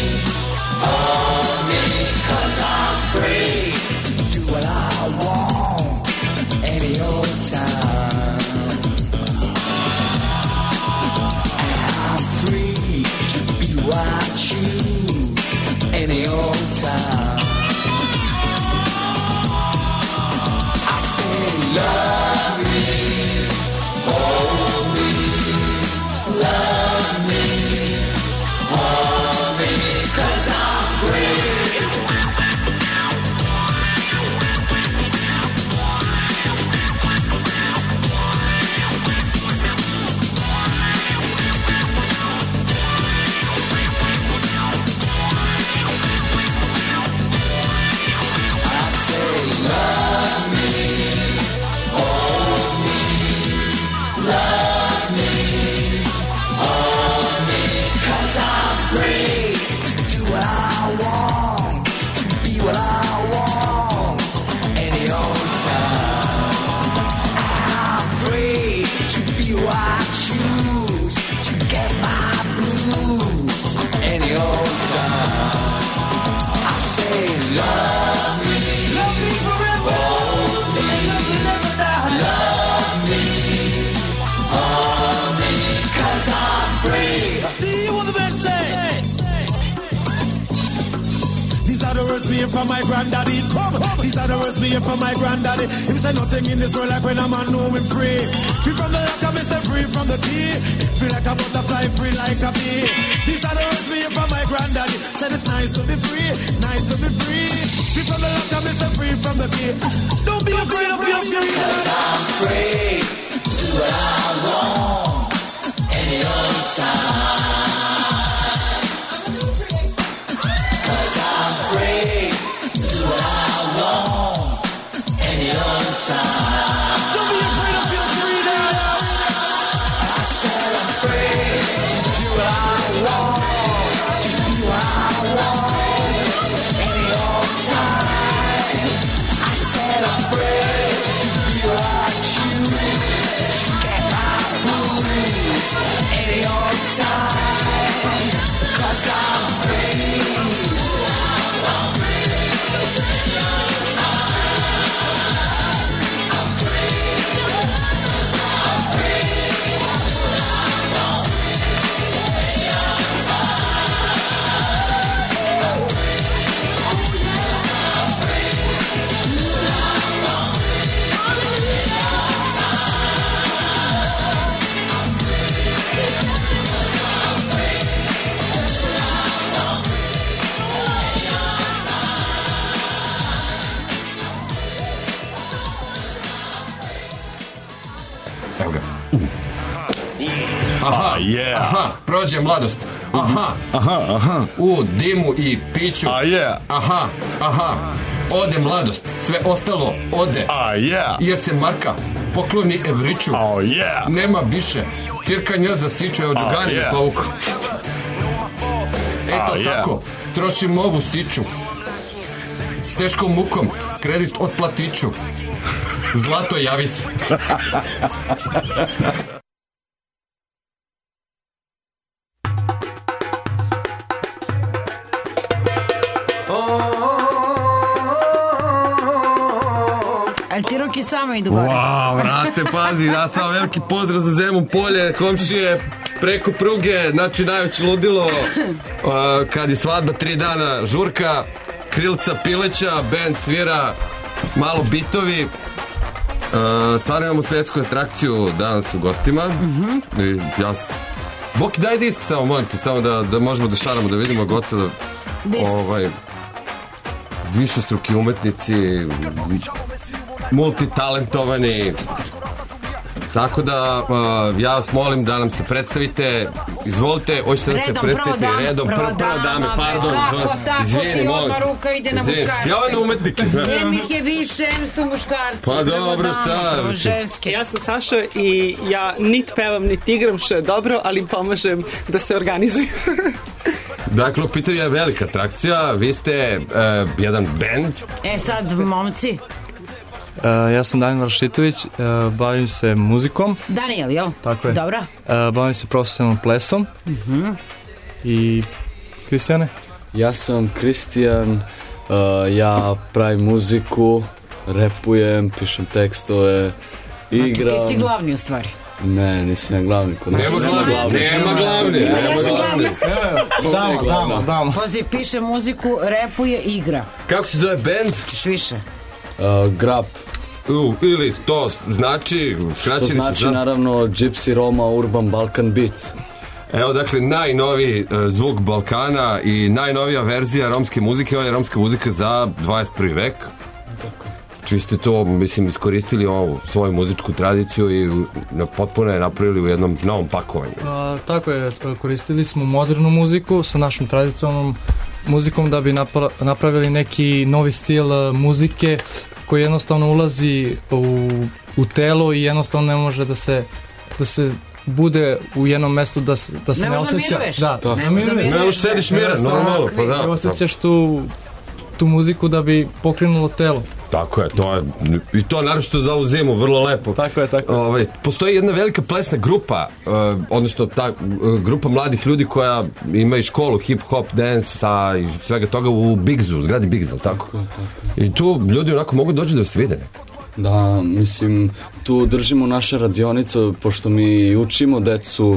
hold me, 'cause I'm free to do what I want any old time. And I'm free to be who I choose any old time. I say love me, hold me, love me, hold me, 'cause I'm free. I say love me, hold me, love me, hold me, 'cause I'm free to do what I want, to be what I want any old time. I'm free to be who I choose, to get my blues any old time. I say love me, love me forever, hold me, love me never die, love me, hold me, 'cause I'm free. Do you want the best say? These are the words me hear from my granddaddy. Come, these are the words me hear from my granddaddy. Him say nothing in this world like when a man know him free. Free from the lack of me, say free from the tea. Free like a butterfly, free like a bee. These are the words me hear from my granddaddy. Said it's nice to be free, nice to be free. Free from the lack of me, say free from the tea. Don't be afraid of your freedom. 'Cause I'm free to do what I want any old time. 'Cause I'm free to do what I want any old time. Don't be afraid of your freedom. I said I'm free to do what I want, to be what I want any old time. I said I'm free to be what I choose, to get my blues any old time. 'Cause I'm free. I'm free. Aha, yeah. Aha, prođe mladost. Aha, aha, aha. U dimu i piću. A yeah. Aha, aha. Ode mladost, sve ostalo ode. A yeah. Jer se Marka pokloni Evriću. Oh yeah. Nema više cirkanja za siću, evo Džugani yeah. pavuka. Eto oh, tako, yeah. trošim ovu siću. S teškom mukom, kredit otplatiću. Zlato, javi se. Ali ti ruke samo idu gore. Wow, vrate, pazi, ja sam veliki pozdrav za Zemun polje, komšije, preko pruge, znači najveće ludilo, uh, kad je svadba, tri dana žurka, krilca pileća, band svira, malo bitovi, uh, stvarno imamo svetsku atrakciju danas u gostima. Mhm. I ja s- Boki, daj disk samo, molim te, samo da, da možemo da šaramo, da vidimo goca, da, Disk. ovaj, višestruki umetnici, multitalentovani. Tako da uh, ja vas molim da nam se predstavite. Izvolite, hoćete da se Redom, predstavite prvo dame, redom, prvo prvo, prvo dame, dame, pardon. kako izvolite. tako Izvini, ti molim. odmah ruka ide na Izvini. muškarce? Ja ovaj umetnik, znaš. Gdje ih je više, em su muškarci. Pa prvo dobro, dama, šta, prvo mislim. ženske. Ja sam Saša i ja nit pevam, nit igram, što je dobro, ali pomažem da se organizuju. Dakle, u pitanju je velika atrakcija. Vi ste uh, jedan band. E sad, momci, Uh, ja sam Daniel Rašitović, uh, bavim se muzikom. Daniel, jel? Tako je. Dobro. Uh, bavim se profesionalnom plesom. Mhm. I Kristijane? Ja sam Kristijan, uh, ja pravim muziku, repujem, pišem tekstove, igram. Znači, ti si glavni u stvari. Ne, nisam ja glavni. Kod nas Nema sam glavni, nema glavni, nema glavni. Damo, damo, damo. Pazi, piše muziku, repuje, igra. Kako se zove band? Češ više. Uh, Grap. U, ili to znači Što skraćenica znači za... naravno Gypsy Roma Urban Balkan Beats. Evo, dakle, najnoviji uh, zvuk Balkana i najnovija verzija romske muzike. Ovo je romska muzika za dvadeset prvi vek. Tako. Čiji ste to, mislim, iskoristili ovu svoju muzičku tradiciju i u- na- potpuno je napravili u jednom novom pakovanju. Uh, tako je, koristili smo modernu muziku sa našom tradicionalnom muzikom da bi napra- napravili neki novi stil uh, muzike koji jednostavno ulazi u, u telo i jednostavno ne može da se, da se bude u jednom mestu da, se- da se Ne ne, možeš da osjeća. miruješ. Da, Ne možeš da miruješ. Ne možeš sediš miran, normalno, pa da. I osjećaš tu, tu muziku da bi pokrenulo telo. Tako je, to je, i to naročito za ovu zimu, vrlo lepo. Tako je, tako je. Ove, postoji jedna velika plesna grupa, uh, odnosno ta uh, grupa mladih ljudi koja ima i školu hip-hop, dance-a i svega toga u Bigzu, u zgradi Bigzu, tako? Tako, tako. I tu ljudi onako mogu doći da se vide. Da, mislim, tu držimo naše radionice, pošto mi učimo decu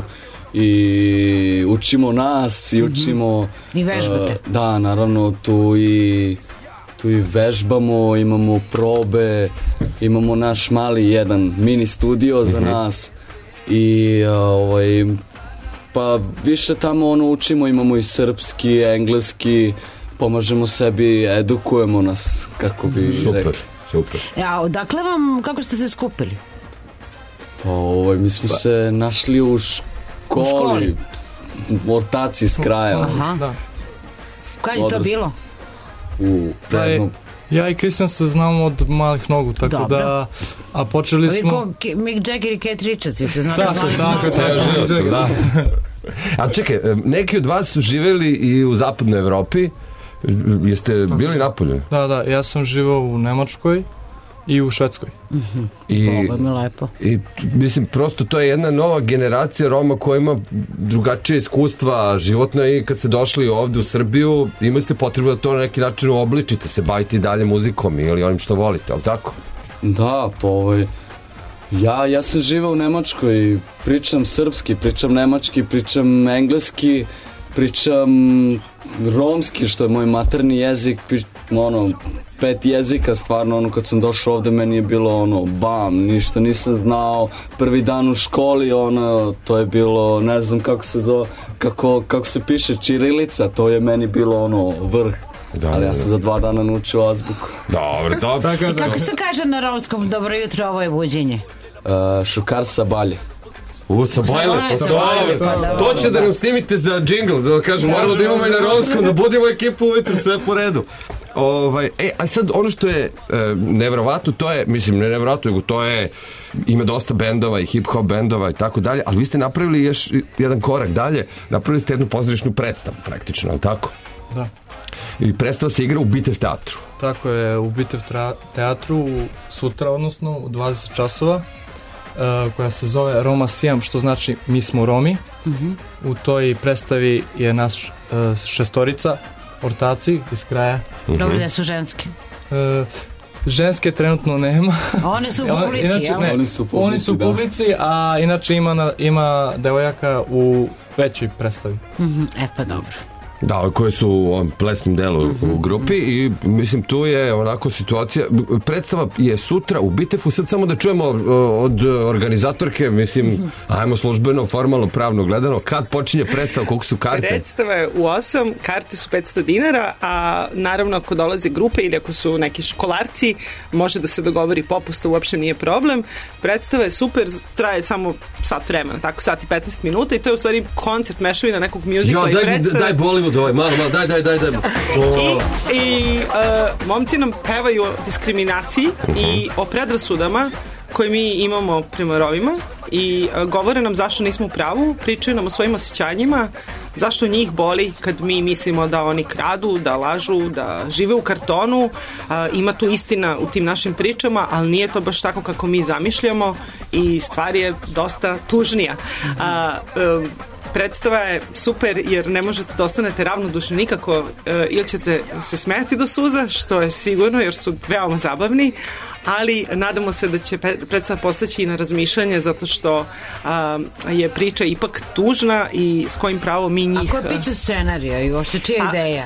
i učimo nas i učimo... I vežbate. uh, da, naravno, tu i, tu i vežbamo, imamo probe, imamo naš mali jedan mini studio za nas i uh, ovaj, pa više tamo ono učimo, imamo i srpski, engleski, pomažemo sebi, edukujemo nas, kako bi Super, rekli. super. Ja, odakle vam, kako ste se skupili? Pa ovaj, mi smo se našli u školi, U školi? ortaci s kraja. Aha. Da. Kad je to Odrasli. bilo? U Pa je- prednom. Ja i Kristijan se znamo od malih nogu, tako Dobro. da, a počeli Vi smo... ko Ke- Mick Jagger i Kate Richards, vi se znate. Tako, malih tako, nogu. Ceo život, da. A čekaj, neki od vas su živjeli i u zapadnoj Evropi. Jeste bili napolje? Da, da, ja sam živao u Nemačkoj i u Švedskoj. I, Ovo mi lepo. I mislim, prosto to je jedna nova generacija Roma koja ima drugačije iskustva životno i kad ste došli ovde u Srbiju imali ste potrebu da to na neki način uobličite, se bavite i dalje muzikom ili onim što volite, ali tako? Da, pa ovaj, ja, ja sam živao u Nemačkoj, pričam srpski, pričam nemački, pričam engleski, pričam romski, što je moj materni jezik, pi, ono, pet jezika, stvarno, ono, kad sam došao ovde, meni je bilo, ono, bam, ništa nisam znao, prvi dan u školi, ono, to je bilo, ne znam kako se zove, kako, kako se piše čirilica, to je meni bilo, ono, vrh. Da, ali ja da, sam da. za dva dana naučio azbuku. Dobro, dobro. I kako se kaže na romskom dobro jutro, ovo je buđenje? Uh, šukar sa balje. U, sa bojler, sa bojler. Pa To će da nam snimite za džingl, da kažem, moramo da imamo i na romskom, da budemo ekipu ujutru, sve po redu. Ovaj, e, a sad ono što je e, nevjerovatno, to je, mislim, ne nevjerovatno, nego to je, ima dosta bendova i hip-hop bendova i tako dalje, ali vi ste napravili još jedan korak dalje, napravili ste jednu pozorišnu predstavu praktično, ali tako? Da. I predstava se igra u Bitev teatru. Tako je, u Bitev teatru sutra, odnosno u dvadeset časova, Uh, koja se zove Roma Sijam, što znači mi smo Romi. Mhm. U toj predstavi je naš uh, šestorica ortaci iz kraja. Dobro da su ženske. Uh, ženske trenutno nema. One su u publici, inače, jel? ne, Oni su u publici, oni su u da. publici, a inače ima, na, ima devojaka u većoj predstavi. Mhm, E pa dobro. Da, koje su u ovom plesnom delu u grupi i mislim tu je onako situacija, predstava je sutra u Bitefu, sad samo da čujemo od organizatorke, mislim, ajmo službeno, formalno, pravno gledano, kad počinje predstava, koliko su karte? Predstava je u osam, karte su petsto dinara, a naravno ako dolaze grupe ili ako su neki školarci, može da se dogovori popusta, uopšte nije problem. Predstava je super, traje samo sat vremena, tako sat i petnaest minuta i to je u stvari koncert mešavina nekog mjuzikla Ja, i daj, predstave. daj Bollywood ovaj, malo, malo, daj, daj, daj, daj. O. I, i uh, momci nam pevaju o diskriminaciji i o predrasudama koje mi imamo prema Romima i uh, govore nam zašto nismo u pravu, pričaju nam o svojim osjećanjima, zašto njih boli kad mi mislimo da oni kradu, da lažu, da žive u kartonu. Uh, ima tu istina u tim našim pričama, ali nije to baš tako kako mi zamišljamo i stvar je dosta tužnija. Uh, um, Predstava je super jer ne možete da ostanete ravnodušni nikako, e, ili ćete se smejati do suza, što je sigurno jer su veoma zabavni, ali nadamo se da će predstava postaći i na razmišljanje zato što a, je priča ipak tužna i s kojim pravom mi njih... A ko piše scenarija i uopšte čija ideja?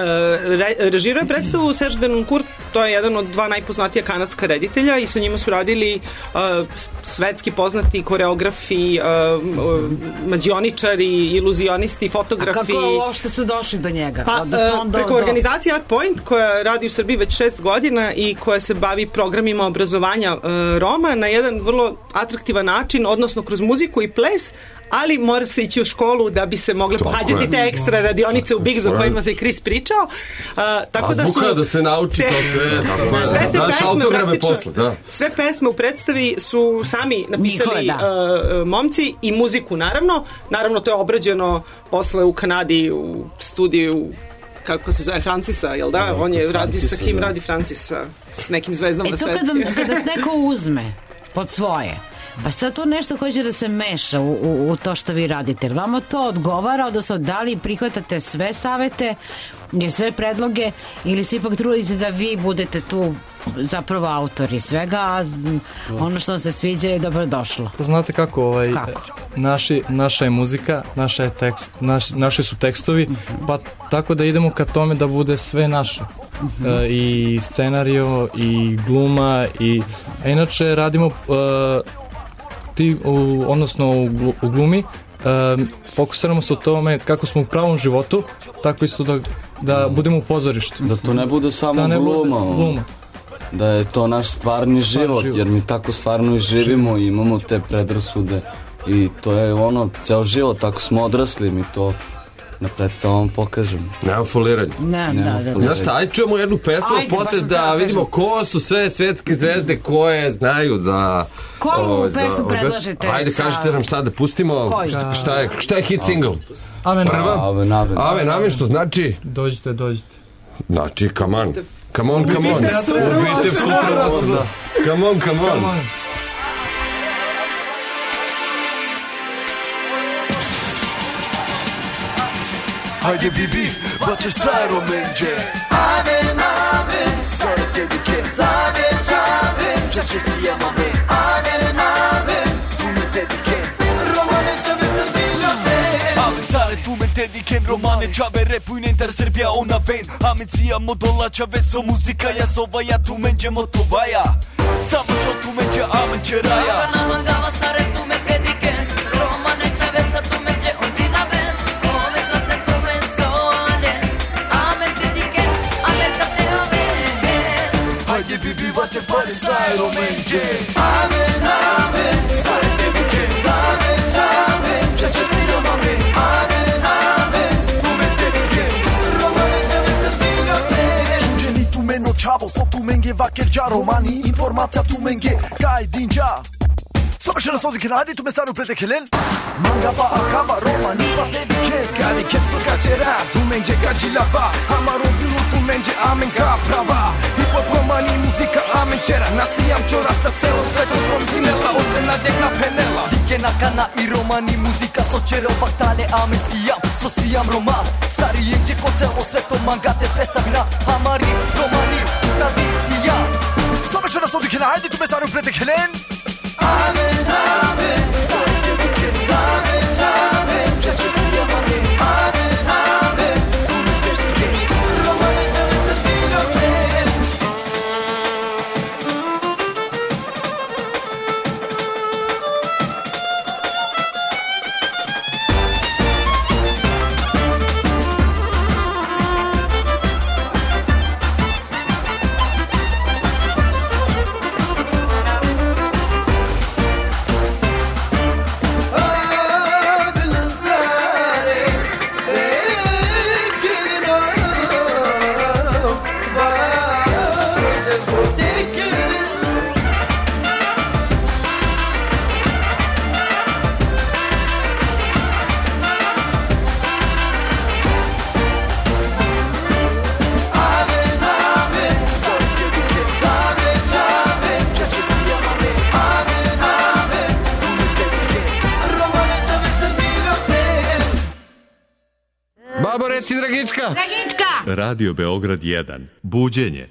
Re, režirao je predstavu Serge Denoncourt, to je jedan od dva najpoznatija kanadska reditelja i sa njima su radili uh, svetski poznati koreografi, uh, mađioničari, iluzionisti, fotografi. A kako uopšte su došli do njega? Pa, uh, preko do... organizacije Art Point koja radi u Srbiji već šest godina i koja se bavi programima obrazovanja uh, Roma na jedan vrlo atraktivan način, odnosno kroz muziku i ples, ali mora se ići u školu da bi se mogle pohađati te ekstra radionice u Bigzu o kojima se i Chris pričao. Uh, tako da su da se nauči to sve. Sve te pesme posle, da. Sve pesme u predstavi su sami napisali Njihove, da. uh, momci i muziku naravno. Naravno to je obrađeno posle u Kanadi u studiju kako se zove, Francisa, jel da? On je radi sa kim radi Francisa s nekim zvezdama e, svetske. E to kada, kada se neko uzme pod svoje, pa sad to nešto hoće da se meša u, u, u to što vi radite. Vama to odgovara, odnosno da li prihvatate sve savete i sve predloge ili se ipak trudite da vi budete tu zapravo autori svega, a ono što vam se sviđa je dobrodošlo. Znate kako, ovaj, kako? Naši, naša je muzika, naša je tekst, naš, naši su tekstovi, uh-huh. pa tako da idemo ka tome da bude sve naše. Uh-huh. E, i scenario, i gluma, i a inače radimo uh, ti, u, odnosno u, u glumi, um, fokusiramo se o tome kako smo u pravom životu, tako isto da, da budemo u pozorištu. Da to ne bude samo da ne gluma. Bude gluma. Da je to naš stvarni život, život, jer mi tako stvarno i živimo i imamo te predrasude i to je ono, ceo život, tako smo odrasli, mi to na predstavom pokažemo. Nema foliranja. Ne, da, da, da. Znaš šta, ajde čujemo jednu pesmu, Ajde, posle da vidimo ko su sve svetske zvezde koje znaju za... Koju pesmu predlažete? Ajde, sa... kažete nam šta da pustimo, šta, šta, je, šta je hit single? Amen, Prva? Amen, amen. Amen, amen, što znači? Dođite, dođite. Znači, come on. Come on, come on. Ubite sutra vas. Come on, come on. Hajde bibi, bačeš sajro menđe. Amen, amen, sada tebi ke zave, zave, čače si jamame. Amen, amen, tu me tebi ke, romane čave Srbija ven. Amen, sare tu me tebi ke, romane čave, repuj nentar Srbija ona ven. Amen, cijamo dola čave, so muzika ja sovaja, tu menđe motovaja. Samo so tu menđe, amen će raja. Amen, amen, gava sare tu me tebi ke, romane čave sa tu menđe ondina ven. Hajde bibi vače pare sajro menđe. Amen, amen, sare tebi ke zave, zave. menge vacker romani informacija tu menge kaj dinja Sonuçta sodik hadi tu mesaru pretekelen Manga ba akaba romani pa dedike Kadi ketsu kaçera tu menge gacilava Amaro bilu tu menge amen ka prava Hip hop romani muzika amen čera Nasijam čora sa celo svetom svom sinela Osena dekna penela Dike nakana i romani muzika sočera Baktale amen sijam, so sijam roman Stari jeđe ko celo svetom manga te predstavina Amari romani tradicija Sonuçta sodik hadi tu mesaru pretekelen Amen, amen, sorge bir kez amen, amen, çeçesi yamanı Amen, amen, bunu dedike, romanı çabası dilöme Babo, reci Dragička. Dragička! Radio Beograd jedan. Buđenje.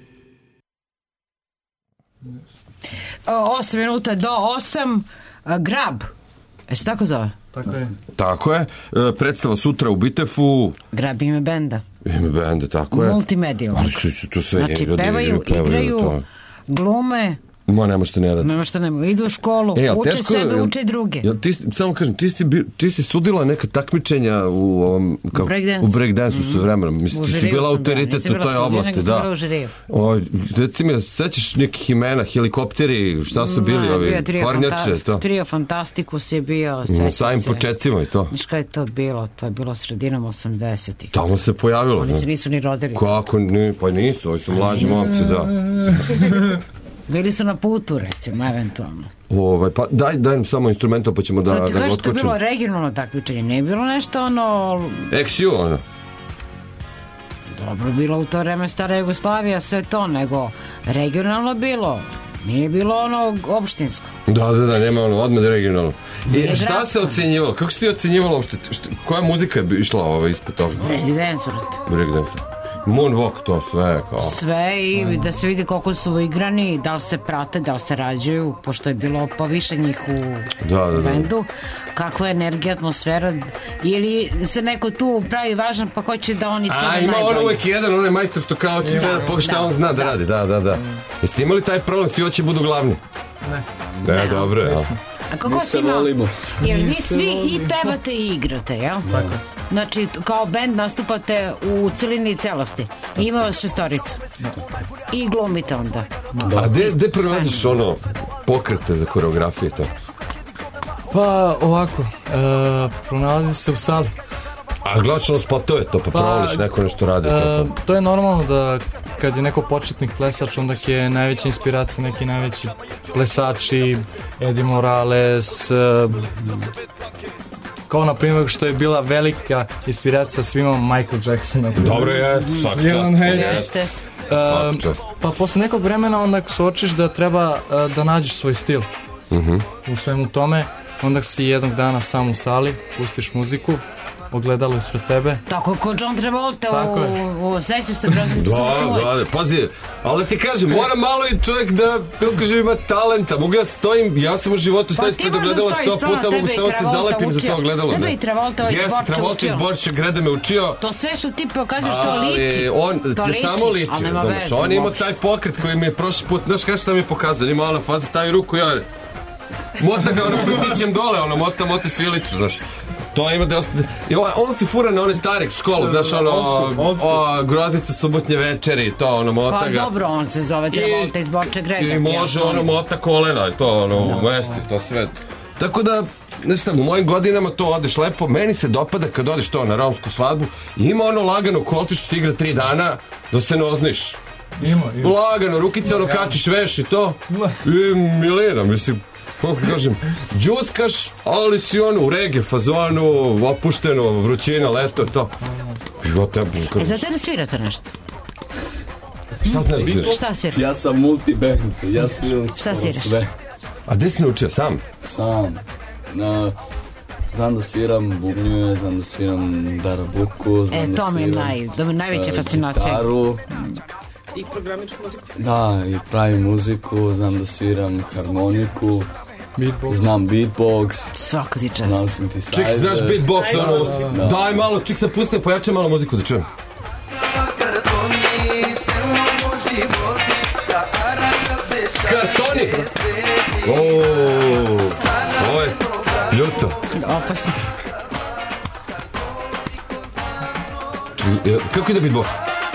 osam minuta do osam. Grab. E se tako zove? Tako je. Tako je. E, predstava sutra u Bitefu. Grab ime benda. Ime benda, tako je. Multimedijalno. Ali su to sve Znači, ljudi, pevaju, pevaju, igraju, to. glume. Ma, nema što ne radi. Nema što nema. Idu u školu, E, uče teško, sebe, jel, uče druge. Jel ti, samo kažem, ti si, bi, ti si sudila neka takmičenja u ovom... Kako, u breakdansu. U breakdansu mm-hmm. su vremenom. Mislim, ti si bila autoritet u toj oblasti. Da. O, reci mi, sećaš nekih imena, helikopteri, šta su bili Ma, ovi kornjače? Fanta- To. Trio Fantastikus je bio, Na sećam samim se. početcima i to. Znaš kada je to bilo? To je bilo sredinom osamdesetih. Tamo se pojavilo. Oni ne? se nisu ni rodili. Kako? Ni, pa nisu, ovi su mlađi momci, da. Bili su na putu, recimo, eventualno. Ovaj, pa daj, daj nam samo instrumental pa ćemo da, To ti da ga kažeš što je otkočimo. bilo regionalno takmičenje, nije bilo nešto ono... Ex U, ono. Dobro bilo u to vreme stara Jugoslavija, sve to, nego regionalno bilo. Nije bilo ono opštinsko. Da, da, da, nema ono, odmah regionalno. Nije I šta gradsko. se ocenjivalo? Kako si ti ocenjivala uopšte? Šta, koja muzika je išla ovaj, ispod toga? Breakdance, vrati. Breakdance. Moonwalk, to sve, kao... Sve i da se vidi koliko su igrani, da li se prate, da li se rađaju, pošto je bilo pa više njih u Da, da, da. bendu. Kakva je energija, atmosfera, ili se neko tu pravi važan pa hoće da on ispada A, najbolji. ima ono uvijek jedan, onaj majstor što kao će sve, da, šta on zna da, da radi, da, da, da. Jeste imali taj problem, svi hoće budu glavni? Ne. Ne, dobro, ja. A kako si imao? Jer vi svi i pevate i igrate, jel? Tako. Znači, kao bend nastupate u celini i celosti. I ima vas šestorica. I glumite onda. A gde, gde pronalaziš ono pokrete za koreografije to? Pa ovako, e, pronalazi se u sali. A gledaš ono spotove to, pa, pa provališ neko nešto radi. E, to, to je normalno da kad je neko početnik plesač, onda je najveća inspiracija neki najveći plesači, Eddie Morales, e, kao na primjer što je bila velika inspiracija svima Michael Jacksona. Dobro je, svaka čast. Jeste. E, pa posle nekog vremena onda se uočiš da treba e, da nađeš svoj stil. Uh-huh. U svemu tome, onda si jednog dana sam u sali, pustiš muziku, ogledalo ispred tebe. Tako ko John Travolta Tako u, u seću se brati Da, da, da, pazi, ali ti kažem, mora malo i čovjek da, kako kaže, ima talenta. Mogu ja stojim, ja sam u životu stojim ispred ogledala sto puta, mogu samo se zalepim za to ogledalo. Tebe i Travolta iz Jeste, Borča Travolta iz učio. Borča grede me učio. To sve što ti pokažeš to liči. Ali on to ti liči, samo liči, ali nema znaš, veze on ima uopšte. taj pokret koji mi je prošli put, znaš kada šta mi je pokazao, ima ona faza, stavi ruku, ja mota ga ono prstićem dole, ono mota, mota svilicu, znaš. To ima da ostane. I on, on se fura na one stare školu, znaš, ono, o, Groznica subotnje večeri, to, ono, mota Pa ga. dobro, on se zove Travolta iz Borča greda. I može, ono, mota kolena, to, ono, u mesti, to sve. Tako da, znaš šta, u mojim godinama to odeš lepo, meni se dopada kad odeš to na romsku svadbu, i ima ono lagano kolti što se igra tri dana, da se ne ozniš. Ima, ima. Lagano, rukice, ono, kačiš veš i to. I Milena, mislim, kako kažem, džuskaš, ali si ono u rege fazonu, opušteno, vrućina, leto, to. E, znate da svirate nešto? Šta znaš da sviraš? Šta sviraš? Ja sam multiband, ja sviram Šta sviraš? sve. A gde si naučio, sam? Sam. Na, znam da sviram bubnjeve, znam da sviram darabuku, znam E, da to mi je sviram, naj, da mi je najveća e, fascinacija. gitaru. I programičku muziku. Da, i pravim muziku, znam da sviram harmoniku, beatbox. Znam beatbox. Svaka ti čast. Znam synthesizer. Ček, znaš beatbox, ono, Da. daj malo, ček se pusti, pojačaj malo muziku da čujem. Kartoni! Oooo, ovo je ljuto. Opasno. Čekaj, kako ide beatbox?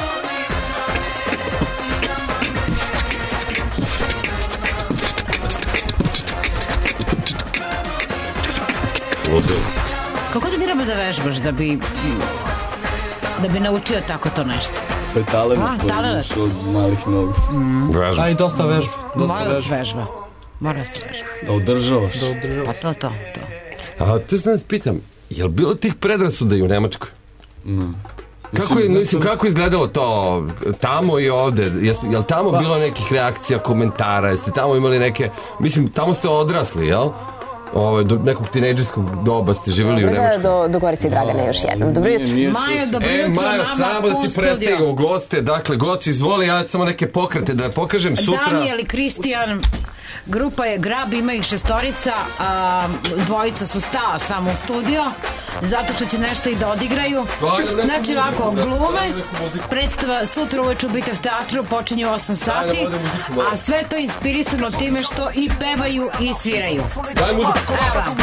Kako da ti treba da vežbaš da bi da bi naučio tako to nešto? To je talent A, koji talent. imaš od malih nogu. Vežba. A i dosta vežba. Dosta Mora da se vežba. vežba. Mora da se vežba. Da održavaš. Da održavaš. Pa to, to, to. A te znam, pitam, je li bilo tih predrasuda i u Nemačkoj? Ne. Kako je, mislim, kako je izgledalo to tamo i ovde? Jeste, je li tamo bilo nekih reakcija, komentara? Jeste tamo imali neke... Mislim, tamo ste odrasli, jel? Ove, do nekog tinejdžerskog doba ste živjeli u Dobro da Nemačkoj. do, do Gorice i Dragane još jednom. Dobro jutro. Majo, dobro E, jutro Majo, nama samo da u ti studio. predstavimo goste. Dakle, Goci, izvoli, ja samo neke pokrete da pokažem sutra. Daniel i Kristijan, grupa je Grab, ima ih šestorica, a, dvojica su stala samo u studio, zato što će nešto i da odigraju. Znači ovako, glume, predstava sutra uveče u Bitev teatru, počinje u osam sati, a sve to inspirisano time što i pevaju i sviraju. Daj muziku. Evo.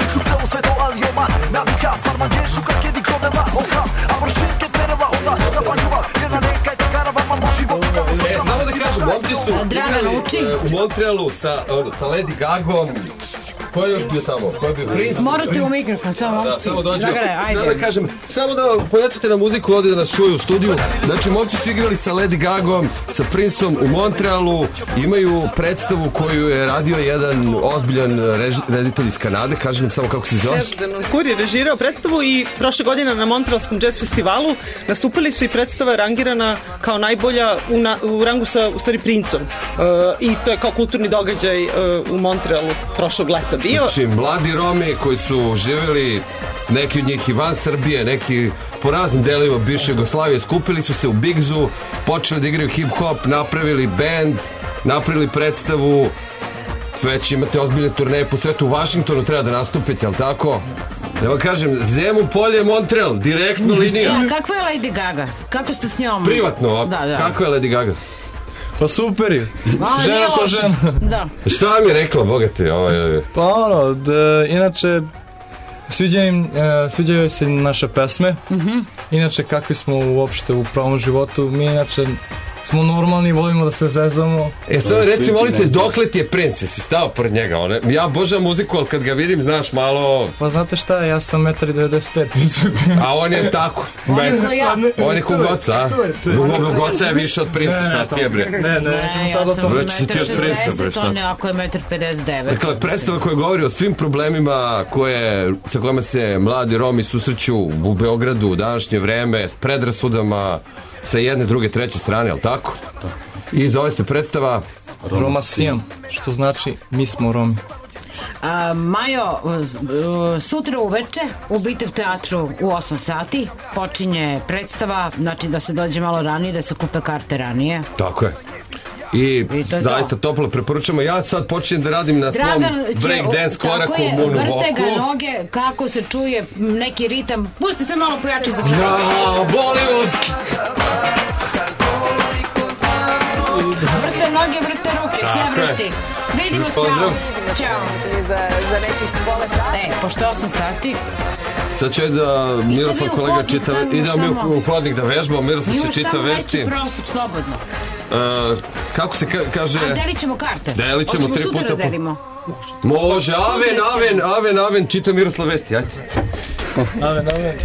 E, samo da kažem, momci su Dragan igrali uči. e, u Montrealu sa, ono, sa Lady Gagom. Ko je još bio tamo? Ko je bio? Prince? Morate u mikrofon, samo Da, momci. samo dođe. Dragane, ajde. Samo da kažem, samo da pojačate na muziku ovdje da nas čuju u studiju. Znači, momci su igrali sa Lady Gagom, sa Princeom u Montrealu. Imaju predstavu koju je radio jedan ozbiljan rež, reditelj iz Kanade. Kažem nam samo kako se zove. Serge Denoncourt je režirao predstavu i prošle godine na Montrealskom jazz festivalu nastupili su i predstava rangirana kao najbolja u, na, u rangu sa, u stvari, Princom. Uh, I to je kao kulturni događaj uh, u Montrealu prošlog leta bio. Znači, mladi Romi koji su živjeli, neki od njih i van Srbije, neki po raznim delovima bivše Jugoslavije, skupili su se u Bigzu, počeli da igraju hip-hop, napravili band, napravili predstavu, već imate ozbiljne turneje po svetu. U Vašingtonu treba da nastupite, jel tako? Da vam kažem, Zemun polje, Montreal, direktno linija. Ja, kakva je Lady Gaga? Kako ste s njom? Privatno, ovako. Da, da. Kako je Lady Gaga? Pa super je. A, Žena nije ko loše. žena. Da. Šta vam je rekla, bogate? Ovaj, Pa ono, da, inače, sviđaju, im, e, sviđaju se naše pesme. Mhm. Inače, kakvi smo uopšte u pravom životu. Mi inače smo normalni, volimo da se zezamo. E sad reci, molite, dokle ti je Prince? Jesi stao pored njega? One, ja božam muziku, ali kad ga vidim, znaš, malo... Pa znate šta, ja sam jedan devedeset pet visok. A on je tako. On je ko ja. On je ko Goca, a? Goca je više od Princa, šta ti je, bre? Ne, ne, nećemo Ne, sad ja o sam tome. Već si ti od Princa, bre, šezdeset, šta? on je ako je jedan pedeset devet. Dakle, predstava koja govori o svim problemima koje, sa kojima se mladi Romi susreću u Beogradu u današnje vreme, s predrasudama sa jedne, druge, treće strane, jel tako? I zove se predstava Romasijan, što znači mi smo Romi. A, Majo, z- uh, sutra uveče u Bitev teatru u osam sati počinje predstava, znači da se dođe malo ranije, da se kupe karte ranije. Tako je. I, I to je zaista toplo preporučamo. Ja sad počinjem da radim na svom Dragan će, breakdance tako koraku je, u Moonwalku. vrte ga noge, kako se čuje neki ritam. Pusti se malo pojači za sve. Ja, Bollywood! Vrte noge, vrte ruke, sve Tako je. vrti. Vidimo se, Pozdrav. čao. Ćao. Za, za nekih pola sata. E, pošto je osam sati, Sad će da Miroslav mi u kolega hodnik, čita, tamo idemo mi tamo. u hodnik da vežbamo, Miroslav će imaš čita tamo vesti. veći prostor, slobodno. Uh, kako se ka- kaže? A delit ćemo karte. Delit ćemo Hoćemo tri sutra puta da po- delimo. Može, aven, aven, aven, aven, čita Miroslav vesti, ajde. Aven, aven.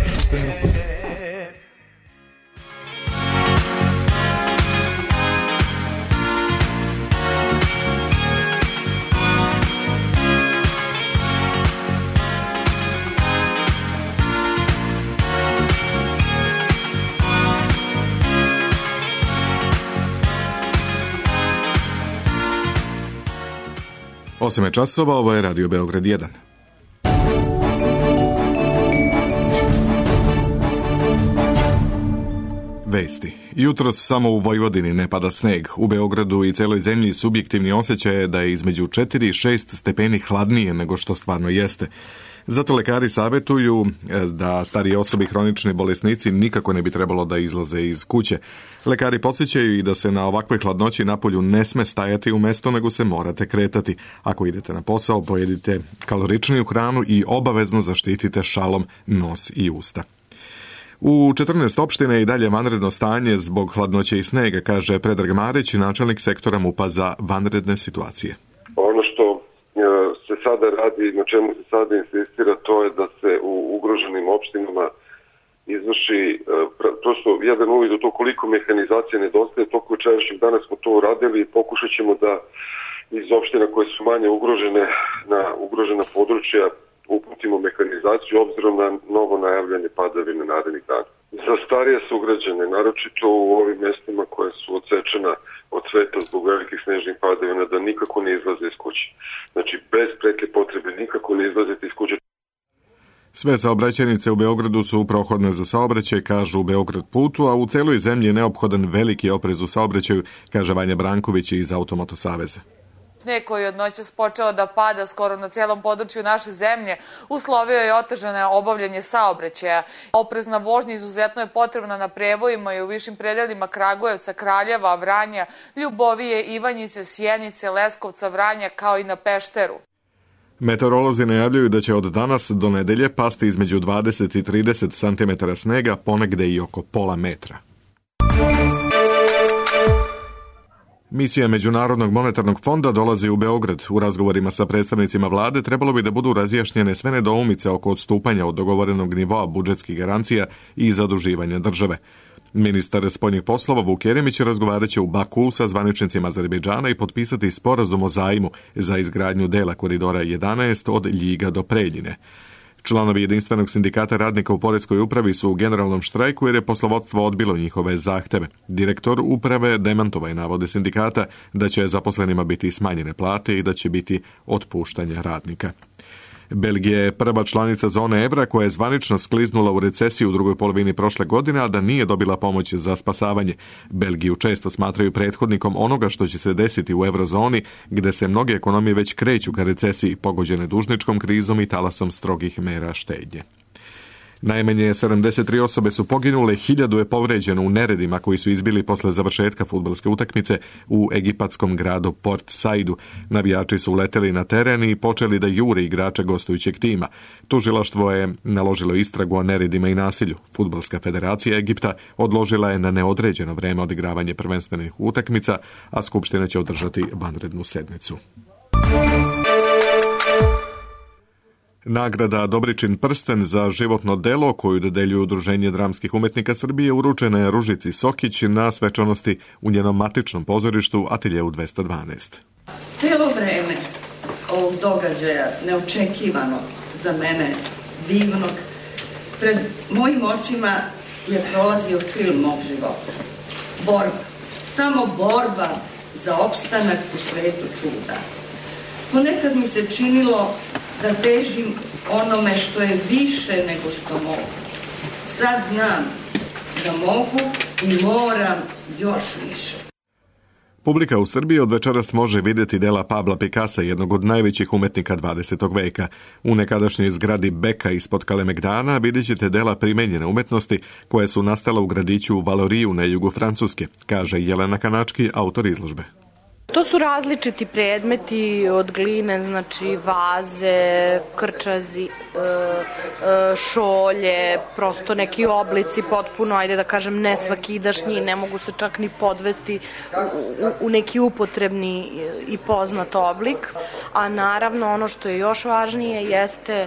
osam je časova, ovo je Radio Beograd jedan. Vesti. Jutros samo u Vojvodini ne pada sneg. U Beogradu i celoj zemlji subjektivni osjećaj je da je između četiri i šest stepeni hladnije nego što stvarno jeste. Zato lekari savjetuju da starije osobe i hronični bolesnici nikako ne bi trebalo da izlaze iz kuće. Lekari podsjećaju i da se na ovakvoj hladnoći napolju ne sme stajati u mesto, nego se morate kretati. Ako idete na posao, pojedite kaloričniju hranu i obavezno zaštitite šalom nos i usta. U četrnaest opština je i dalje vanredno stanje zbog hladnoće i snega, kaže Predrag Marić, načelnik sektora MUP-a za vanredne situacije. Ono što se sada radi, na čemu se sada insistira, to je da se u ugroženim opštinama izvrši prosto jedan uvid u to koliko mehanizacije nedostaje. Toliko jučerašnjeg dana smo to uradili i pokušat ćemo da iz opština koje su manje ugrožene na ugrožena područja uputimo mehanizaciju obzirom na novo najavljanje padavine narednih dana. Za starije sugrađane, naročito u ovim mestima koje su odsečena od sveta zbog velikih snežnih padavina, da nikako ne izlaze iz kuće. Znači, bez preke potrebe nikako ne izlazite iz kuće. Sve saobraćajnice u Beogradu su prohodne za saobraćaj, kažu u Beograd putu, a u celoj zemlji je neophodan veliki oprez u saobraćaju, kaže Vanja Branković iz Automoto saveza. Sneg koji je od noćas počeo da pada skoro na cijelom području naše zemlje uslovio je otežano obavljanje saobraćaja. Oprezna vožnja izuzetno je potrebna na prevojima i u višim predelima Kragujevca, Kraljeva, Vranja, Ljubovije, Ivanjice, Sjenice, Leskovca, Vranja kao i na Pešteru. Meteorolozi najavljuju da će od danas do nedelje pasti između dvadeset i trideset centimetara snega, ponegde i oko pola metra. Misija Međunarodnog monetarnog fonda dolazi u Beograd. U razgovorima sa predstavnicima vlade trebalo bi da budu razjašnjene sve nedoumice oko odstupanja od dogovorenog nivoa budžetskih garancija i zaduživanja države. Ministar spoljnih poslova Vuk Jeremić razgovarat će u Baku sa zvaničnicima Azerbejdžana i potpisati sporazum o zajmu za izgradnju dela koridora jedanaest od Ljiga do Preljine. Članovi jedinstvenog sindikata radnika u poreskoj upravi su u generalnom štrajku jer je poslovodstvo odbilo njihove zahteve. Direktor uprave demantova je navode sindikata da će zaposlenima biti smanjene plate i da će biti otpuštanja radnika. Belgija je prva članica zone evra koja je zvanično skliznula u recesiju u drugoj polovini prošle godine, a da nije dobila pomoć za spasavanje. Belgiju često smatraju prethodnikom onoga što će se desiti u eurozoni, gde se mnoge ekonomije već kreću ka recesiji, pogođene dužničkom krizom i talasom strogih mera štednje. Najmanje sedamdeset tri osobe su poginule, hiljadu je povređeno u neredima koji su izbili posle završetka fudbalske utakmice u egipatskom gradu Port Saidu. Navijači su uleteli na teren i počeli da jure igrače gostujućeg tima. Tužilaštvo je naložilo istragu o neredima i nasilju. Fudbalska federacija Egipta odložila je na neodređeno vreme odigravanje prvenstvenih utakmica, a Skupština će održati vanrednu sednicu. Nagrada Dobričin prsten za životno delo koju dodeljuje Udruženje dramskih umetnika Srbije uručena je Ružici Sokić na svečanosti u njenom matičnom pozorištu Ateljeu dvesta dvanaest. Cijelo vreme ovog događaja, neočekivanog za mene, divnog, pred mojim očima je prolazio film mog života. Borba, samo borba za opstanak u svetu čuda. Ponekad mi se činilo da težim onome što je više nego što mogu. Sad znam da mogu i moram još više. Publika u Srbiji od večeras može vidjeti dela Pabla Pikasa, jednog od najvećih umetnika dvadesetog veka. U nekadašnjoj zgradi Beka ispod Kalemegdana vidjet ćete dela primenjene umetnosti koje su nastala u gradiću Valoriju na jugu Francuske, kaže Jelena Kanački, autor izložbe. To su različiti predmeti od gline, znači vaze, krčazi, šolje, prosto neki oblici potpuno, ajde da kažem, ne svakidašnji, ne mogu se čak ni podvesti u, u neki upotrebni i poznat oblik, a naravno ono što je još važnije jeste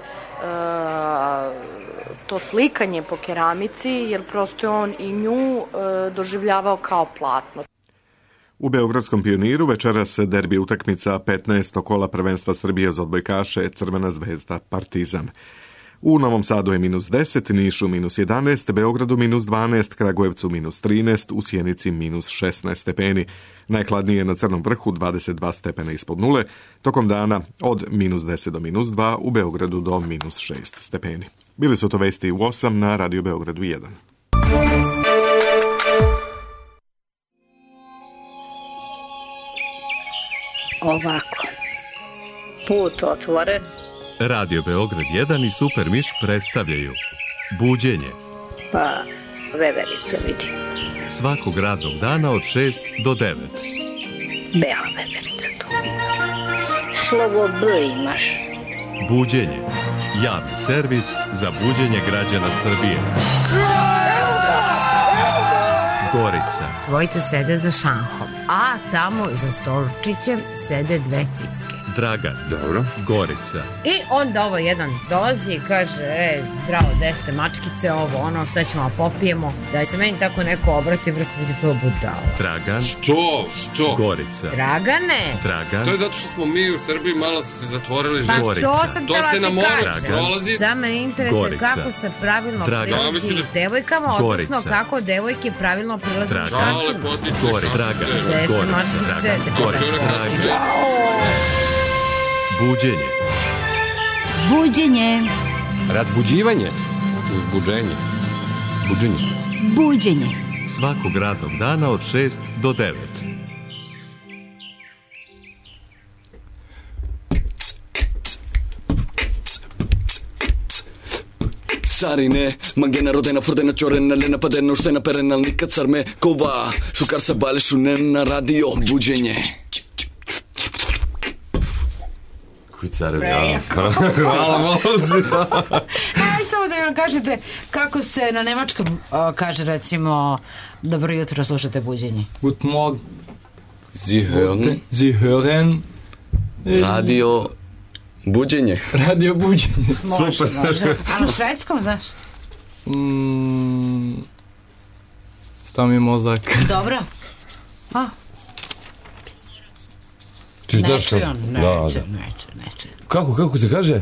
to slikanje po keramici, jer prosto je on i nju doživljavao kao platno. U Beogradskom Pioniru večeras se derbi utakmica petnaestog kola prvenstva Srbije za odbojkaše Crvena zvezda Partizan. U Novom Sadu je minus deset, Nišu minus jedanaest, Beogradu minus dvanaest, Kragujevcu minus trinaest, u Sjenici minus šesnaest stepeni. Najhladnije je na Crnom vrhu dvadeset dva stepena ispod nule, tokom dana od minus deset do minus dva, u Beogradu do minus šest stepeni. Bili su to vesti u osam na Radio Beogradu jedan. Ovako, put otvoren. Radio Beograd jedan i Super Miš predstavljaju Buđenje. Pa, veverica vidi. Svakog radnog dana od šest do devet. Bela veverica to. Slovo B imaš. Buđenje. Javni servis za buđenje građana Srbije. Gorica. Dvojica sede za šankom, a tamo za stolčićem sede dve cicke. Dragan. Dobro. Gorica. I onda ovo jedan dolazi i kaže, e, bravo, gde ste mačkice, ovo, ono, šta ćemo popijemo, da se meni tako neko obrati, brate, vidi prvo budalo. Dragan. Što? Što? Gorica. Dragane. Dragan. To je zato što smo mi u Srbiji malo se zatvorili. Pa živjeti. to sam To tela se ti na moru kažem. prolazi. Samo me interesuje Gorica. kako se pravilno Dragan. prilazi Ja mislim da- devojkama, Gorica. odnosno kako devojke pravilno prilaze Dragan. muškarcima. Gori. Dragan. Gde ste Gorica. mačkice? Dragan. Gorica. Buđenje. Buđenje. Razbuđivanje. Uzbuđenje. Buđenje. Buđenje. Svakog radnog dana od šest do devet. Carine, mangena rodena furdena čorena lena padena uštena perena nikad car me kova šukar sa balešu ne na radio buđenje. Koji carevi, ja. Hvala, momci. Aj, samo da vam kažete kako se na nemačkom o, kaže recimo dobro jutro, slušate buđenje. Guten Morgen. Sie hören. Sie hören. Radio buđenje. Radio buđenje. Može, može. A na švedskom, znaš? Mm, stao mi je mozak. Dobro. A, Ti znaš neće kako? on, Da, neće, da. neće, neće. Kako, kako se kaže?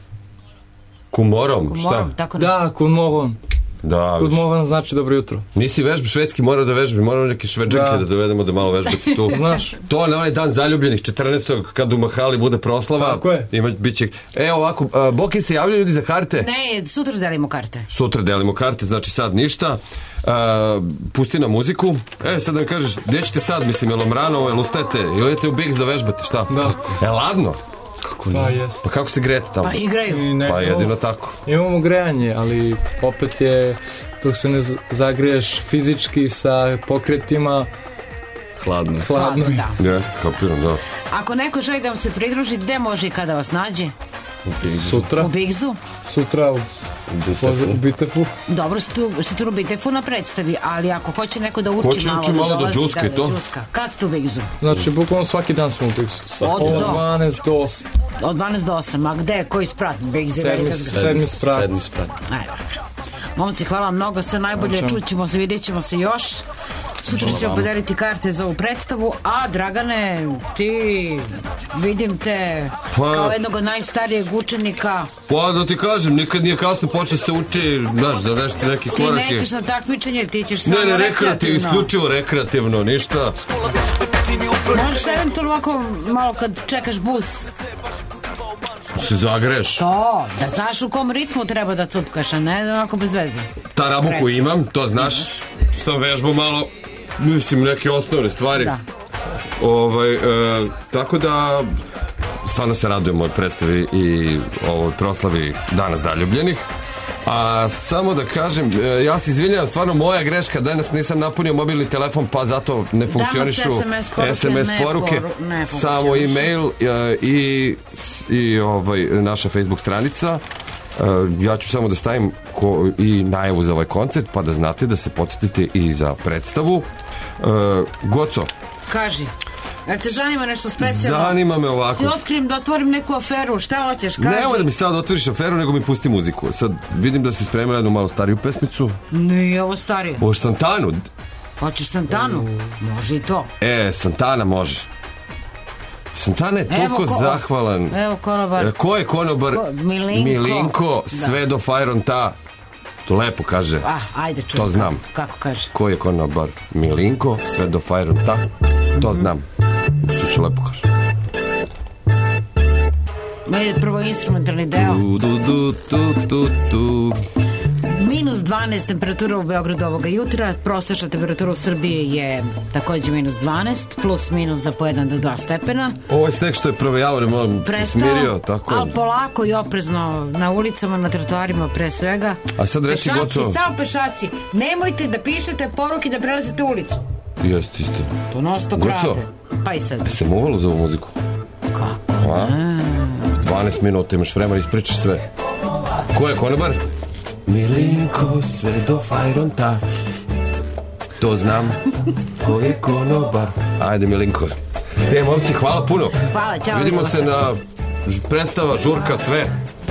Kumorom, Kumorom, šta? tako nešto. Da, guten Morgen. Da, Guten Morgen znači dobro jutro. nisi vežbi švedski, mora da vežbi, moramo neke šveđanke da. Da. da dovedemo da malo vežbati tu. Znaš. To na onaj dan zaljubljenih, četrnaestog kad u Mahali bude proslava. Tako je. Ima, biće, e ovako, a, Boki se javljaju ljudi za karte. Ne, sutra delimo karte. Sutra delimo karte, znači sad ništa. A, pusti na muziku. E, sad da mi kažeš, gdje ćete sad, mislim, jel vam rano, jel ustajete, ili idete u Bigs da vežbate, šta? Da. E, ladno? Kako ne? Pa jes. Pa kako se grete tamo? Pa igraju. I ne- Pa jedino tako. Imamo grejanje, ali opet je, dok se ne z- zagriješ fizički sa pokretima, Hladno. hladno je. Da. Jeste, kapiram, da. Ako neko želi da vam se pridruži, gde može i kada vas nađe? Sutra, U Bigzu? sutra u u Bitefu. Dobro, ste tu, ste tu u Bitefu na predstavi, ali ako hoće neko da uči Hoće malo, uči malo da dolazi, džuske, da to. džuska. Kad ste u Bigzu? Znači, bukvalno svaki dan smo u Bigzu. Od Od do? dvanaest do osam. Od dvanaest do osam, a gde, koji sprat? Bigz je Sedmi, velika zgrada. sedmi sprat. Sedmi sprat. Aj, dobro. Momci, hvala vam mnogo, sve najbolje, Hoćemo. čućemo se, vidjet ćemo se još. Sutra ćemo podeliti karte za ovu predstavu, a Dragane, ti, vidim te Pa- kao jednog od najstarijeg učenika, Pa da ti kažem, nikad nije kasno počeo se uči, znaš, da nešto neki ti korak je. nećeš na takmičenje, ti ćeš samo Ne, ne, rekreativno, rekreativno. isključivo rekreativno, ništa. Možeš eventualno ovako malo kad čekaš bus, Se zagreš. to, da znaš u kom ritmu treba da cupkaš, a ne ovako bez veze. Ta rabu koju imam, to znaš, sam vežbao malo, mislim, neke osnovne stvari. Da. Ovaj, e, tako da, stvarno se radujem ovoj predstavi i ovoj proslavi Dana zaljubljenih. A samo da kažem, e, ja se izvinjam, stvarno moja greška, danas nisam napunio mobilni telefon, pa zato ne funkcionišu S M S poruke S M S ne poruke, poru- ne samo funkcionišu. e-mail e, i, i ovaj, naša Facebook stranica. E, ja ću samo da stavim ko, i najavu za ovaj koncert, pa da znate da se podsjetite i za predstavu. E, Goco, Kaži, jel te zanima nešto specijalno? zanima me ovako. Ti otkrijem da otvorim neku aferu, šta hoćeš, kaži. Nemoj da mi sad otvoriš aferu, nego mi pusti muziku. Sad vidim da si spremila jednu malo stariju pesmicu. Nije ovo starije. O Santanu. Hoćeš Santanu? Može i to. E, Santana može. Sam Tane Evo toliko ko- zahvalan. Evo konobar. E, Ko je konobar? Ko- Milinko. Milinko, Da. sve do Fajron ta. To lepo kaže. Ah, ajde čujem. To znam. Kako kaže? Ko je konobar? Milinko, sve do Fajron ta. To znam. Što će lepo kaže. Ajde, prvo instrumentalni deo. Tu, tu, tu, tu, tu, tu. Minus dvanaest temperatura u Beogradu ovoga jutra, prosečna temperatura u Srbiji je takođe minus dvanaest, plus minus za po jedan do dva stepena. Ovaj sneg što je provejao, ne moram se Prestao, smirio, tako je. ali polako i oprezno na ulicama, na trotoarima pre svega. A sad reći Pešaci, gotovo. samo pešaci, nemojte da pišete poruke da prelazite ulicu. Jeste, istina. To non stop Gotovo. rade. Pa i sad. E se movalo za ovu muziku? Kako? A? dvanaest minuta, imaš vremena, ispričaš sve. Ko je konobar? Milinko, sve do Fajron ta. To znam. Ko je konobar? Ajde, Milinko. E, momci, hvala puno. Hvala, ćao. Vidimo vidimo se na ž- predstava, žurka, sve.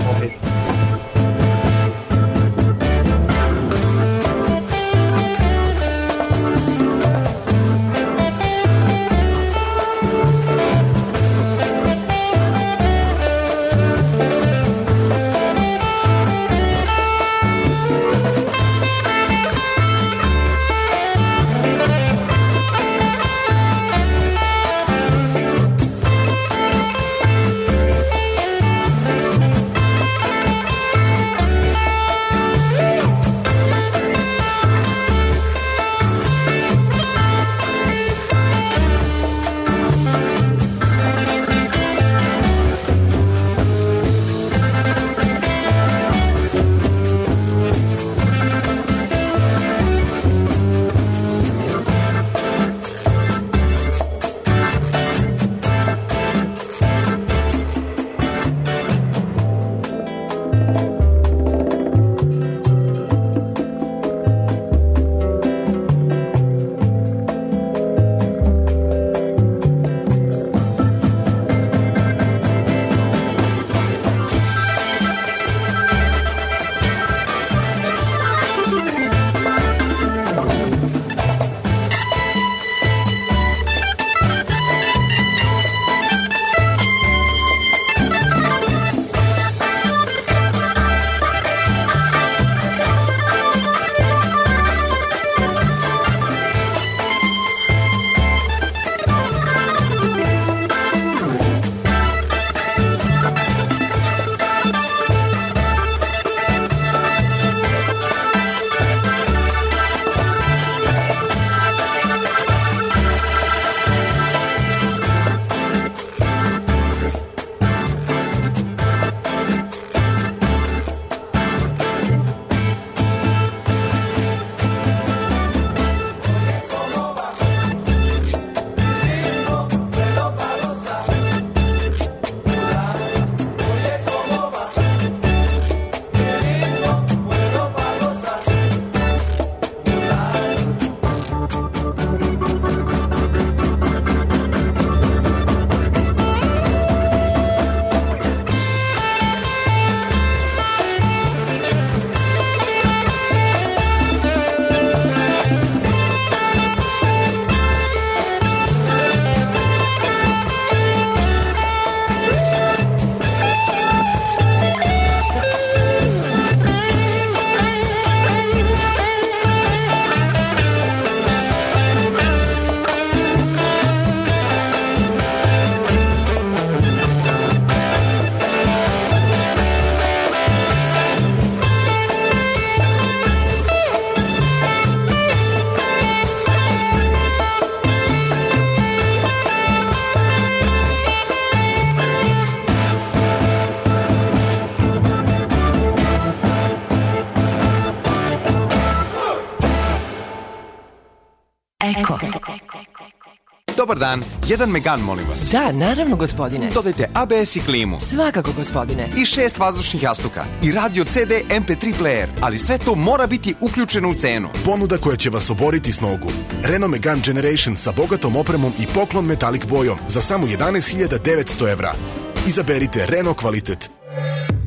Eko. Dobar dan, jedan Megan molim vas. Da, naravno gospodine. Dodajte A B S i klimu. Svakako gospodine. I šest vazdušnih jastuka. I radio C D M P tri player. Ali sve to mora biti uključeno u cenu. Ponuda koja će vas oboriti s nogu. Renault Megane Generation sa bogatom opremom i poklon metalik bojom za samo jedanaest hiljada devetsto evra. Izaberite Renault kvalitet.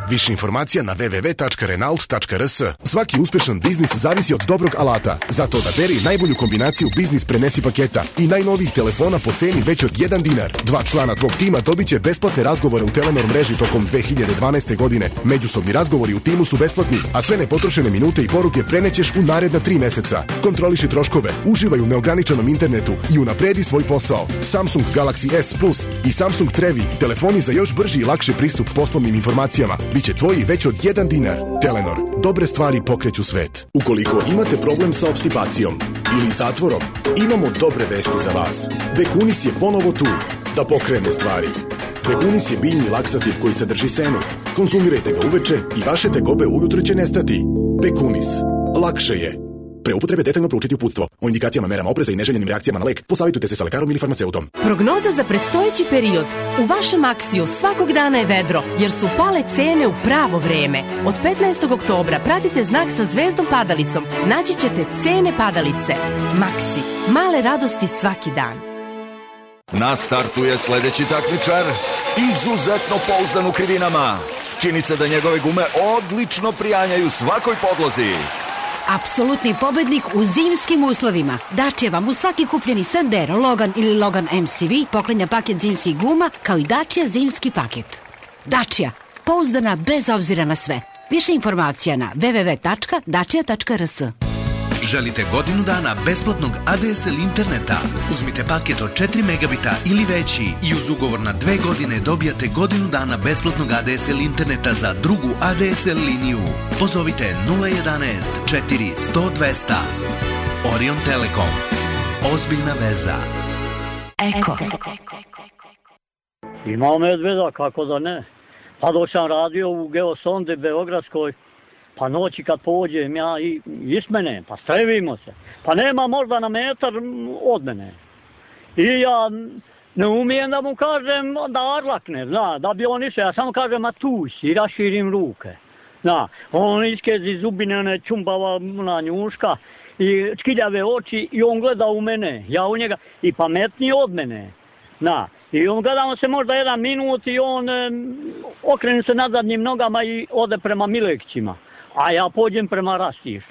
Više informacija na w w w tačka renault tačka r s. Svaki uspešan biznis zavisi od dobrog alata. Zato odaberi najbolju kombinaciju biznis prenesi paketa i najnovijih telefona po ceni već od jedan dinar. Dva člana tvog tima dobit će besplatne razgovore u Telenor mreži tokom dve hiljade dvanaeste. godine. Međusobni razgovori u timu su besplatni, a sve nepotrošene minute i poruke prenećeš u naredna tri meseca. Kontroliši troškove, uživaj u neograničenom internetu i unapredi svoj posao. Samsung Galaxy S Plus i Samsung Trevi, telefoni za još brži i lakši pristup poslovnim informacijama, biće tvoji već od jedan dinar. Telenor, dobre stvari pokreću svet. Ukoliko imate problem sa obstipacijom ili zatvorom, imamo dobre vesti za vas. Bekunis je ponovo tu da pokrene stvari. Bekunis je biljni laksativ koji sadrži senu. Konzumirajte ga uveče i vaše tegobe ujutro će nestati. Bekunis. Lakše je. Pre upotrebe detaljno proučiti uputstvo. O indikacijama, merama opreza i neželjenim reakcijama na lek posavitujte se sa lekarom ili farmaceutom. Prognoza za predstojeći period. U vašem Aksiju svakog dana je vedro, jer su pale cene u pravo vreme. Od petnaestog oktobra pratite znak sa zvezdom padalicom. Naći ćete cene padalice. Maksi. Male radosti svaki dan. Na startu je sledeći takmičar, izuzetno pouzdan u krivinama. Čini se da njegove gume odlično prijanjaju svakoj podlozi. Apsolutni pobednik u zimskim uslovima. Dacia vam u svaki kupljeni Sandero, Logan ili Logan M C V poklanja paket zimskih guma, kao i Dacia zimski paket. Dacia, pouzdana bez obzira na sve. Više informacija na w w w tačka dacia tačka r s. Želite godinu dana besplatnog A D S L interneta? Uzmite paket od četiri megabita ili veći i uz ugovor na dve godine dobijate godinu dana besplatnog A D S L interneta za drugu A D S L liniju. Pozovite nula jedanaest četiri sto dvesta. Orion Telekom. Ozbiljna veza. Eko. Imao medveda, kako da ne. Pa dok sam radio u Geosonde Beogradskoj, pa noći kad pođem ja i ismene, pa strevimo se. Pa nema možda na metar od mene. I ja ne umijem da mu kažem da arlakne, zna, da bi on išao. Ja samo kažem, a tu si, i raširim ruke. Zna, on iskezi zubine, one čumbava na njuška i čkiljave oči i on gleda u mene, ja u njega, i pametniji od mene. Zna, i on gledamo se možda jedan minut i on e, okrene se nazadnjim nogama i ode prema Milekćima. A ja pođem prema Rastišću.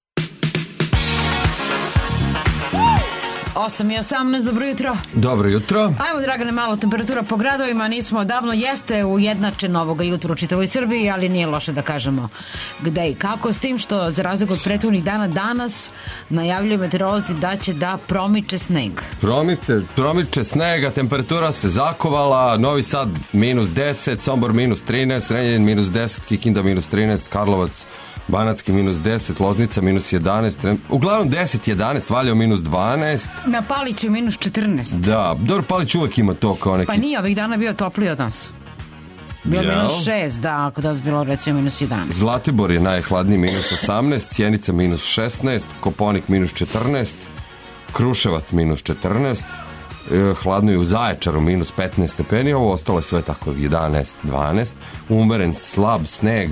osam i osamnaest, dobro jutro. Dobro jutro. Ajmo, Dragane, malo temperatura po gradovima. Nismo odavno, jeste ujednačen ovoga jutra u čitavoj Srbiji, ali nije loše da kažemo gde i kako. S tim što, za razliku od prethodnih dana, danas najavljuju meteorolozi da će da promiče sneg. Promiče, promiče snega, temperatura se zakovala. Novi Sad minus deset, Sombor minus trinaest, Renjanin minus deset, Kikinda minus trinaest, Karlovac Banatski minus deset, Loznica minus jedanaest, uglavnom deset jedanaest, Valjevo minus dvanaest. Na Paliću minus četrnaest. Da, dobro, Palić uvek ima to kao neki... Pa nije, ovih dana bio topliji od nas. Bilo Jel? minus šest, da, ako da je bilo recimo minus jedanaest. Zlatibor je najhladniji, minus osamnaest, Sjenica minus šesnaest, Koponik minus četrnaest, Kruševac minus četrnaest, hladno je u Zaječaru minus petnaest stepeni, ovo ostalo je sve tako jedanaest, dvanaest, umeren slab sneg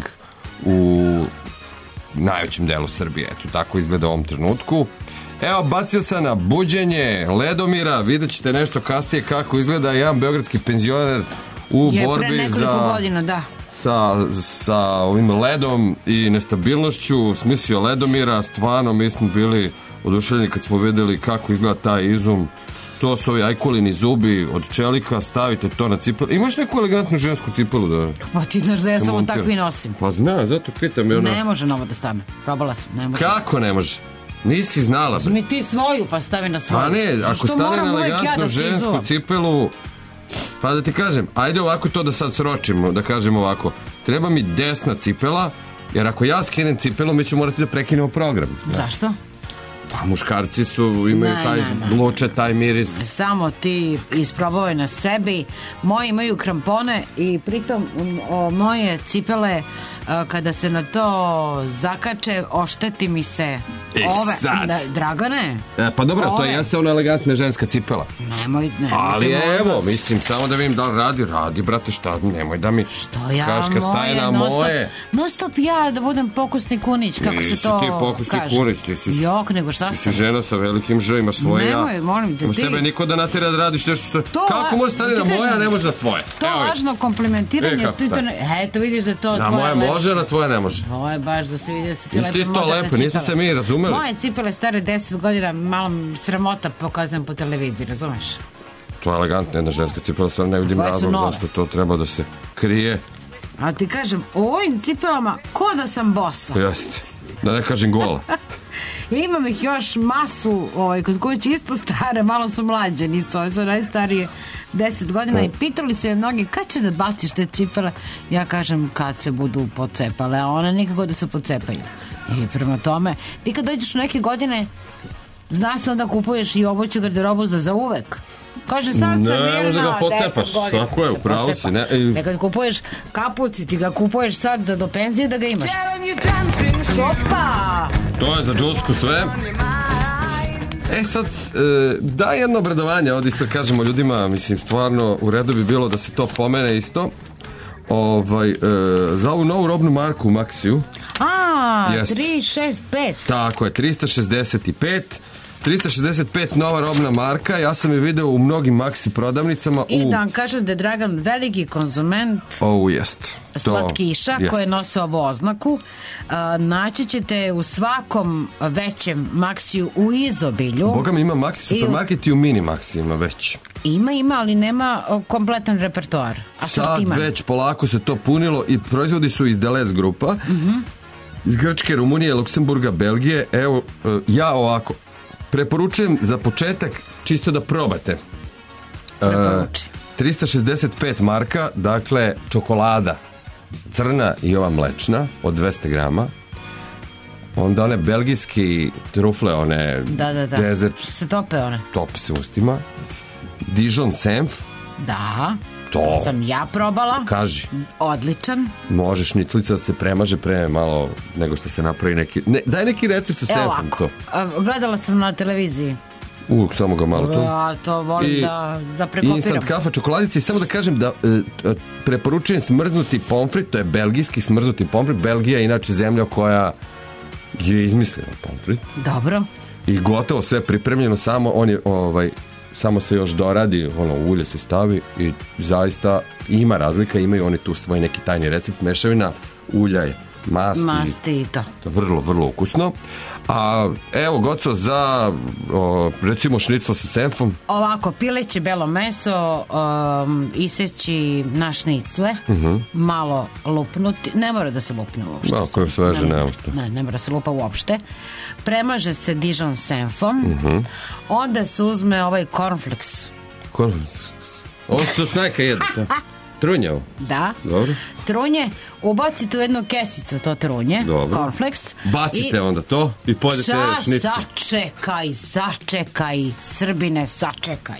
u najvećem delu Srbije. Eto, tako izgleda u ovom trenutku. Evo, bacio sam na buđenje Ledomira, vidjet ćete nešto kasnije kako izgleda jedan beogradski penzioner u je borbi pre nekoliko za... godina, da. Sa, sa ovim ledom i nestabilnošću, smislio Ledomira, stvarno mi smo bili oduševljeni kad smo videli kako izgleda taj izum. To su ovi ajkulini zubi od čelika, stavite to na cipelu. Imaš neku elegantnu žensku cipelu da... Pa ti znaš da ja samo takvi nosim. Pa znam, zato pitam. Ona... Ne može novo da stane. Probala sam, ne može. Kako ne može? Nisi znala. Mi ti svoju pa stavi na svoju. Pa ne, ako što stane na elegantnu ja da žensku cipelu, pa da ti kažem, ajde ovako to da sad sročimo, da kažem ovako. Treba mi desna cipela, jer ako ja skinem cipelu, mi ćemo morati da prekinemo program. Da. Zašto? Pa muškarci su, imaju ne, taj luče, taj miris. Samo ti isprobaj na sebi. Moji imaju krampone i pritom o, moje cipele kada se na to zakače, ošteti mi se e, ove. Sad. Da, Dragane? E, pa dobro, ove. to jeste ona elegantna ženska cipela. Nemoj, nemoj. Ali evo, mislim, samo da vidim da li radi, radi, brate, šta, nemoj da mi što ja kaš kad staje na non moje. Non stop ja da budem pokusni kunić, kako Nisi se to ti pokusni kaže. kunić, ti si... Jok, nego šta sastav. Ti si žena sa velikim Ž, imaš svoje ja. Nemoj, molim te, Imaš ti... tebe niko da natira da radiš nešto što... To, Kako može stani na ti moje, a kažem, ne može na tvoje? To Evo je. lažno komplementiranje, E, kako ti to sad? ne... Eto, vidiš da to Na tvoje moje lepo. može, a na tvoje ne može. Ovo je baš da se vidi da se ti Nisi ti lepe to moderne lepo, niste cipele. se mi razumeli. Moje cipele stare deset godina, malo sramota pokazujem po televiziji, razumeš? To je elegantna jedna ženska cipela, stvarno ne vidim Tvoje su razlog nove. zašto to treba da se krije. A ti kažem, u ovim cipelama, ko da sam bosa. Jeste, da ne kažem gola. Imam ih još masu ovaj, kod kuće, isto stare, malo su mlađe, nisu, ove su najstarije deset godina i pitali su je mnogi, kad ćeš da baciš te cipele? Ja kažem, kad se budu pocepale, a one nikako da se pocepaju. I prema tome, ti kad dođeš u neke godine, zna se onda kupuješ i obuću garderobu za zauvek. Kaže, sad sam Ne, mirna, možda ga pocepaš, deset godina tako je, se upravo pocepa. si, ne, i- E, kad kupuješ kapuci, ti ga kupuješ sad za do penzije da ga imaš. Opa! To je za džusku sve. E sad, e, da jedno obradovanje, ovdje isto kažemo ljudima, mislim, stvarno u redu bi bilo da se to pomene isto. Ovaj, e, za ovu novu robnu marku Maxiju, A, Jest. tri, šest, pet. tako je, trista šezdeset pet. trista šezdeset pet nova robna marka, ja sam je video u mnogim Maxi prodavnicama. I u... da vam kažem da je Dragan veliki konzument O, jest. To slatkiša jest. koje nose ovu oznaku. A, naći ćete u svakom većem Maxiju u izobilju. Boga mi ima Maxi I u- supermarket i u mini Maxi ima već. Ima, ima, ali nema o, kompletan repertoar. Sad Asortiman. već polako se to punilo i proizvodi su iz Deleuze grupa, Mhm. iz Grčke, Rumunije, Luksemburga, Belgije. Evo, e, ja ovako preporučujem za početak čisto da probate. E, Preporuči. trista šezdeset pet marka, dakle čokolada crna i ova mlečna od dvesta grama. Onda one belgijski trufle, one Da, da, da. desert Se tope one. top se ustima. Dijon senf, Da. To. Sam ja probala. kaži. Odličan. Može šniclica da se premaže pre malo nego što se napravi neki... Ne, daj neki recept sa Evo senfom ovako. to. A, Gledala sam na televiziji. Uvijek samo ga malo tu. Ja to volim I- da, da prekopiram. Instant kafa, čokoladice i samo da kažem da e, e, preporučujem smrznuti pomfrit, to je belgijski smrznuti pomfrit. Belgija je inače zemlja koja je izmislila pomfrit. Dobro. I gotovo sve pripremljeno, samo on je ovaj samo se još doradi, ono ulje se stavi i zaista ima razlika, imaju oni tu svoj neki tajni recept, mešavina ulja, masti, Masti i to. vrlo, vrlo ukusno. A evo goco za o, recimo šnicl sa senfom. Ovako, pileće belo meso, um, iseći na šnicle, Mhm. malo lupnuti, ne mora da se lupne uopšte. Ako je sveže, Ne mora. nema šta. Ne, ne mora se lupa uopšte. Premaže se Dijon senfom, Mhm. onda se uzme ovaj cornflakes. Kornflakes. Ovo što snajka jedu, to. Trunjav. Da. Dobro. Trunje, ubacite u jednu kesicu to trunje, Dobro. cornflakes. Bacite onda to i pojedete Sa, šnicl. sačekaj, sačekaj, Srbine, sačekaj.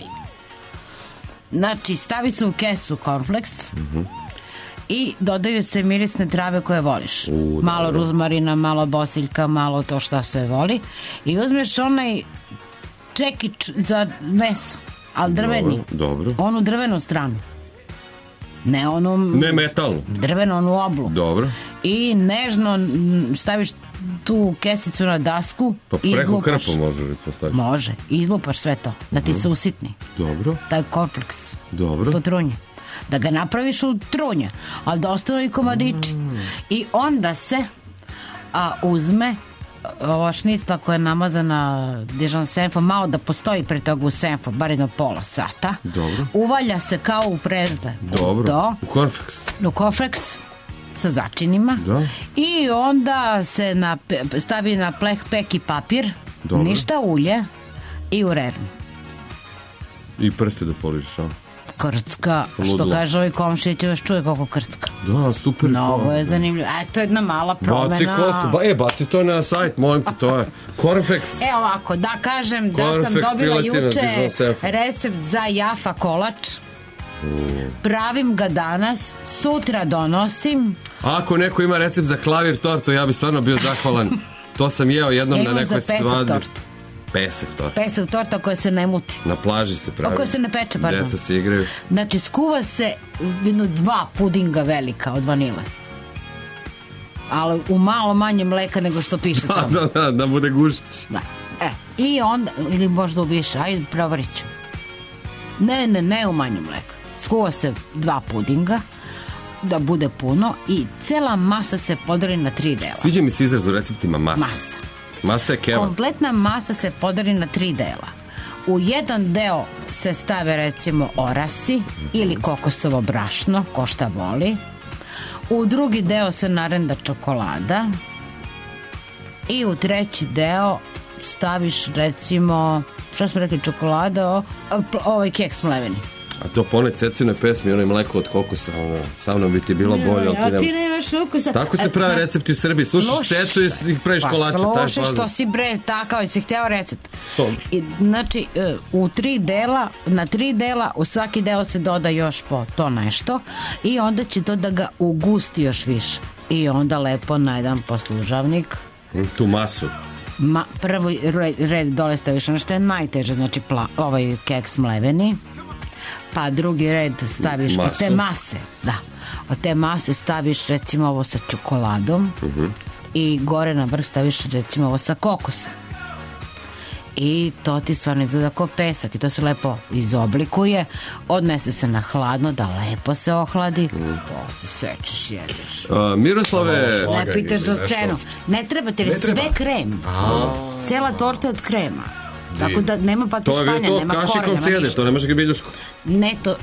Znači, stavi se u kesu cornflakes Mhm. i dodaju se mirisne trave koje voliš. U, malo dobro. ruzmarina, malo bosiljka, malo to šta sve voli. I uzmeš onaj čekić za meso, ali drveni. Dobro, dobro. Onu drvenu stranu. Ne onu... Ne metalnu. Drvenu, onu oblu. Dobro. I nežno m, staviš tu kesicu na dasku Pa i preko izlupaš. krpa može recimo staviti. Može. I izlupaš sve to. Da ti se usitni. Dobro. Taj cornflakes. Dobro. To trunje. Da ga napraviš u trunje. Ali da ostanu i komadići. I onda se a, uzme ova šnicla koja je namazana Dijon senfom, malo da postoji pre toga u senfu, bar jedno pola sata. Dobro. Uvalja se kao u prezde. Dobro. Do, U cornflakes. u cornflakes sa začinima. Da. I onda se na, pe- stavi na pleh peki papir, Dobro. ništa ulje i u rernu. I prste da poližeš, a? Krcka, što Ludilo. kaže ovaj komšija, će vas čuje koliko krcka. Da, super. Mnogo je zanimljivo. Eto jedna mala promena. Baci kostu. Ba, e, baci to na sajt, molim te, to je cornflakes. E ovako, da kažem da sam Cornflakes dobila piletina, juče Dijon senfom. recept za jafa kolač. Pravim ga danas, sutra donosim. Ako neko ima recept za klavir tortu, ja bi stvarno bio zahvalan. To sam jeo jednom Ja na imam nekoj za pesak svadbi. tortu. Pesak tortu. Pesak torta koja se ne muti. Na plaži se pravi. O, koja se ne peče, pardon. Deca se igraju. Znači, skuva se jedno dva pudinga velika od vanile. Ali u malo manje mleka nego što piše Da, tamo. da, da, da bude gušić. Da. E, i onda, ili možda u više, ajde, provarit ću. Ne, ne, ne u manje mleka. Skuva se dva pudinga, da bude puno i cela masa se podari na tri dela. Sviđa mi se izraz u receptima masa. Masa. Masa je keva. Kompletna masa se podari na tri dela. U jedan deo se stave recimo orasi ili kokosovo brašno, ko šta voli. U drugi deo se narenda čokolada i u treći deo staviš recimo, što smo rekli, čokolada, ovaj keks mleveni. A to po onoj Cecinoj pesmi, ono je mleko od kokosa, ono, sa mnom bi ti bilo bolje, ali ti nemaš. Ti nemaš ukusa. Tako se pravi recepti u Srbiji. Slušaš Cecu i ih praviš kolače. Pa slušaj što si bre, takav i si hteo recept. I, znači, u tri dela, na tri dela, u svaki deo se doda još po to nešto i onda će to da ga ugusti još više. I onda lepo na jedan poslužavnik. Tu masu. Ma, prvo red, red dole staviš ono što je najteže, znači pla, ovaj keks mleveni. Pa drugi red staviš masu. Od te mase, da, od te mase staviš recimo ovo sa čokoladom uh-huh. i gore na vrh staviš recimo ovo sa kokosom. I to ti stvarno izgleda kao pesak i to se lepo izoblikuje, odnese se na hladno da lepo se ohladi, mm. posle sečeš, jedeš. Uh, Miroslave... Ne pitaš za cenu. Ne treba ti, sve treba. Krem. A. Cela torta od krema. Tako da nema patiš panja, nema kore, nema ništa. To je to kašikom sjedeš, to nemaš ga biljuško. Ne to...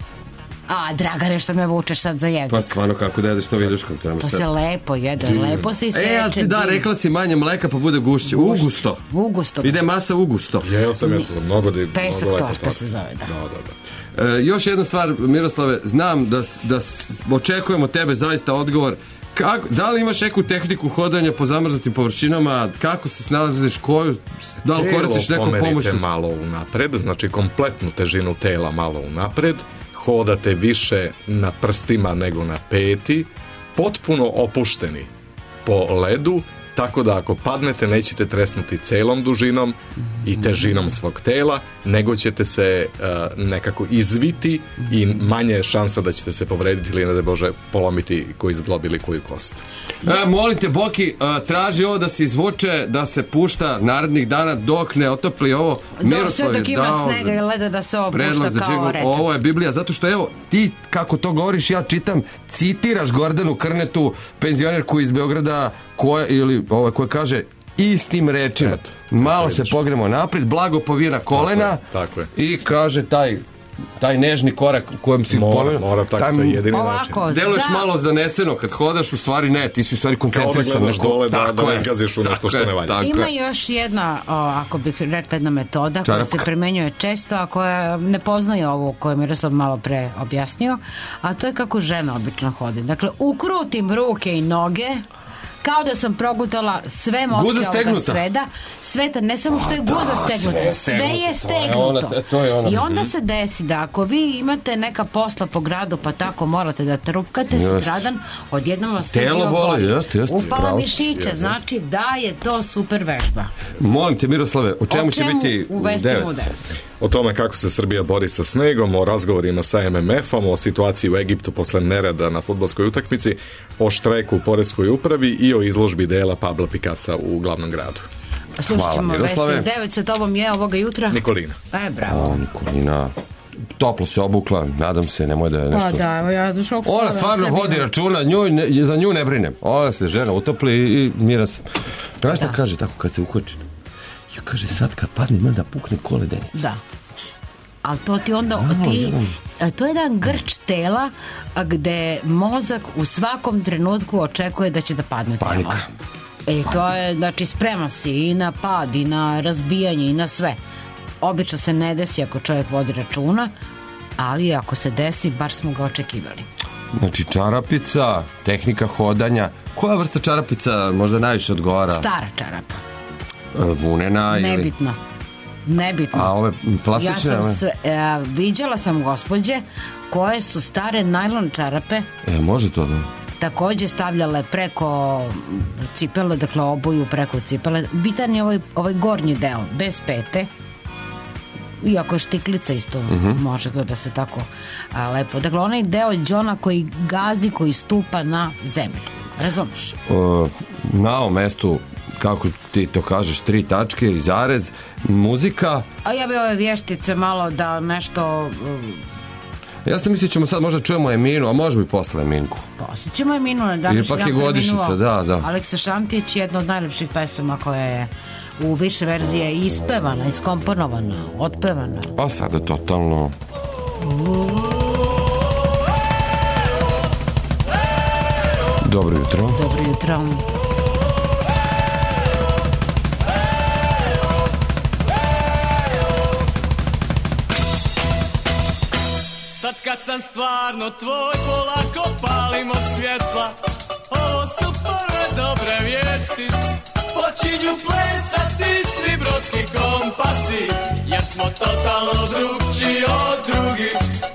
A, Dragane, što me vučeš sad za jezik? Pa stvarno kako da jedeš to viljuškom. To, to se lepo jede, divno. Lepo se iseče. E, ali ti da, rekla si manje mleka pa bude gušće. Ugusto. Ugusto. Ide masa ugusto. Jeo sam je to, mnogo da je... Pesak torta se zove, da. Da, da, da. E, još jedna stvar, Miroslave, znam da, da očekujemo tebe zaista odgovor. Kako, da li imaš neku tehniku hodanja po zamrznutim površinama, kako se snalaziš, koju, da li koristiš neku pomoć? Pomerite malo unapred, znači kompletnu težinu tela malo unapred, hodate više na prstima nego na peti, potpuno opušteni po ledu, tako da ako padnete nećete tresnuti celom dužinom i težinom svog tela, nego ćete se uh, nekako izviti i manje je šansa da ćete se povrediti ili ne da Bože polomiti koju zglob ili koju kost. E, molim te, Boki, uh, traži ovo da se izvuče, da se pušta narednih dana dok ne otopli ovo. Dok sve dok ima snega i leda da se ovo pušta kao recept. Ovo je Biblija, zato što evo, ti kako to govoriš, ja čitam, citiraš Gordanu Krnetu, penzionerku iz Beograda, koja, ili ovaj koji kaže istim rečima. Eto, malo se pogremo naprijed, blago povira kolena, tako je, tako je. I kaže taj taj nežni korak u kojem si mora, mora tako, taj, to je jedini način. Deluješ za... malo zaneseno kad hodaš, u stvari ne, ti si u stvari koncentrisan. Kao da gledaš dole da, da ne zgaziš u nešto što ne valja. Ima još jedna, o, ako bih rekla, jedna metoda koja se primenjuje često, a koja ne poznaje ovu koju je Miroslav malo pre objasnio, a to je kako žena obično hodi. Dakle, ukrutim ruke i noge, kao da sam progutala sve moći ovoga sveda. Sveta, ne samo što je guza stegnuta, sve je stegnuto. I onda se desi da ako vi imate neka posla po gradu pa tako morate da trupkate sutradan, odjednom vas sve živo boli. Upala mišića, znači da je to super vežba. Molim te, Miroslave, o čemu će biti u devet? O tome kako se Srbija bori sa snegom, o razgovorima sa em em efom, o situaciji u Egiptu posle nereda na fudbalskoj utakmici, o štrajku u poreskoj upravi i o izložbi dela Pabla Pikasa u glavnom gradu. Slušat ćemo vesti u devet, sa tobom je ovoga jutra Nikolina. E, bravo. O, Nikolina, toplo se obukla, nadam se, nemoj da je nešto... Pa da, evo ja došao... Ona stvarno vodi računa, nju, ne, za nju ne brinem. Ona se žena utopli i miran sam. Znaš šta kaže tako kad se ukoči? Ja, kaže, sad kad padne ima da pukne koledenica. Da. Ali to ti onda, ti, to je jedan grč tela gde mozak u svakom trenutku očekuje da će da padne telo. Panika. E, to je, znači, sprema si i na pad, i na razbijanje, i na sve. Obično se ne desi ako čovjek vodi računa, ali ako se desi, bar smo ga očekivali. Znači, čarapica, tehnika hodanja. Koja vrsta čarapica možda najviše odgovara? Stara čarapa. Vunena ili... Nebitno. Nebitno. A ove plastične? Ja sam sve, e, viđala sam gospođe koje su stare najlon čarape. E, može to da... Takođe stavljale preko cipele, dakle obuju preko cipele. Bitan je ovaj, ovaj gornji deo, bez pete. Iako je štiklica isto, uh-huh. može to da se tako a, lepo. Dakle, onaj deo đona koji gazi, koji stupa na zemlju. Razumiješ? Uh, na ovom mestu kako ti to kažeš, tri tačke i zarez, muzika. A ja bi ove vještice malo da nešto... Ja sam mislio ćemo sad možda čujemo Eminu, a možemo i posle Eminku. Posle ćemo Eminu, na današnji dan preminuo. Ipak je godišnjica, da, da. Aleksa Šantić je jedna od najlepših pesama koja je u više verzije ispevana, iskomponovana, otpevana. Pa sada totalno... Dobro jutro. Dobro jutro. Sad kad sam stvarno tvoj, polako palimo svjetla. Ovo su prve dobre vijesti. Počinju plesati svi brodski kompasi, jer smo totalno drugčiji od drugih.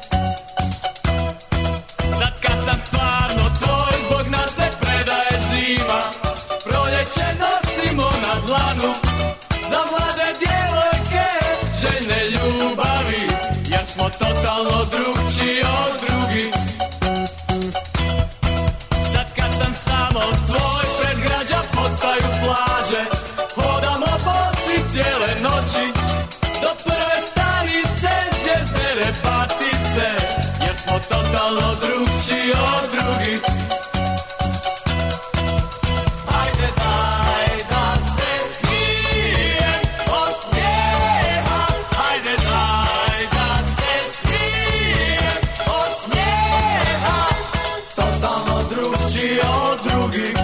Sad kad sam stvarno tvoj, zbog nas se predaje zima. Proljeće nosimo na dlanu, za mlade djevojke željne ljubavi, jer smo totalno drugčiji od drugih. Sad kad sam samo tvoj, pred građa postaju plaže. Hodamo bosi cijele noći, do prve stanice zvijezde Repatice, jer smo totalno drugčiji od drugih. Hajde daj da se smijem od smijeha, hajde daj da se smijem od smijeha, totalno drugčiji od drugih.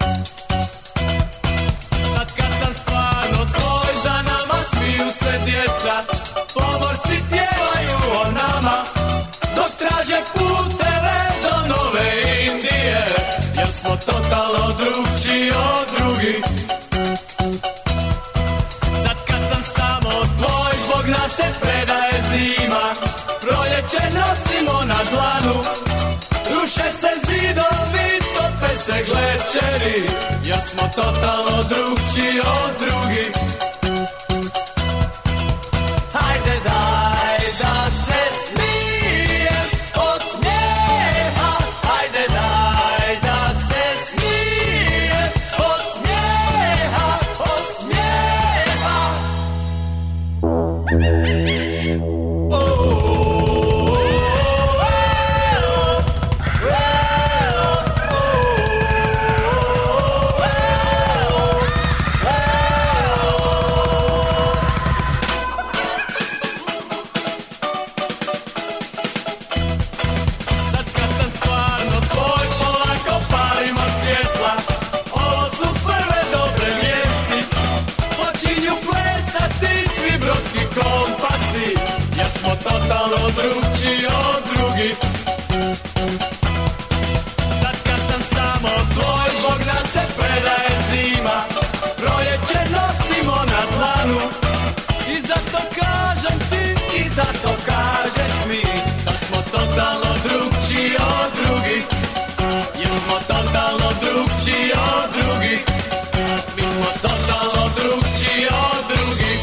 Sad kad sam stvarno tvoj, za nama smiju se djeca, pomorci pjevaju o nama, dok traže puteve do Nove Indije, jer smo totalno drugčiji od drugih. Sad kad sam samo tvoj, zbog nas se predaje zima. Proljeće nosimo na dlanu, ruše se zidovi, tope se glečeri, jer smo totalno drugčiji od drugih. Hajde daj da se smijem od smijeha, hajde daj da se smijem od smijeha, od smijeha. Sad kad sam stvarno tvoj, polako palimo svjetla. Ovo su prve dobre vijesti. Počinju plesati svi brodski kompasi, jer smo totalno drugčiji od drugih. Sad kad sam samo tvoj, zbog nas se predaje zima. Proljeće nosimo na dlanu, i zato kažem ti, i zato kažeš mi, da smo totalno drugčiji od drugih, jer smo totalno drugčiji od drugih, mi smo totalno drugčiji od drugih.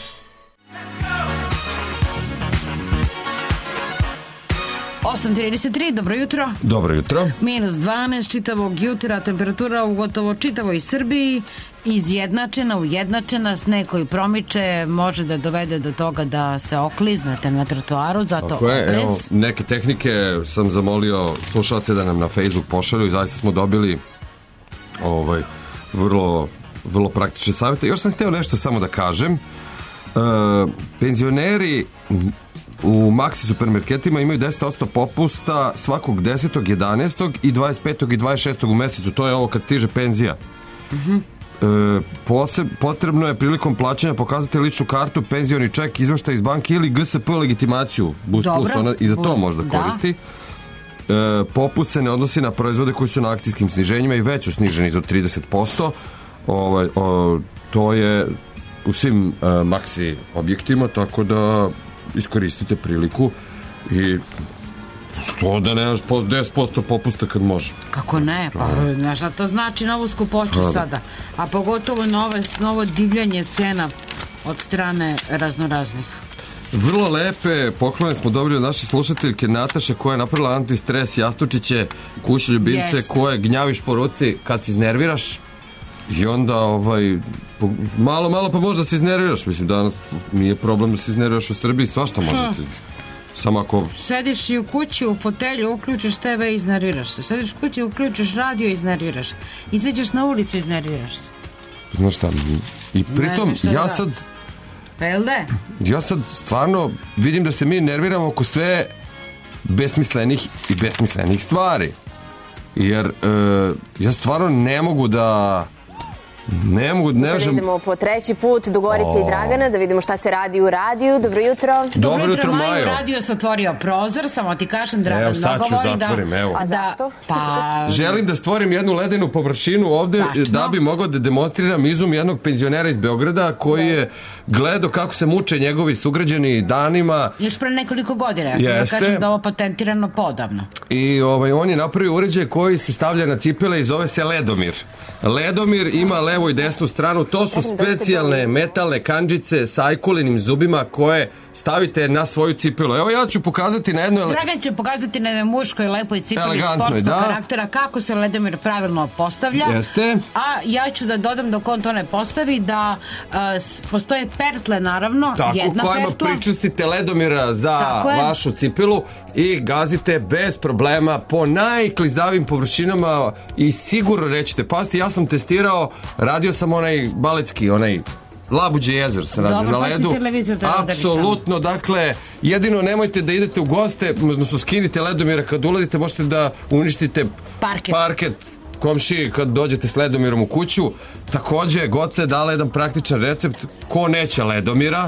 osam trideset tri, dobro jutro. Dobro jutro. Minus dvanaest čitavog jutra, temperatura u gotovo čitavoj Srbiji izjednačena, ujednačena, sneg koji promiče može da dovede do toga da se okliznete na trotoaru, zato Tako je, oprez. evo, neke tehnike sam zamolio slušalce da nam na Facebook pošalju i zaista smo dobili ovaj, vrlo, vrlo praktične savjete. Još sam hteo nešto samo da kažem. E, penzioneri u Maxi supermarketima imaju deset posto popusta svakog desetog, jedanaestog i dvadeset petog i dvadeset šestog u mesecu. To je ovo kad stiže penzija. Mhm. E, poseb, potrebno je prilikom plaćanja pokazati ličnu kartu, penzioni ček, izveštaj iz banke ili G S P legitimaciju. Boost Dobro. Plus, ona i za to možda Da. koristi. E, popust se ne odnosi na proizvode koji su na akcijskim sniženjima i već su sniženi za trideset posto. Ovaj, o, to je u svim e, Maxi objektima, tako da iskoristite priliku i što da nemaš deset posto popusta kad može. Kako ne, pa znaš šta to znači novu skupoću Da, da. sada, a pogotovo nove, novo divljanje cena od strane raznoraznih. Vrlo lepe poklone smo dobili od naše slušateljke Nataše, koja je napravila antistres jastučiće, kuće ljubimce, Jest. koje gnjaviš po ruci kad se iznerviraš I onda ovaj, po, malo, malo pa možda se iznerviraš. Mislim, danas nije problem da se iznerviraš u Srbiji, svašta možda ti. Samo ako... Sediš i u kući, u fotelju, uključiš te ve i iznerviraš se. Sediš u kući, uključiš radio i iznerviraš. Izađeš na ulicu i iznerviraš se. Znaš šta, i pritom ja sad... Pa jel da? Ja sad stvarno vidim da se mi nerviramo oko sve besmislenih i besmislenih stvari. Jer e, ja stvarno ne mogu da... Ne mogu, ne Sada žem... idemo po treći put do Gorice O. i Dragana da vidimo šta se radi u radiju. Dobro jutro. Dobro jutro, Majo. Radio se otvorio prozor, samo ti kažem, Dragan, Evo, sad ću govori zatvorim, da... evo. A zašto? Pa... Želim da stvorim jednu ledenu površinu ovde Tačno. da bi mogao da demonstriram izum jednog penzionera iz Beograda koji je gledao kako se muče njegovi sugrađani danima. Još pre nekoliko godina, ja sam da Jeste. kažem da ovo patentirano podavno. I ovaj, on je napravio uređaj koji se stavlja na cipele i zove se Ledomir. Ledomir ima levu i desnu stranu, to su specijalne metalne kandžice sa ajkulinim zubima koje stavite na svoju cipelu. Evo ja ću pokazati na jednoj... Dragan će pokazati na jednoj muškoj lepoj cipeli Elegantnoj, sportskog da. karaktera kako se Ledomir pravilno postavlja. Jeste. A ja ću da dodam dok on to ne postavi da uh, s- postoje pertle naravno, Tako, jedna kojima pertla. pričistite Ledomira za Tako je. vašu cipelu i gazite bez problema po najklizavim površinama i sigurno nećete pasti. Ja sam testirao, radio sam onaj baletski, onaj Labuđe jezero se radio Dobro, na pa si ledu. televizor treba udariš tamo. Apsolutno, dakle, jedino nemojte da idete u goste, odnosno skinite Ledomira kad ulazite, možete da uništite Parket. parket komšiji kad dođete s Ledomirom u kuću. Takođe, Goca je dala jedan praktičan recept ko neće Ledomira.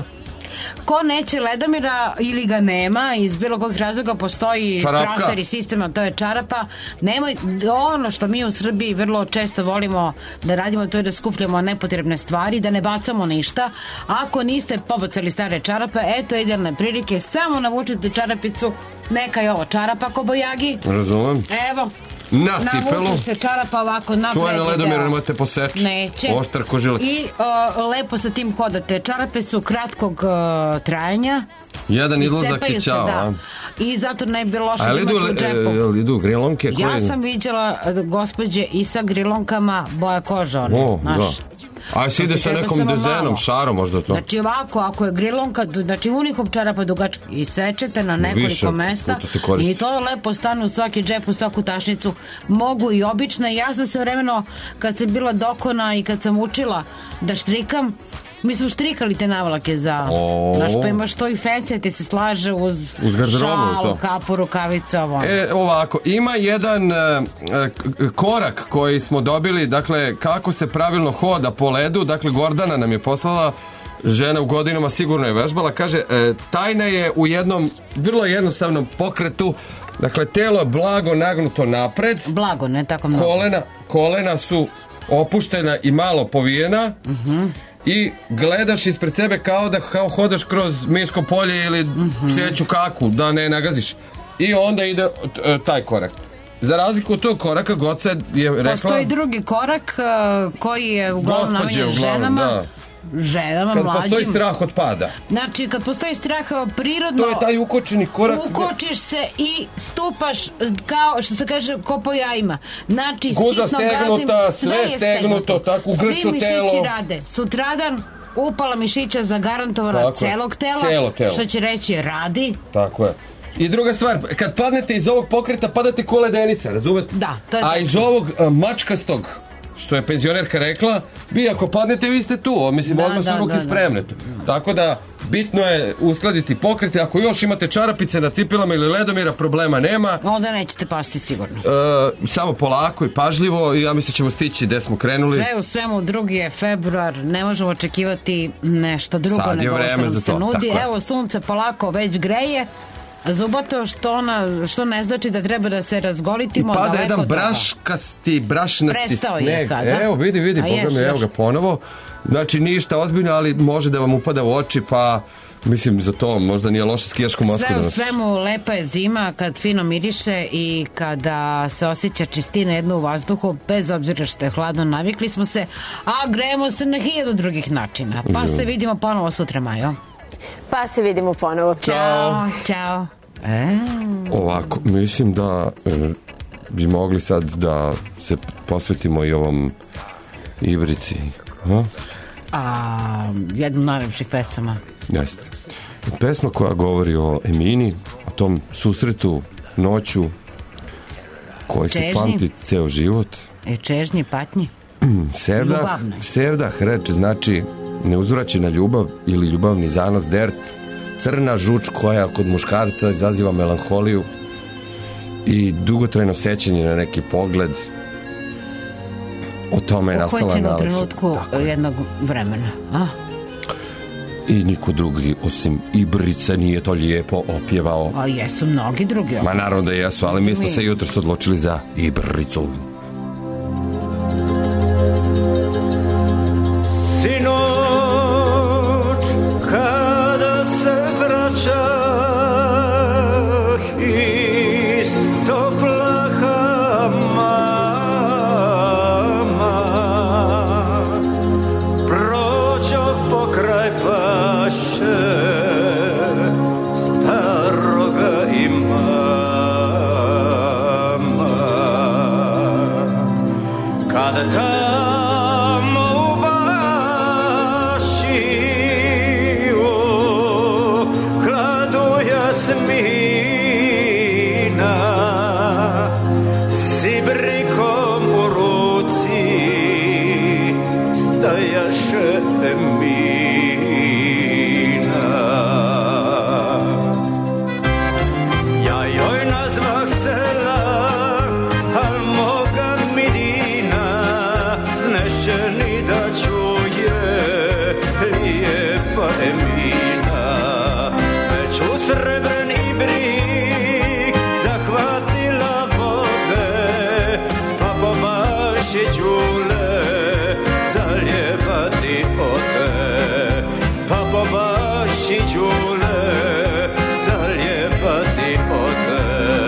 Ko neće Ledomira ili ga nema, iz bilo kog razloga postoji Čarapka. prastari sistem, a to je čarapa. Nemoj, ono što mi u Srbiji vrlo često volimo da radimo, to je da skupljamo nepotrebne stvari, da ne bacamo ništa. Ako niste pobacali stare čarape, eto idealne prilike, samo navučite čarapicu, neka je ovo čarapa kobojagi. Razumem. Evo, Na cipelu. navučite čarapa ovako na Čuveno prednji Ledomira deo. nemojte poseći. Neće. Oštar ko žilet. I o, lepo sa tim hodate. Čarape su kratkog o, trajanja. Jedan izlazak Iscepaju i se, ćao. da. a? I zato ne bi loše A da jel idu, imate u džepu. e, jel idu grilonke? Ja koje- sam viđala e, gospođe i sa grilonkama boja koža, one, O, znaš. da. A si ide Znači, sa treba nekom samo dezenom, malo. šarom možda to. Znači ovako, ako je grilonka, znači unikom čarapa dugačka i sečete na nekoliko Više mesta puta se koristi. i to lepo stane u svaki džep, u svaku tašnicu. Mogu i obične. Ja sam se vremeno, kad sam bila dokona i kad sam učila da štrikam, mi smo štrikali te navlake za... O. Znaš, pa imaš to i fancy, ti se slaže uz, Uz garderobu i šalu, to. kapu, rukavice, ovo. E, ovako, ima jedan e, e, k- korak koji smo dobili, dakle, kako se pravilno hoda po ledu, dakle, Gordana nam je poslala, žena u godinama sigurno je vežbala, kaže, e, tajna je u jednom vrlo jednostavnom pokretu, dakle, telo je blago nagnuto napred, Blago, ne tako mnogo. kolena, kolena su opuštena i malo povijena, i gledaš ispred sebe kao da kao hodaš kroz minsko polje ili pseću kaku, da ne nagaziš. I onda ide e, taj korak. Za razliku od tog koraka, Goca je rekla... Postoji drugi korak uh, koji je uglavnom Gospođe, namenjen uglavnom, ženama. da. Ženama, Kad mlađim. postoji strah od pada. Znači, kad postoji strah prirodno... To je taj ukočeni korak. Ukočiš se i stupaš kao, što se kaže, ko po jajima. Znači, Guza sitno stegnuta, gazim, sve je stegnuto, tako, ugrču Svi mišići telo. rade. Sutradan upala mišića zagarantovana Tako je. celog tela, Celo telo. što će reći radi. Tako je. I druga stvar, kad padnete iz ovog pokreta, padate ko ledenica, razumete? Da, to je A tačno. iz ovog a, mačkastog, što je penzionerka rekla, vi ako padnete, vi ste tu, o, mislim, Da, odmah su da, ruke da, da. spremne tu. Tako da, bitno je uskladiti pokrete, ako još imate čarapice na cipelama ili Ledomira, problema nema. Onda nećete pasti sigurno. E, samo polako i pažljivo i ja mislim ćemo stići gde smo krenuli. Sve u svemu, drugi je februar, ne možemo očekivati nešto drugo Sad je nego ovo vreme što nam za se to, nudi. tako je. Evo, sunce polako već greje, zubato što, ona, što ne znači da treba da se I razgolitimo. pada daleko jedan od toga. braškasti, brašnasti Prestao je sneg. sada. Evo, vidi, vidi, A boga još, mi, evo još. ga ponovo. Znači, ništa ozbiljno, ali može da vam upada u oči, pa mislim, za to možda nije loše skijašku masku Sve u danas. svemu lepa je zima kad fino miriše i kada se osjeća čistina jedna u vazduhu, bez obzira što je hladno, navikli smo se, a grejemo se na hiljadu drugih načina. Pa Mhm. se vidimo ponovo sutra, Majo. Pa se vidimo ponovo. Ćao. Ćao. E, Ovako, mislim da e, bi mogli sad da se posvetimo i ovom Ibrici. A? A, jednu najlepših pesama. Jeste. Pesma koja govori o Emini, o tom susretu, noću, koji se pamti ceo život. E, čežnje, patnje. Sevdah, Ljubavne. sevdah, reč znači neuzvraćena ljubav ili ljubavni zanos, dert, crna žuč koja kod muškarca izaziva melanholiju i dugotrajno sećanje na neki pogled. O tome je nastala Uhoćen u naučna. trenutku jednog vremena. A? I niko drugi osim Ibrica nije to lijepo opjevao. A jesu mnogi drugi. Ma naravno da jesu, ali mi smo se jutros odlučili za Ibricu. Sinoć, kada se vraćah iz topla hamama, prođoh pokraj paše staroga imama. Kada tamo u baši u hladu jasmina s ibrikom u ruci stajaše Emina. Ja joj nazvah sela, al moga mi dina neće ni da čuje lijepa Emina. Već u srebren ibrik zahvatila vode, pa po baši đule zalijevati ode, pa po baši đule zalijevati ode.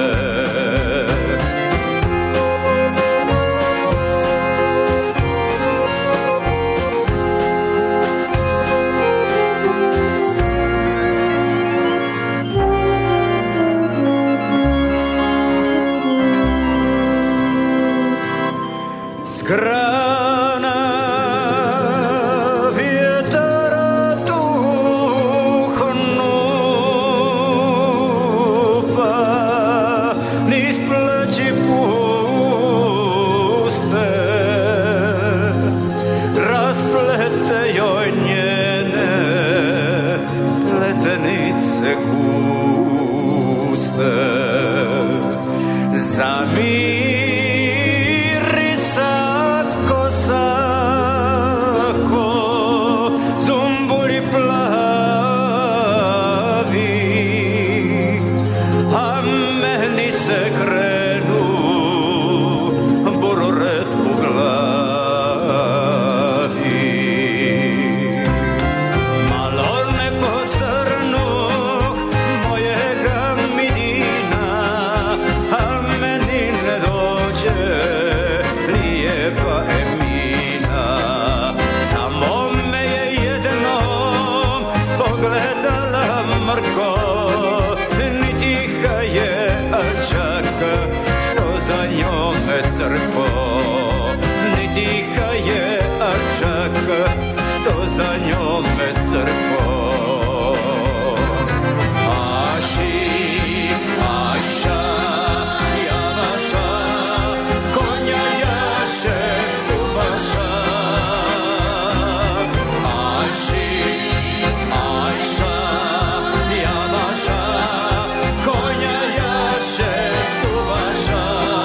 S grana vjetara tuhnu, pa niz pleći puste rasplete joj njene pletenice guste. Zamirisa kosako zumbuli plavi, a meni se krenu buroret u glavi. Malo ne posrnuh mojega midina, a meni ne dođe lijepa Emina. Samo me je jednom pogledala mrko, ni tiha je, a čak što za njome crko. Ni tiha je, a čak što za njome crko. Ašik, Ajša, Janaša, konja jaše Subaša. Ašik, Ajša, Janaša, konja jaše Subaša.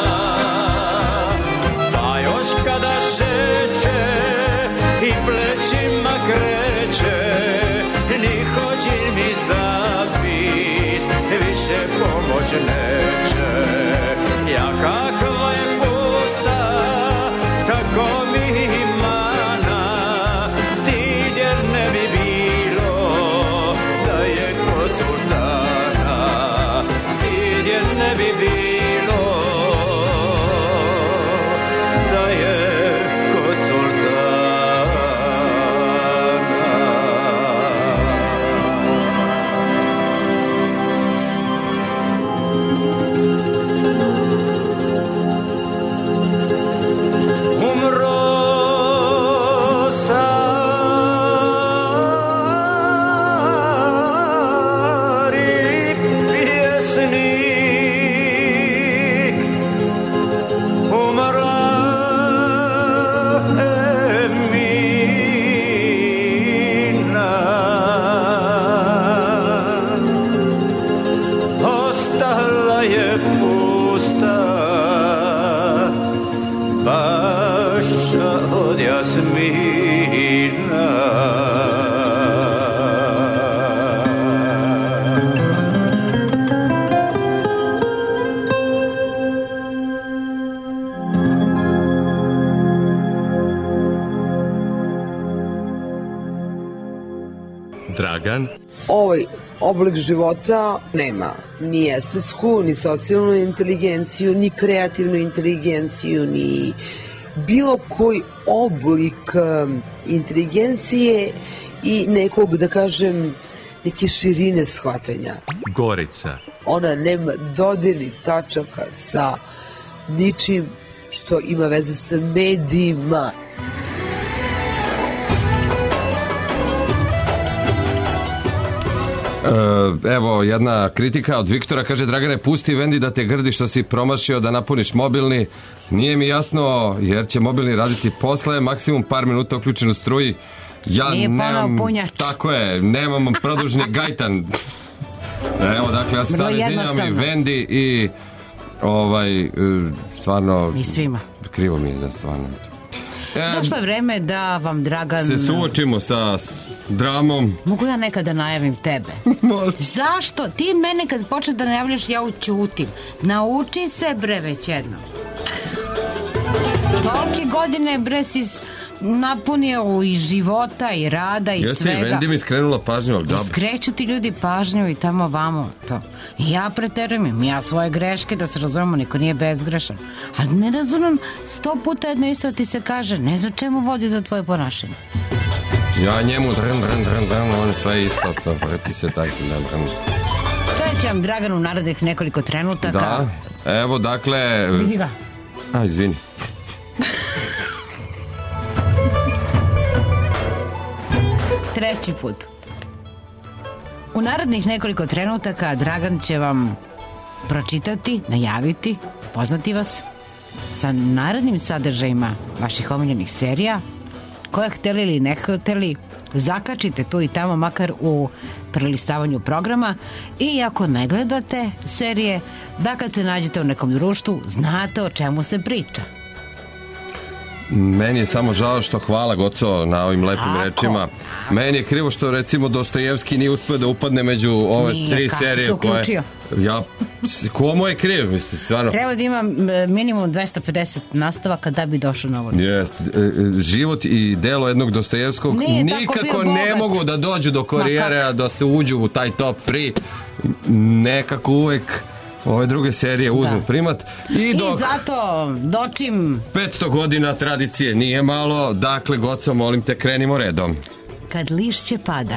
Pa još kada šeće i plećima kreće, ni hođi mi zapis više pomoć neće. Ja kakva je pusta, tako mi mana, stidje ne bi bilo da je kod sultana. Stidje ne bi bilo da je kod sultana. Dragan. Ovaj oblik života nema ni estetsku, ni socijalnu inteligenciju, ni kreativnu inteligenciju, ni bilo koji oblik um, inteligencije i nekog, da kažem, neke širine shvatanja. Gorica. Ona nema dodirnih tačaka sa ničim što ima veze sa medijima. Evo jedna kritika od Viktora, kaže: Dragane, pusti Vendi da te grdi što si promašio da napuniš mobilni. Nije mi jasno jer će mobilni raditi posle, maksimum par minuta uključen u struji. Ja Nije nemam, punjač. tako je, nemam produžni gajtan. Evo, dakle, ja se stvarno izvinjam i Vendi i ovaj, stvarno... I svima. Krivo mi je da stvarno... E, Došlo je vreme da vam, Dragan... Se suočimo sa dramom. Mogu ja nekada najavim tebe? Zašto? Ti mene kad počeš da najavljaš, ja učutim. Nauči se, bre, već jedno. Tolike godine, bre, si napunio i života i rada i Jeste, svega. Jeste, i Vendi mi skrenula pažnju, ali džaba. Skreću ti ljudi pažnju i tamo vamo to. I ja preterujem, ja svoje greške, da se razumemo, niko nije bezgrešan. Ali ne razumem, sto puta jedno isto ti se kaže, ne znam čemu vodi za tvoje ponašanje. Ja njemu drn, drn, drn, drn, on je sve isto, to ti se tako drn, drn. To će vam Dragan u narednih nekoliko trenutaka. Da, evo, dakle... Vidi ga. A, izvini. Treći put. U narednih nekoliko trenutaka Dragan će vam pročitati, najaviti, poznati vas sa narednim sadržajima vaših omiljenih serija, koje hteli ili ne hteli, zakačite tu i tamo, makar u prelistavanju programa, i ako ne gledate serije, da kad se nađete u nekom društvu, znate o čemu se priča. Meni je samo žao što, hvala Goco na ovim lepim Ako? rečima. Meni je krivo što, recimo, Dostojevski nije uspio da upadne među ove Nije, tri kad se serije uključio. koje... Ja, komu je kriv, mislim, stvarno. Treba da ima minimum dvesta pedeset nastavaka da bi došao na ovo. Jest, život i delo jednog Dostojevskog Nije tako nikako bio ne bogat. mogu da dođu do karijere, a da se uđu u taj top tri. Nekako uvek ove druge serije uzmu Da. primat. I dok I zato dočim petsto godina tradicije nije malo, dakle, Goco, molim te, krenimo redom. kad lišće pada.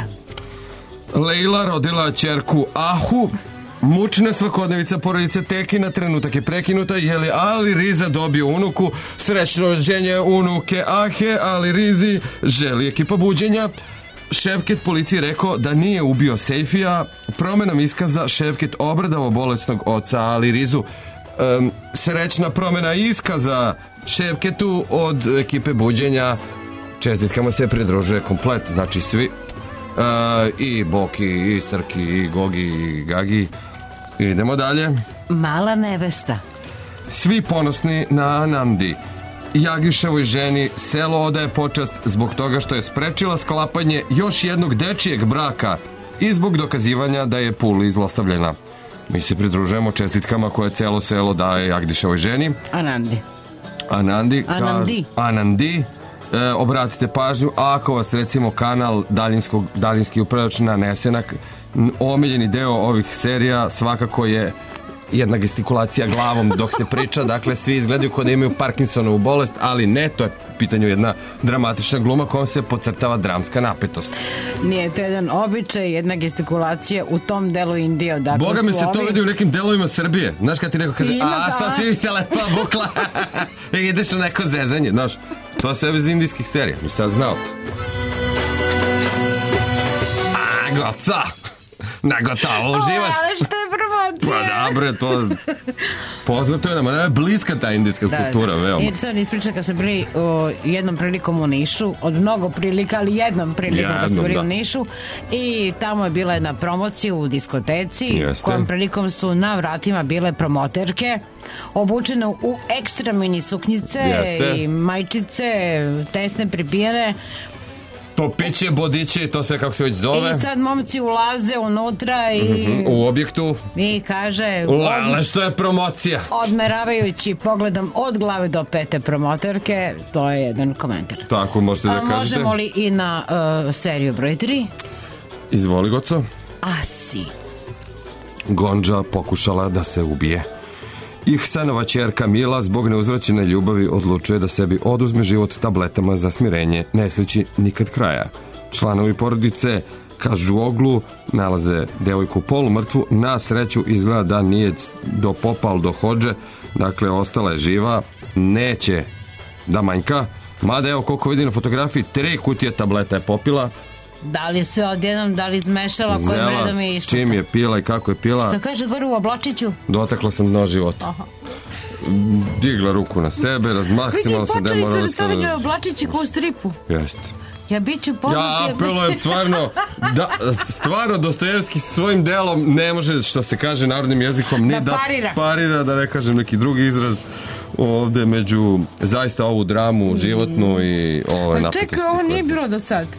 Leila rodila ćerku Ahu. Mučna svakodnevica porodice Teki na trenutak je prekinuta, je li Ali Riza dobio unuku. Srećno rođenje unuke Ahe, Ali Rizi želi ekipa buđenja. Ševket policiji rekao da nije ubio Sejfija. Promenom iskaza Ševket obradao bolesnog oca Ali Rizu. Um, srećna promena iskaza Ševketu od ekipe buđenja. Čestitkama se pridružuje komplet, znači svi. Uh, i Boki, i Srki, i Gogi, i Gagi. Idemo dalje. Mala nevesta. Svi ponosni na Anandi. Jagiševoj ženi selo odaje počast zbog toga što je sprečila sklapanje još jednog dečijeg braka i zbog dokazivanja da je Puli zlostavljena. Mi se pridružujemo čestitkama koje celo selo daje Jagiševoj ženi. Anandi. Anandi. Anandi. Kaž, Anandi. E, obratite pažnju, ako vas recimo kanal daljinskog, daljinski upravljač nanese na omiljeni deo ovih serija, svakako je jedna gestikulacija glavom dok se priča, dakle svi izgledaju kao da imaju Parkinsonovu bolest, ali ne, to je u pitanju jedna dramatična gluma kojom se podcrtava dramska napetost. Nije to jedan običaj, jedna gestikulacija u tom delu Indije. Dakle, Boga mi se ovi... to vidi u nekim delovima Srbije. Znaš kad ti neko kaže, Ima, a šta da. si se lepa bukla? I ideš na neko zezanje, znaš. To je sve iz indijskih serija, nisam ja znao to. A, goca! Nego to, uživaš. Ali što je promocija? Pa dobre, to poznato je nam, ona je bliska ta indijska Da, kultura, da. veoma. I sad ispričam kad sam bili o, jednom prilikom u Nišu, od mnogo prilika, ali jednom prilikom kad sam Jednom, bili da. u Nišu, i tamo je bila jedna promocija u diskoteci, Jeste. kojom prilikom su na vratima bile promoterke, obučene u ekstra mini suknjice Jeste. i majčice, tesne pripijene. To piće, bodiće, to sve kako se već zove. I sad momci ulaze unutra i, Mhm, u objektu. i kaže... Ale što je promocija? Odmeravajući pogledom od glave do pete promoterke, to je jedan komentar. Tako možete da A kažete. možemo li i na uh, seriju broj tri? Izvoli, Goco. Asi. Gondža pokušala da se ubije. Ihsanova ćerka Mila zbog neuzvraćene ljubavi odlučuje da sebi oduzme život tabletama za smirenje, nesreći nikad kraja. Članovi porodice Kažuoglu nalaze devojku polumrtvu, na sreću izgleda da nije dopopal do hođe, dakle ostala je živa, neće da manjka, mada evo koliko vidi na fotografiji, tri kutije tableta je popila. Da li je sve odjednom, da li izmešala, kojim redom je išla? Čim je pila i kako je pila. Što kaže gore u oblačiću? Dotakla sam dno života. Aha. Digla ruku na sebe, maksimalno se demorala. Vidi, počeli se da stavljaju oblačići ko u stripu. Jeste. Ja bit ću poznat. Ja apelujem stvarno, da, stvarno Dostojevski svojim delom ne može, što se kaže narodnim jezikom, ni da, da parira. parira, da ne kažem neki drugi izraz ovde među zaista ovu dramu životnu i ove napetosti. Čekaj, ovo nije bilo do sad.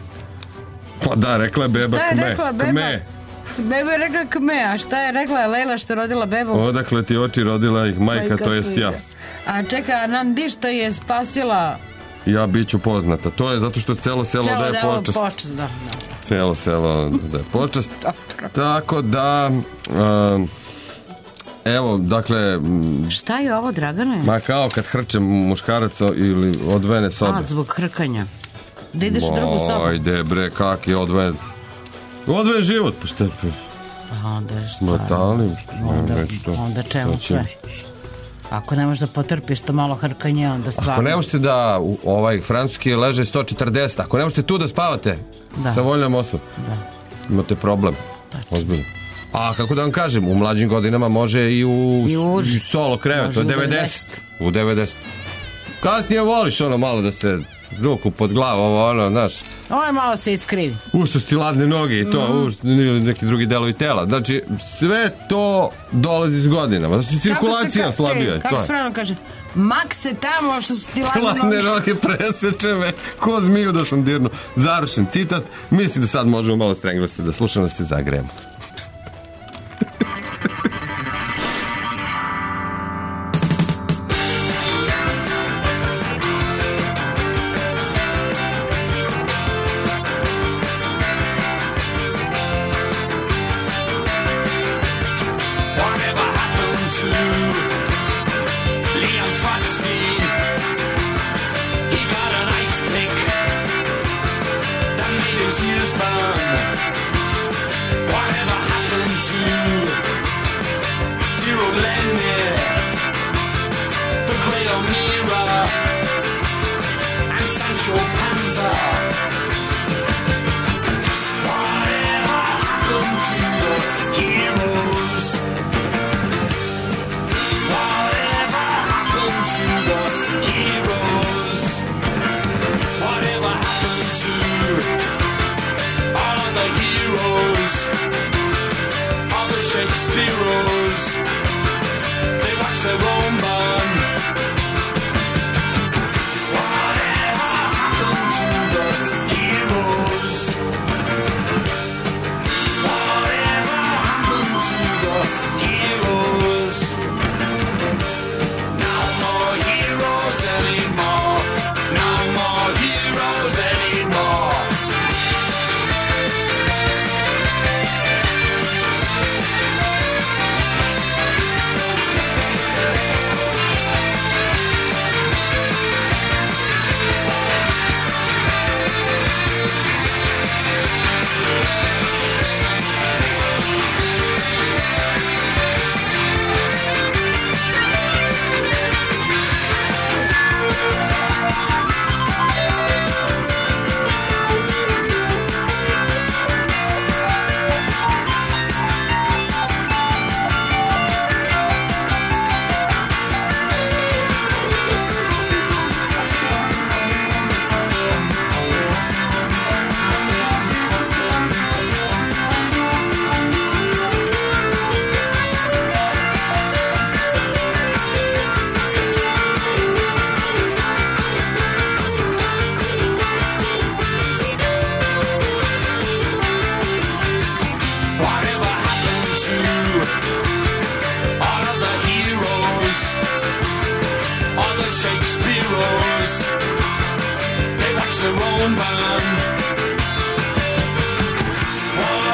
Pa da, rekla je beba šta je kme. Rekla beba? Kme. Beba je rekla kme, a šta je rekla Lejla što je rodila bebu? Odakle ti oči, rodila ih majka, majka to jest ja. A čekaj, Nandi što je spasila... Ja bit ću poznata. To je zato što celo selo da je počast. počast da, da. Celo selo da je počast. Tako da... Uh, evo, dakle... Šta je ovo, Dragane? Ma kao kad hrče muškarac ili odvojene sobe. A, zbog hrkanja. Da ideš u drugu sobu. Ajde bre, kak je odvojen... Odvojen život, pa šta je... Pa onda je stvarno. Matalim, što onda, nešto. Onda čemu sve? Ako ne možeš da potrpiš to malo hrkanje, onda stvarno... Ako ne možete da ovaj francuski leže sto četrdeset, ako ne možete tu da spavate da. sa voljnom osobom, da. imate problem. Ozbiljno. A kako da vam kažem, u mlađim godinama može i u, I u solo krevet, u devedeset. U devedeset. Kasnije voliš ono malo da se ruku pod glavu, ovo ono, znaš. Ovo je malo se iskrivi. Ušto ti ladne noge i to, mm. ušto, neki drugi delovi tela. Znači, sve to dolazi s godinama. Znači, cirkulacija slabija je. Kako se pravno kaže? Mak se tamo što su ti ladne noge. Ladne noge preseče me, ko zmiju da sam dirnu. Završen citat. Mislim da sad možemo malo strenglasiti, da slušamo da se zagrejemo. Their own band.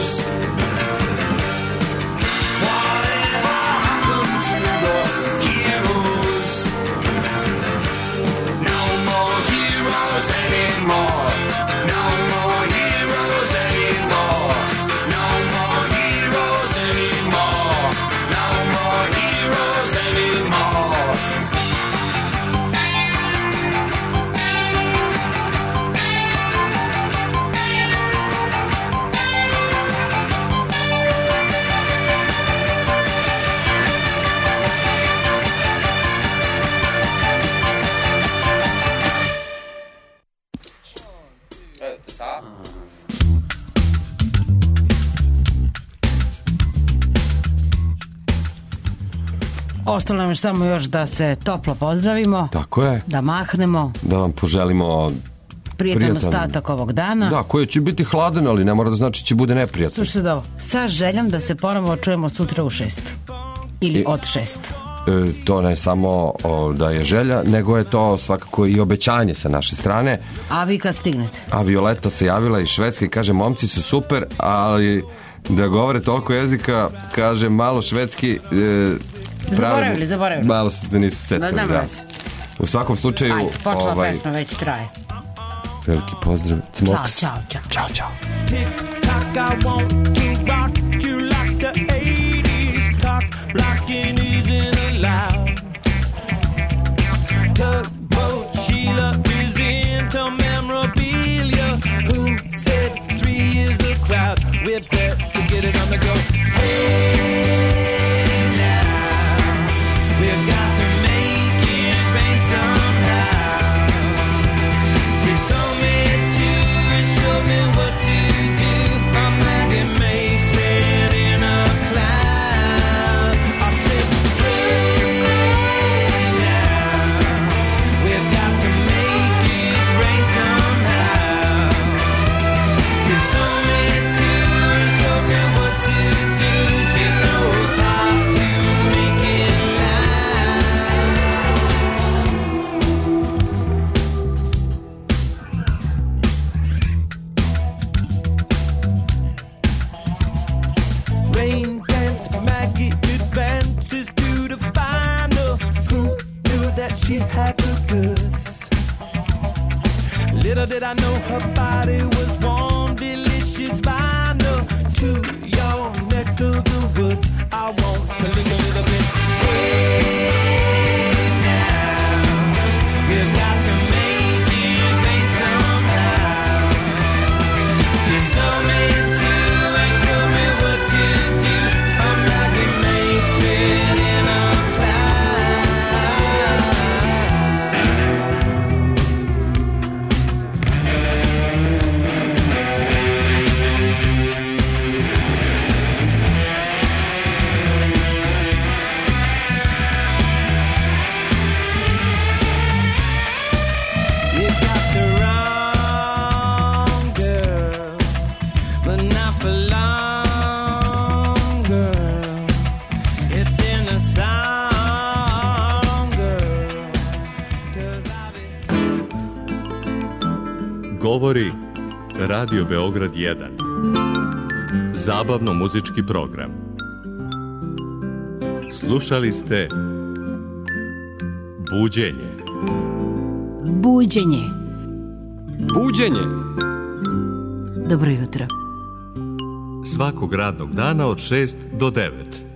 Ostalo nam je samo još da se toplo pozdravimo. Tako je. Da mahnemo. Da vam poželimo Prijetan prijatan ostatak ovog dana. Da, koji će biti hladan, ali ne mora da znači će bude neprijatan. Slušajte da ovo, sa željom da se ponovo čujemo sutra u šest. Ili I, od šest. E, to ne samo o, da je želja, nego je to svakako i obećanje sa naše strane. A vi kad stignete? A Violeta se javila iz Švedske i kaže, momci su super, ali da govore toliko jezika, kaže malo švedski... E, Zaboravili, zaboravili. Malo se nisu setili, da. da. U svakom slučaju... Ajde, počela ovaj, pesma, već traje. Veliki pozdrav. Cmoks. Ćao, čao, čao. Ćao, čao. Tick-tock, I want to rock you like the eighties. Cock blocking isn't allowed. Tugboat Sheila is into memorabilia. Who said three is a crowd? We're bet to get it on the go. Hey! She had the goods. Little did I know her body was warm, delicious vinyl. To your neck of the woods, I want to linger a little bit. Hey, now, we've got to make it rain somehow. She told me to and showed me what to do. I'm like a matrix in a Govori Radio Beograd jedan. Zabavno-muzički program. Slušali ste Buđenje. Buđenje. Buđenje. Dobro jutro. Svakog radnog dana od šest do devet.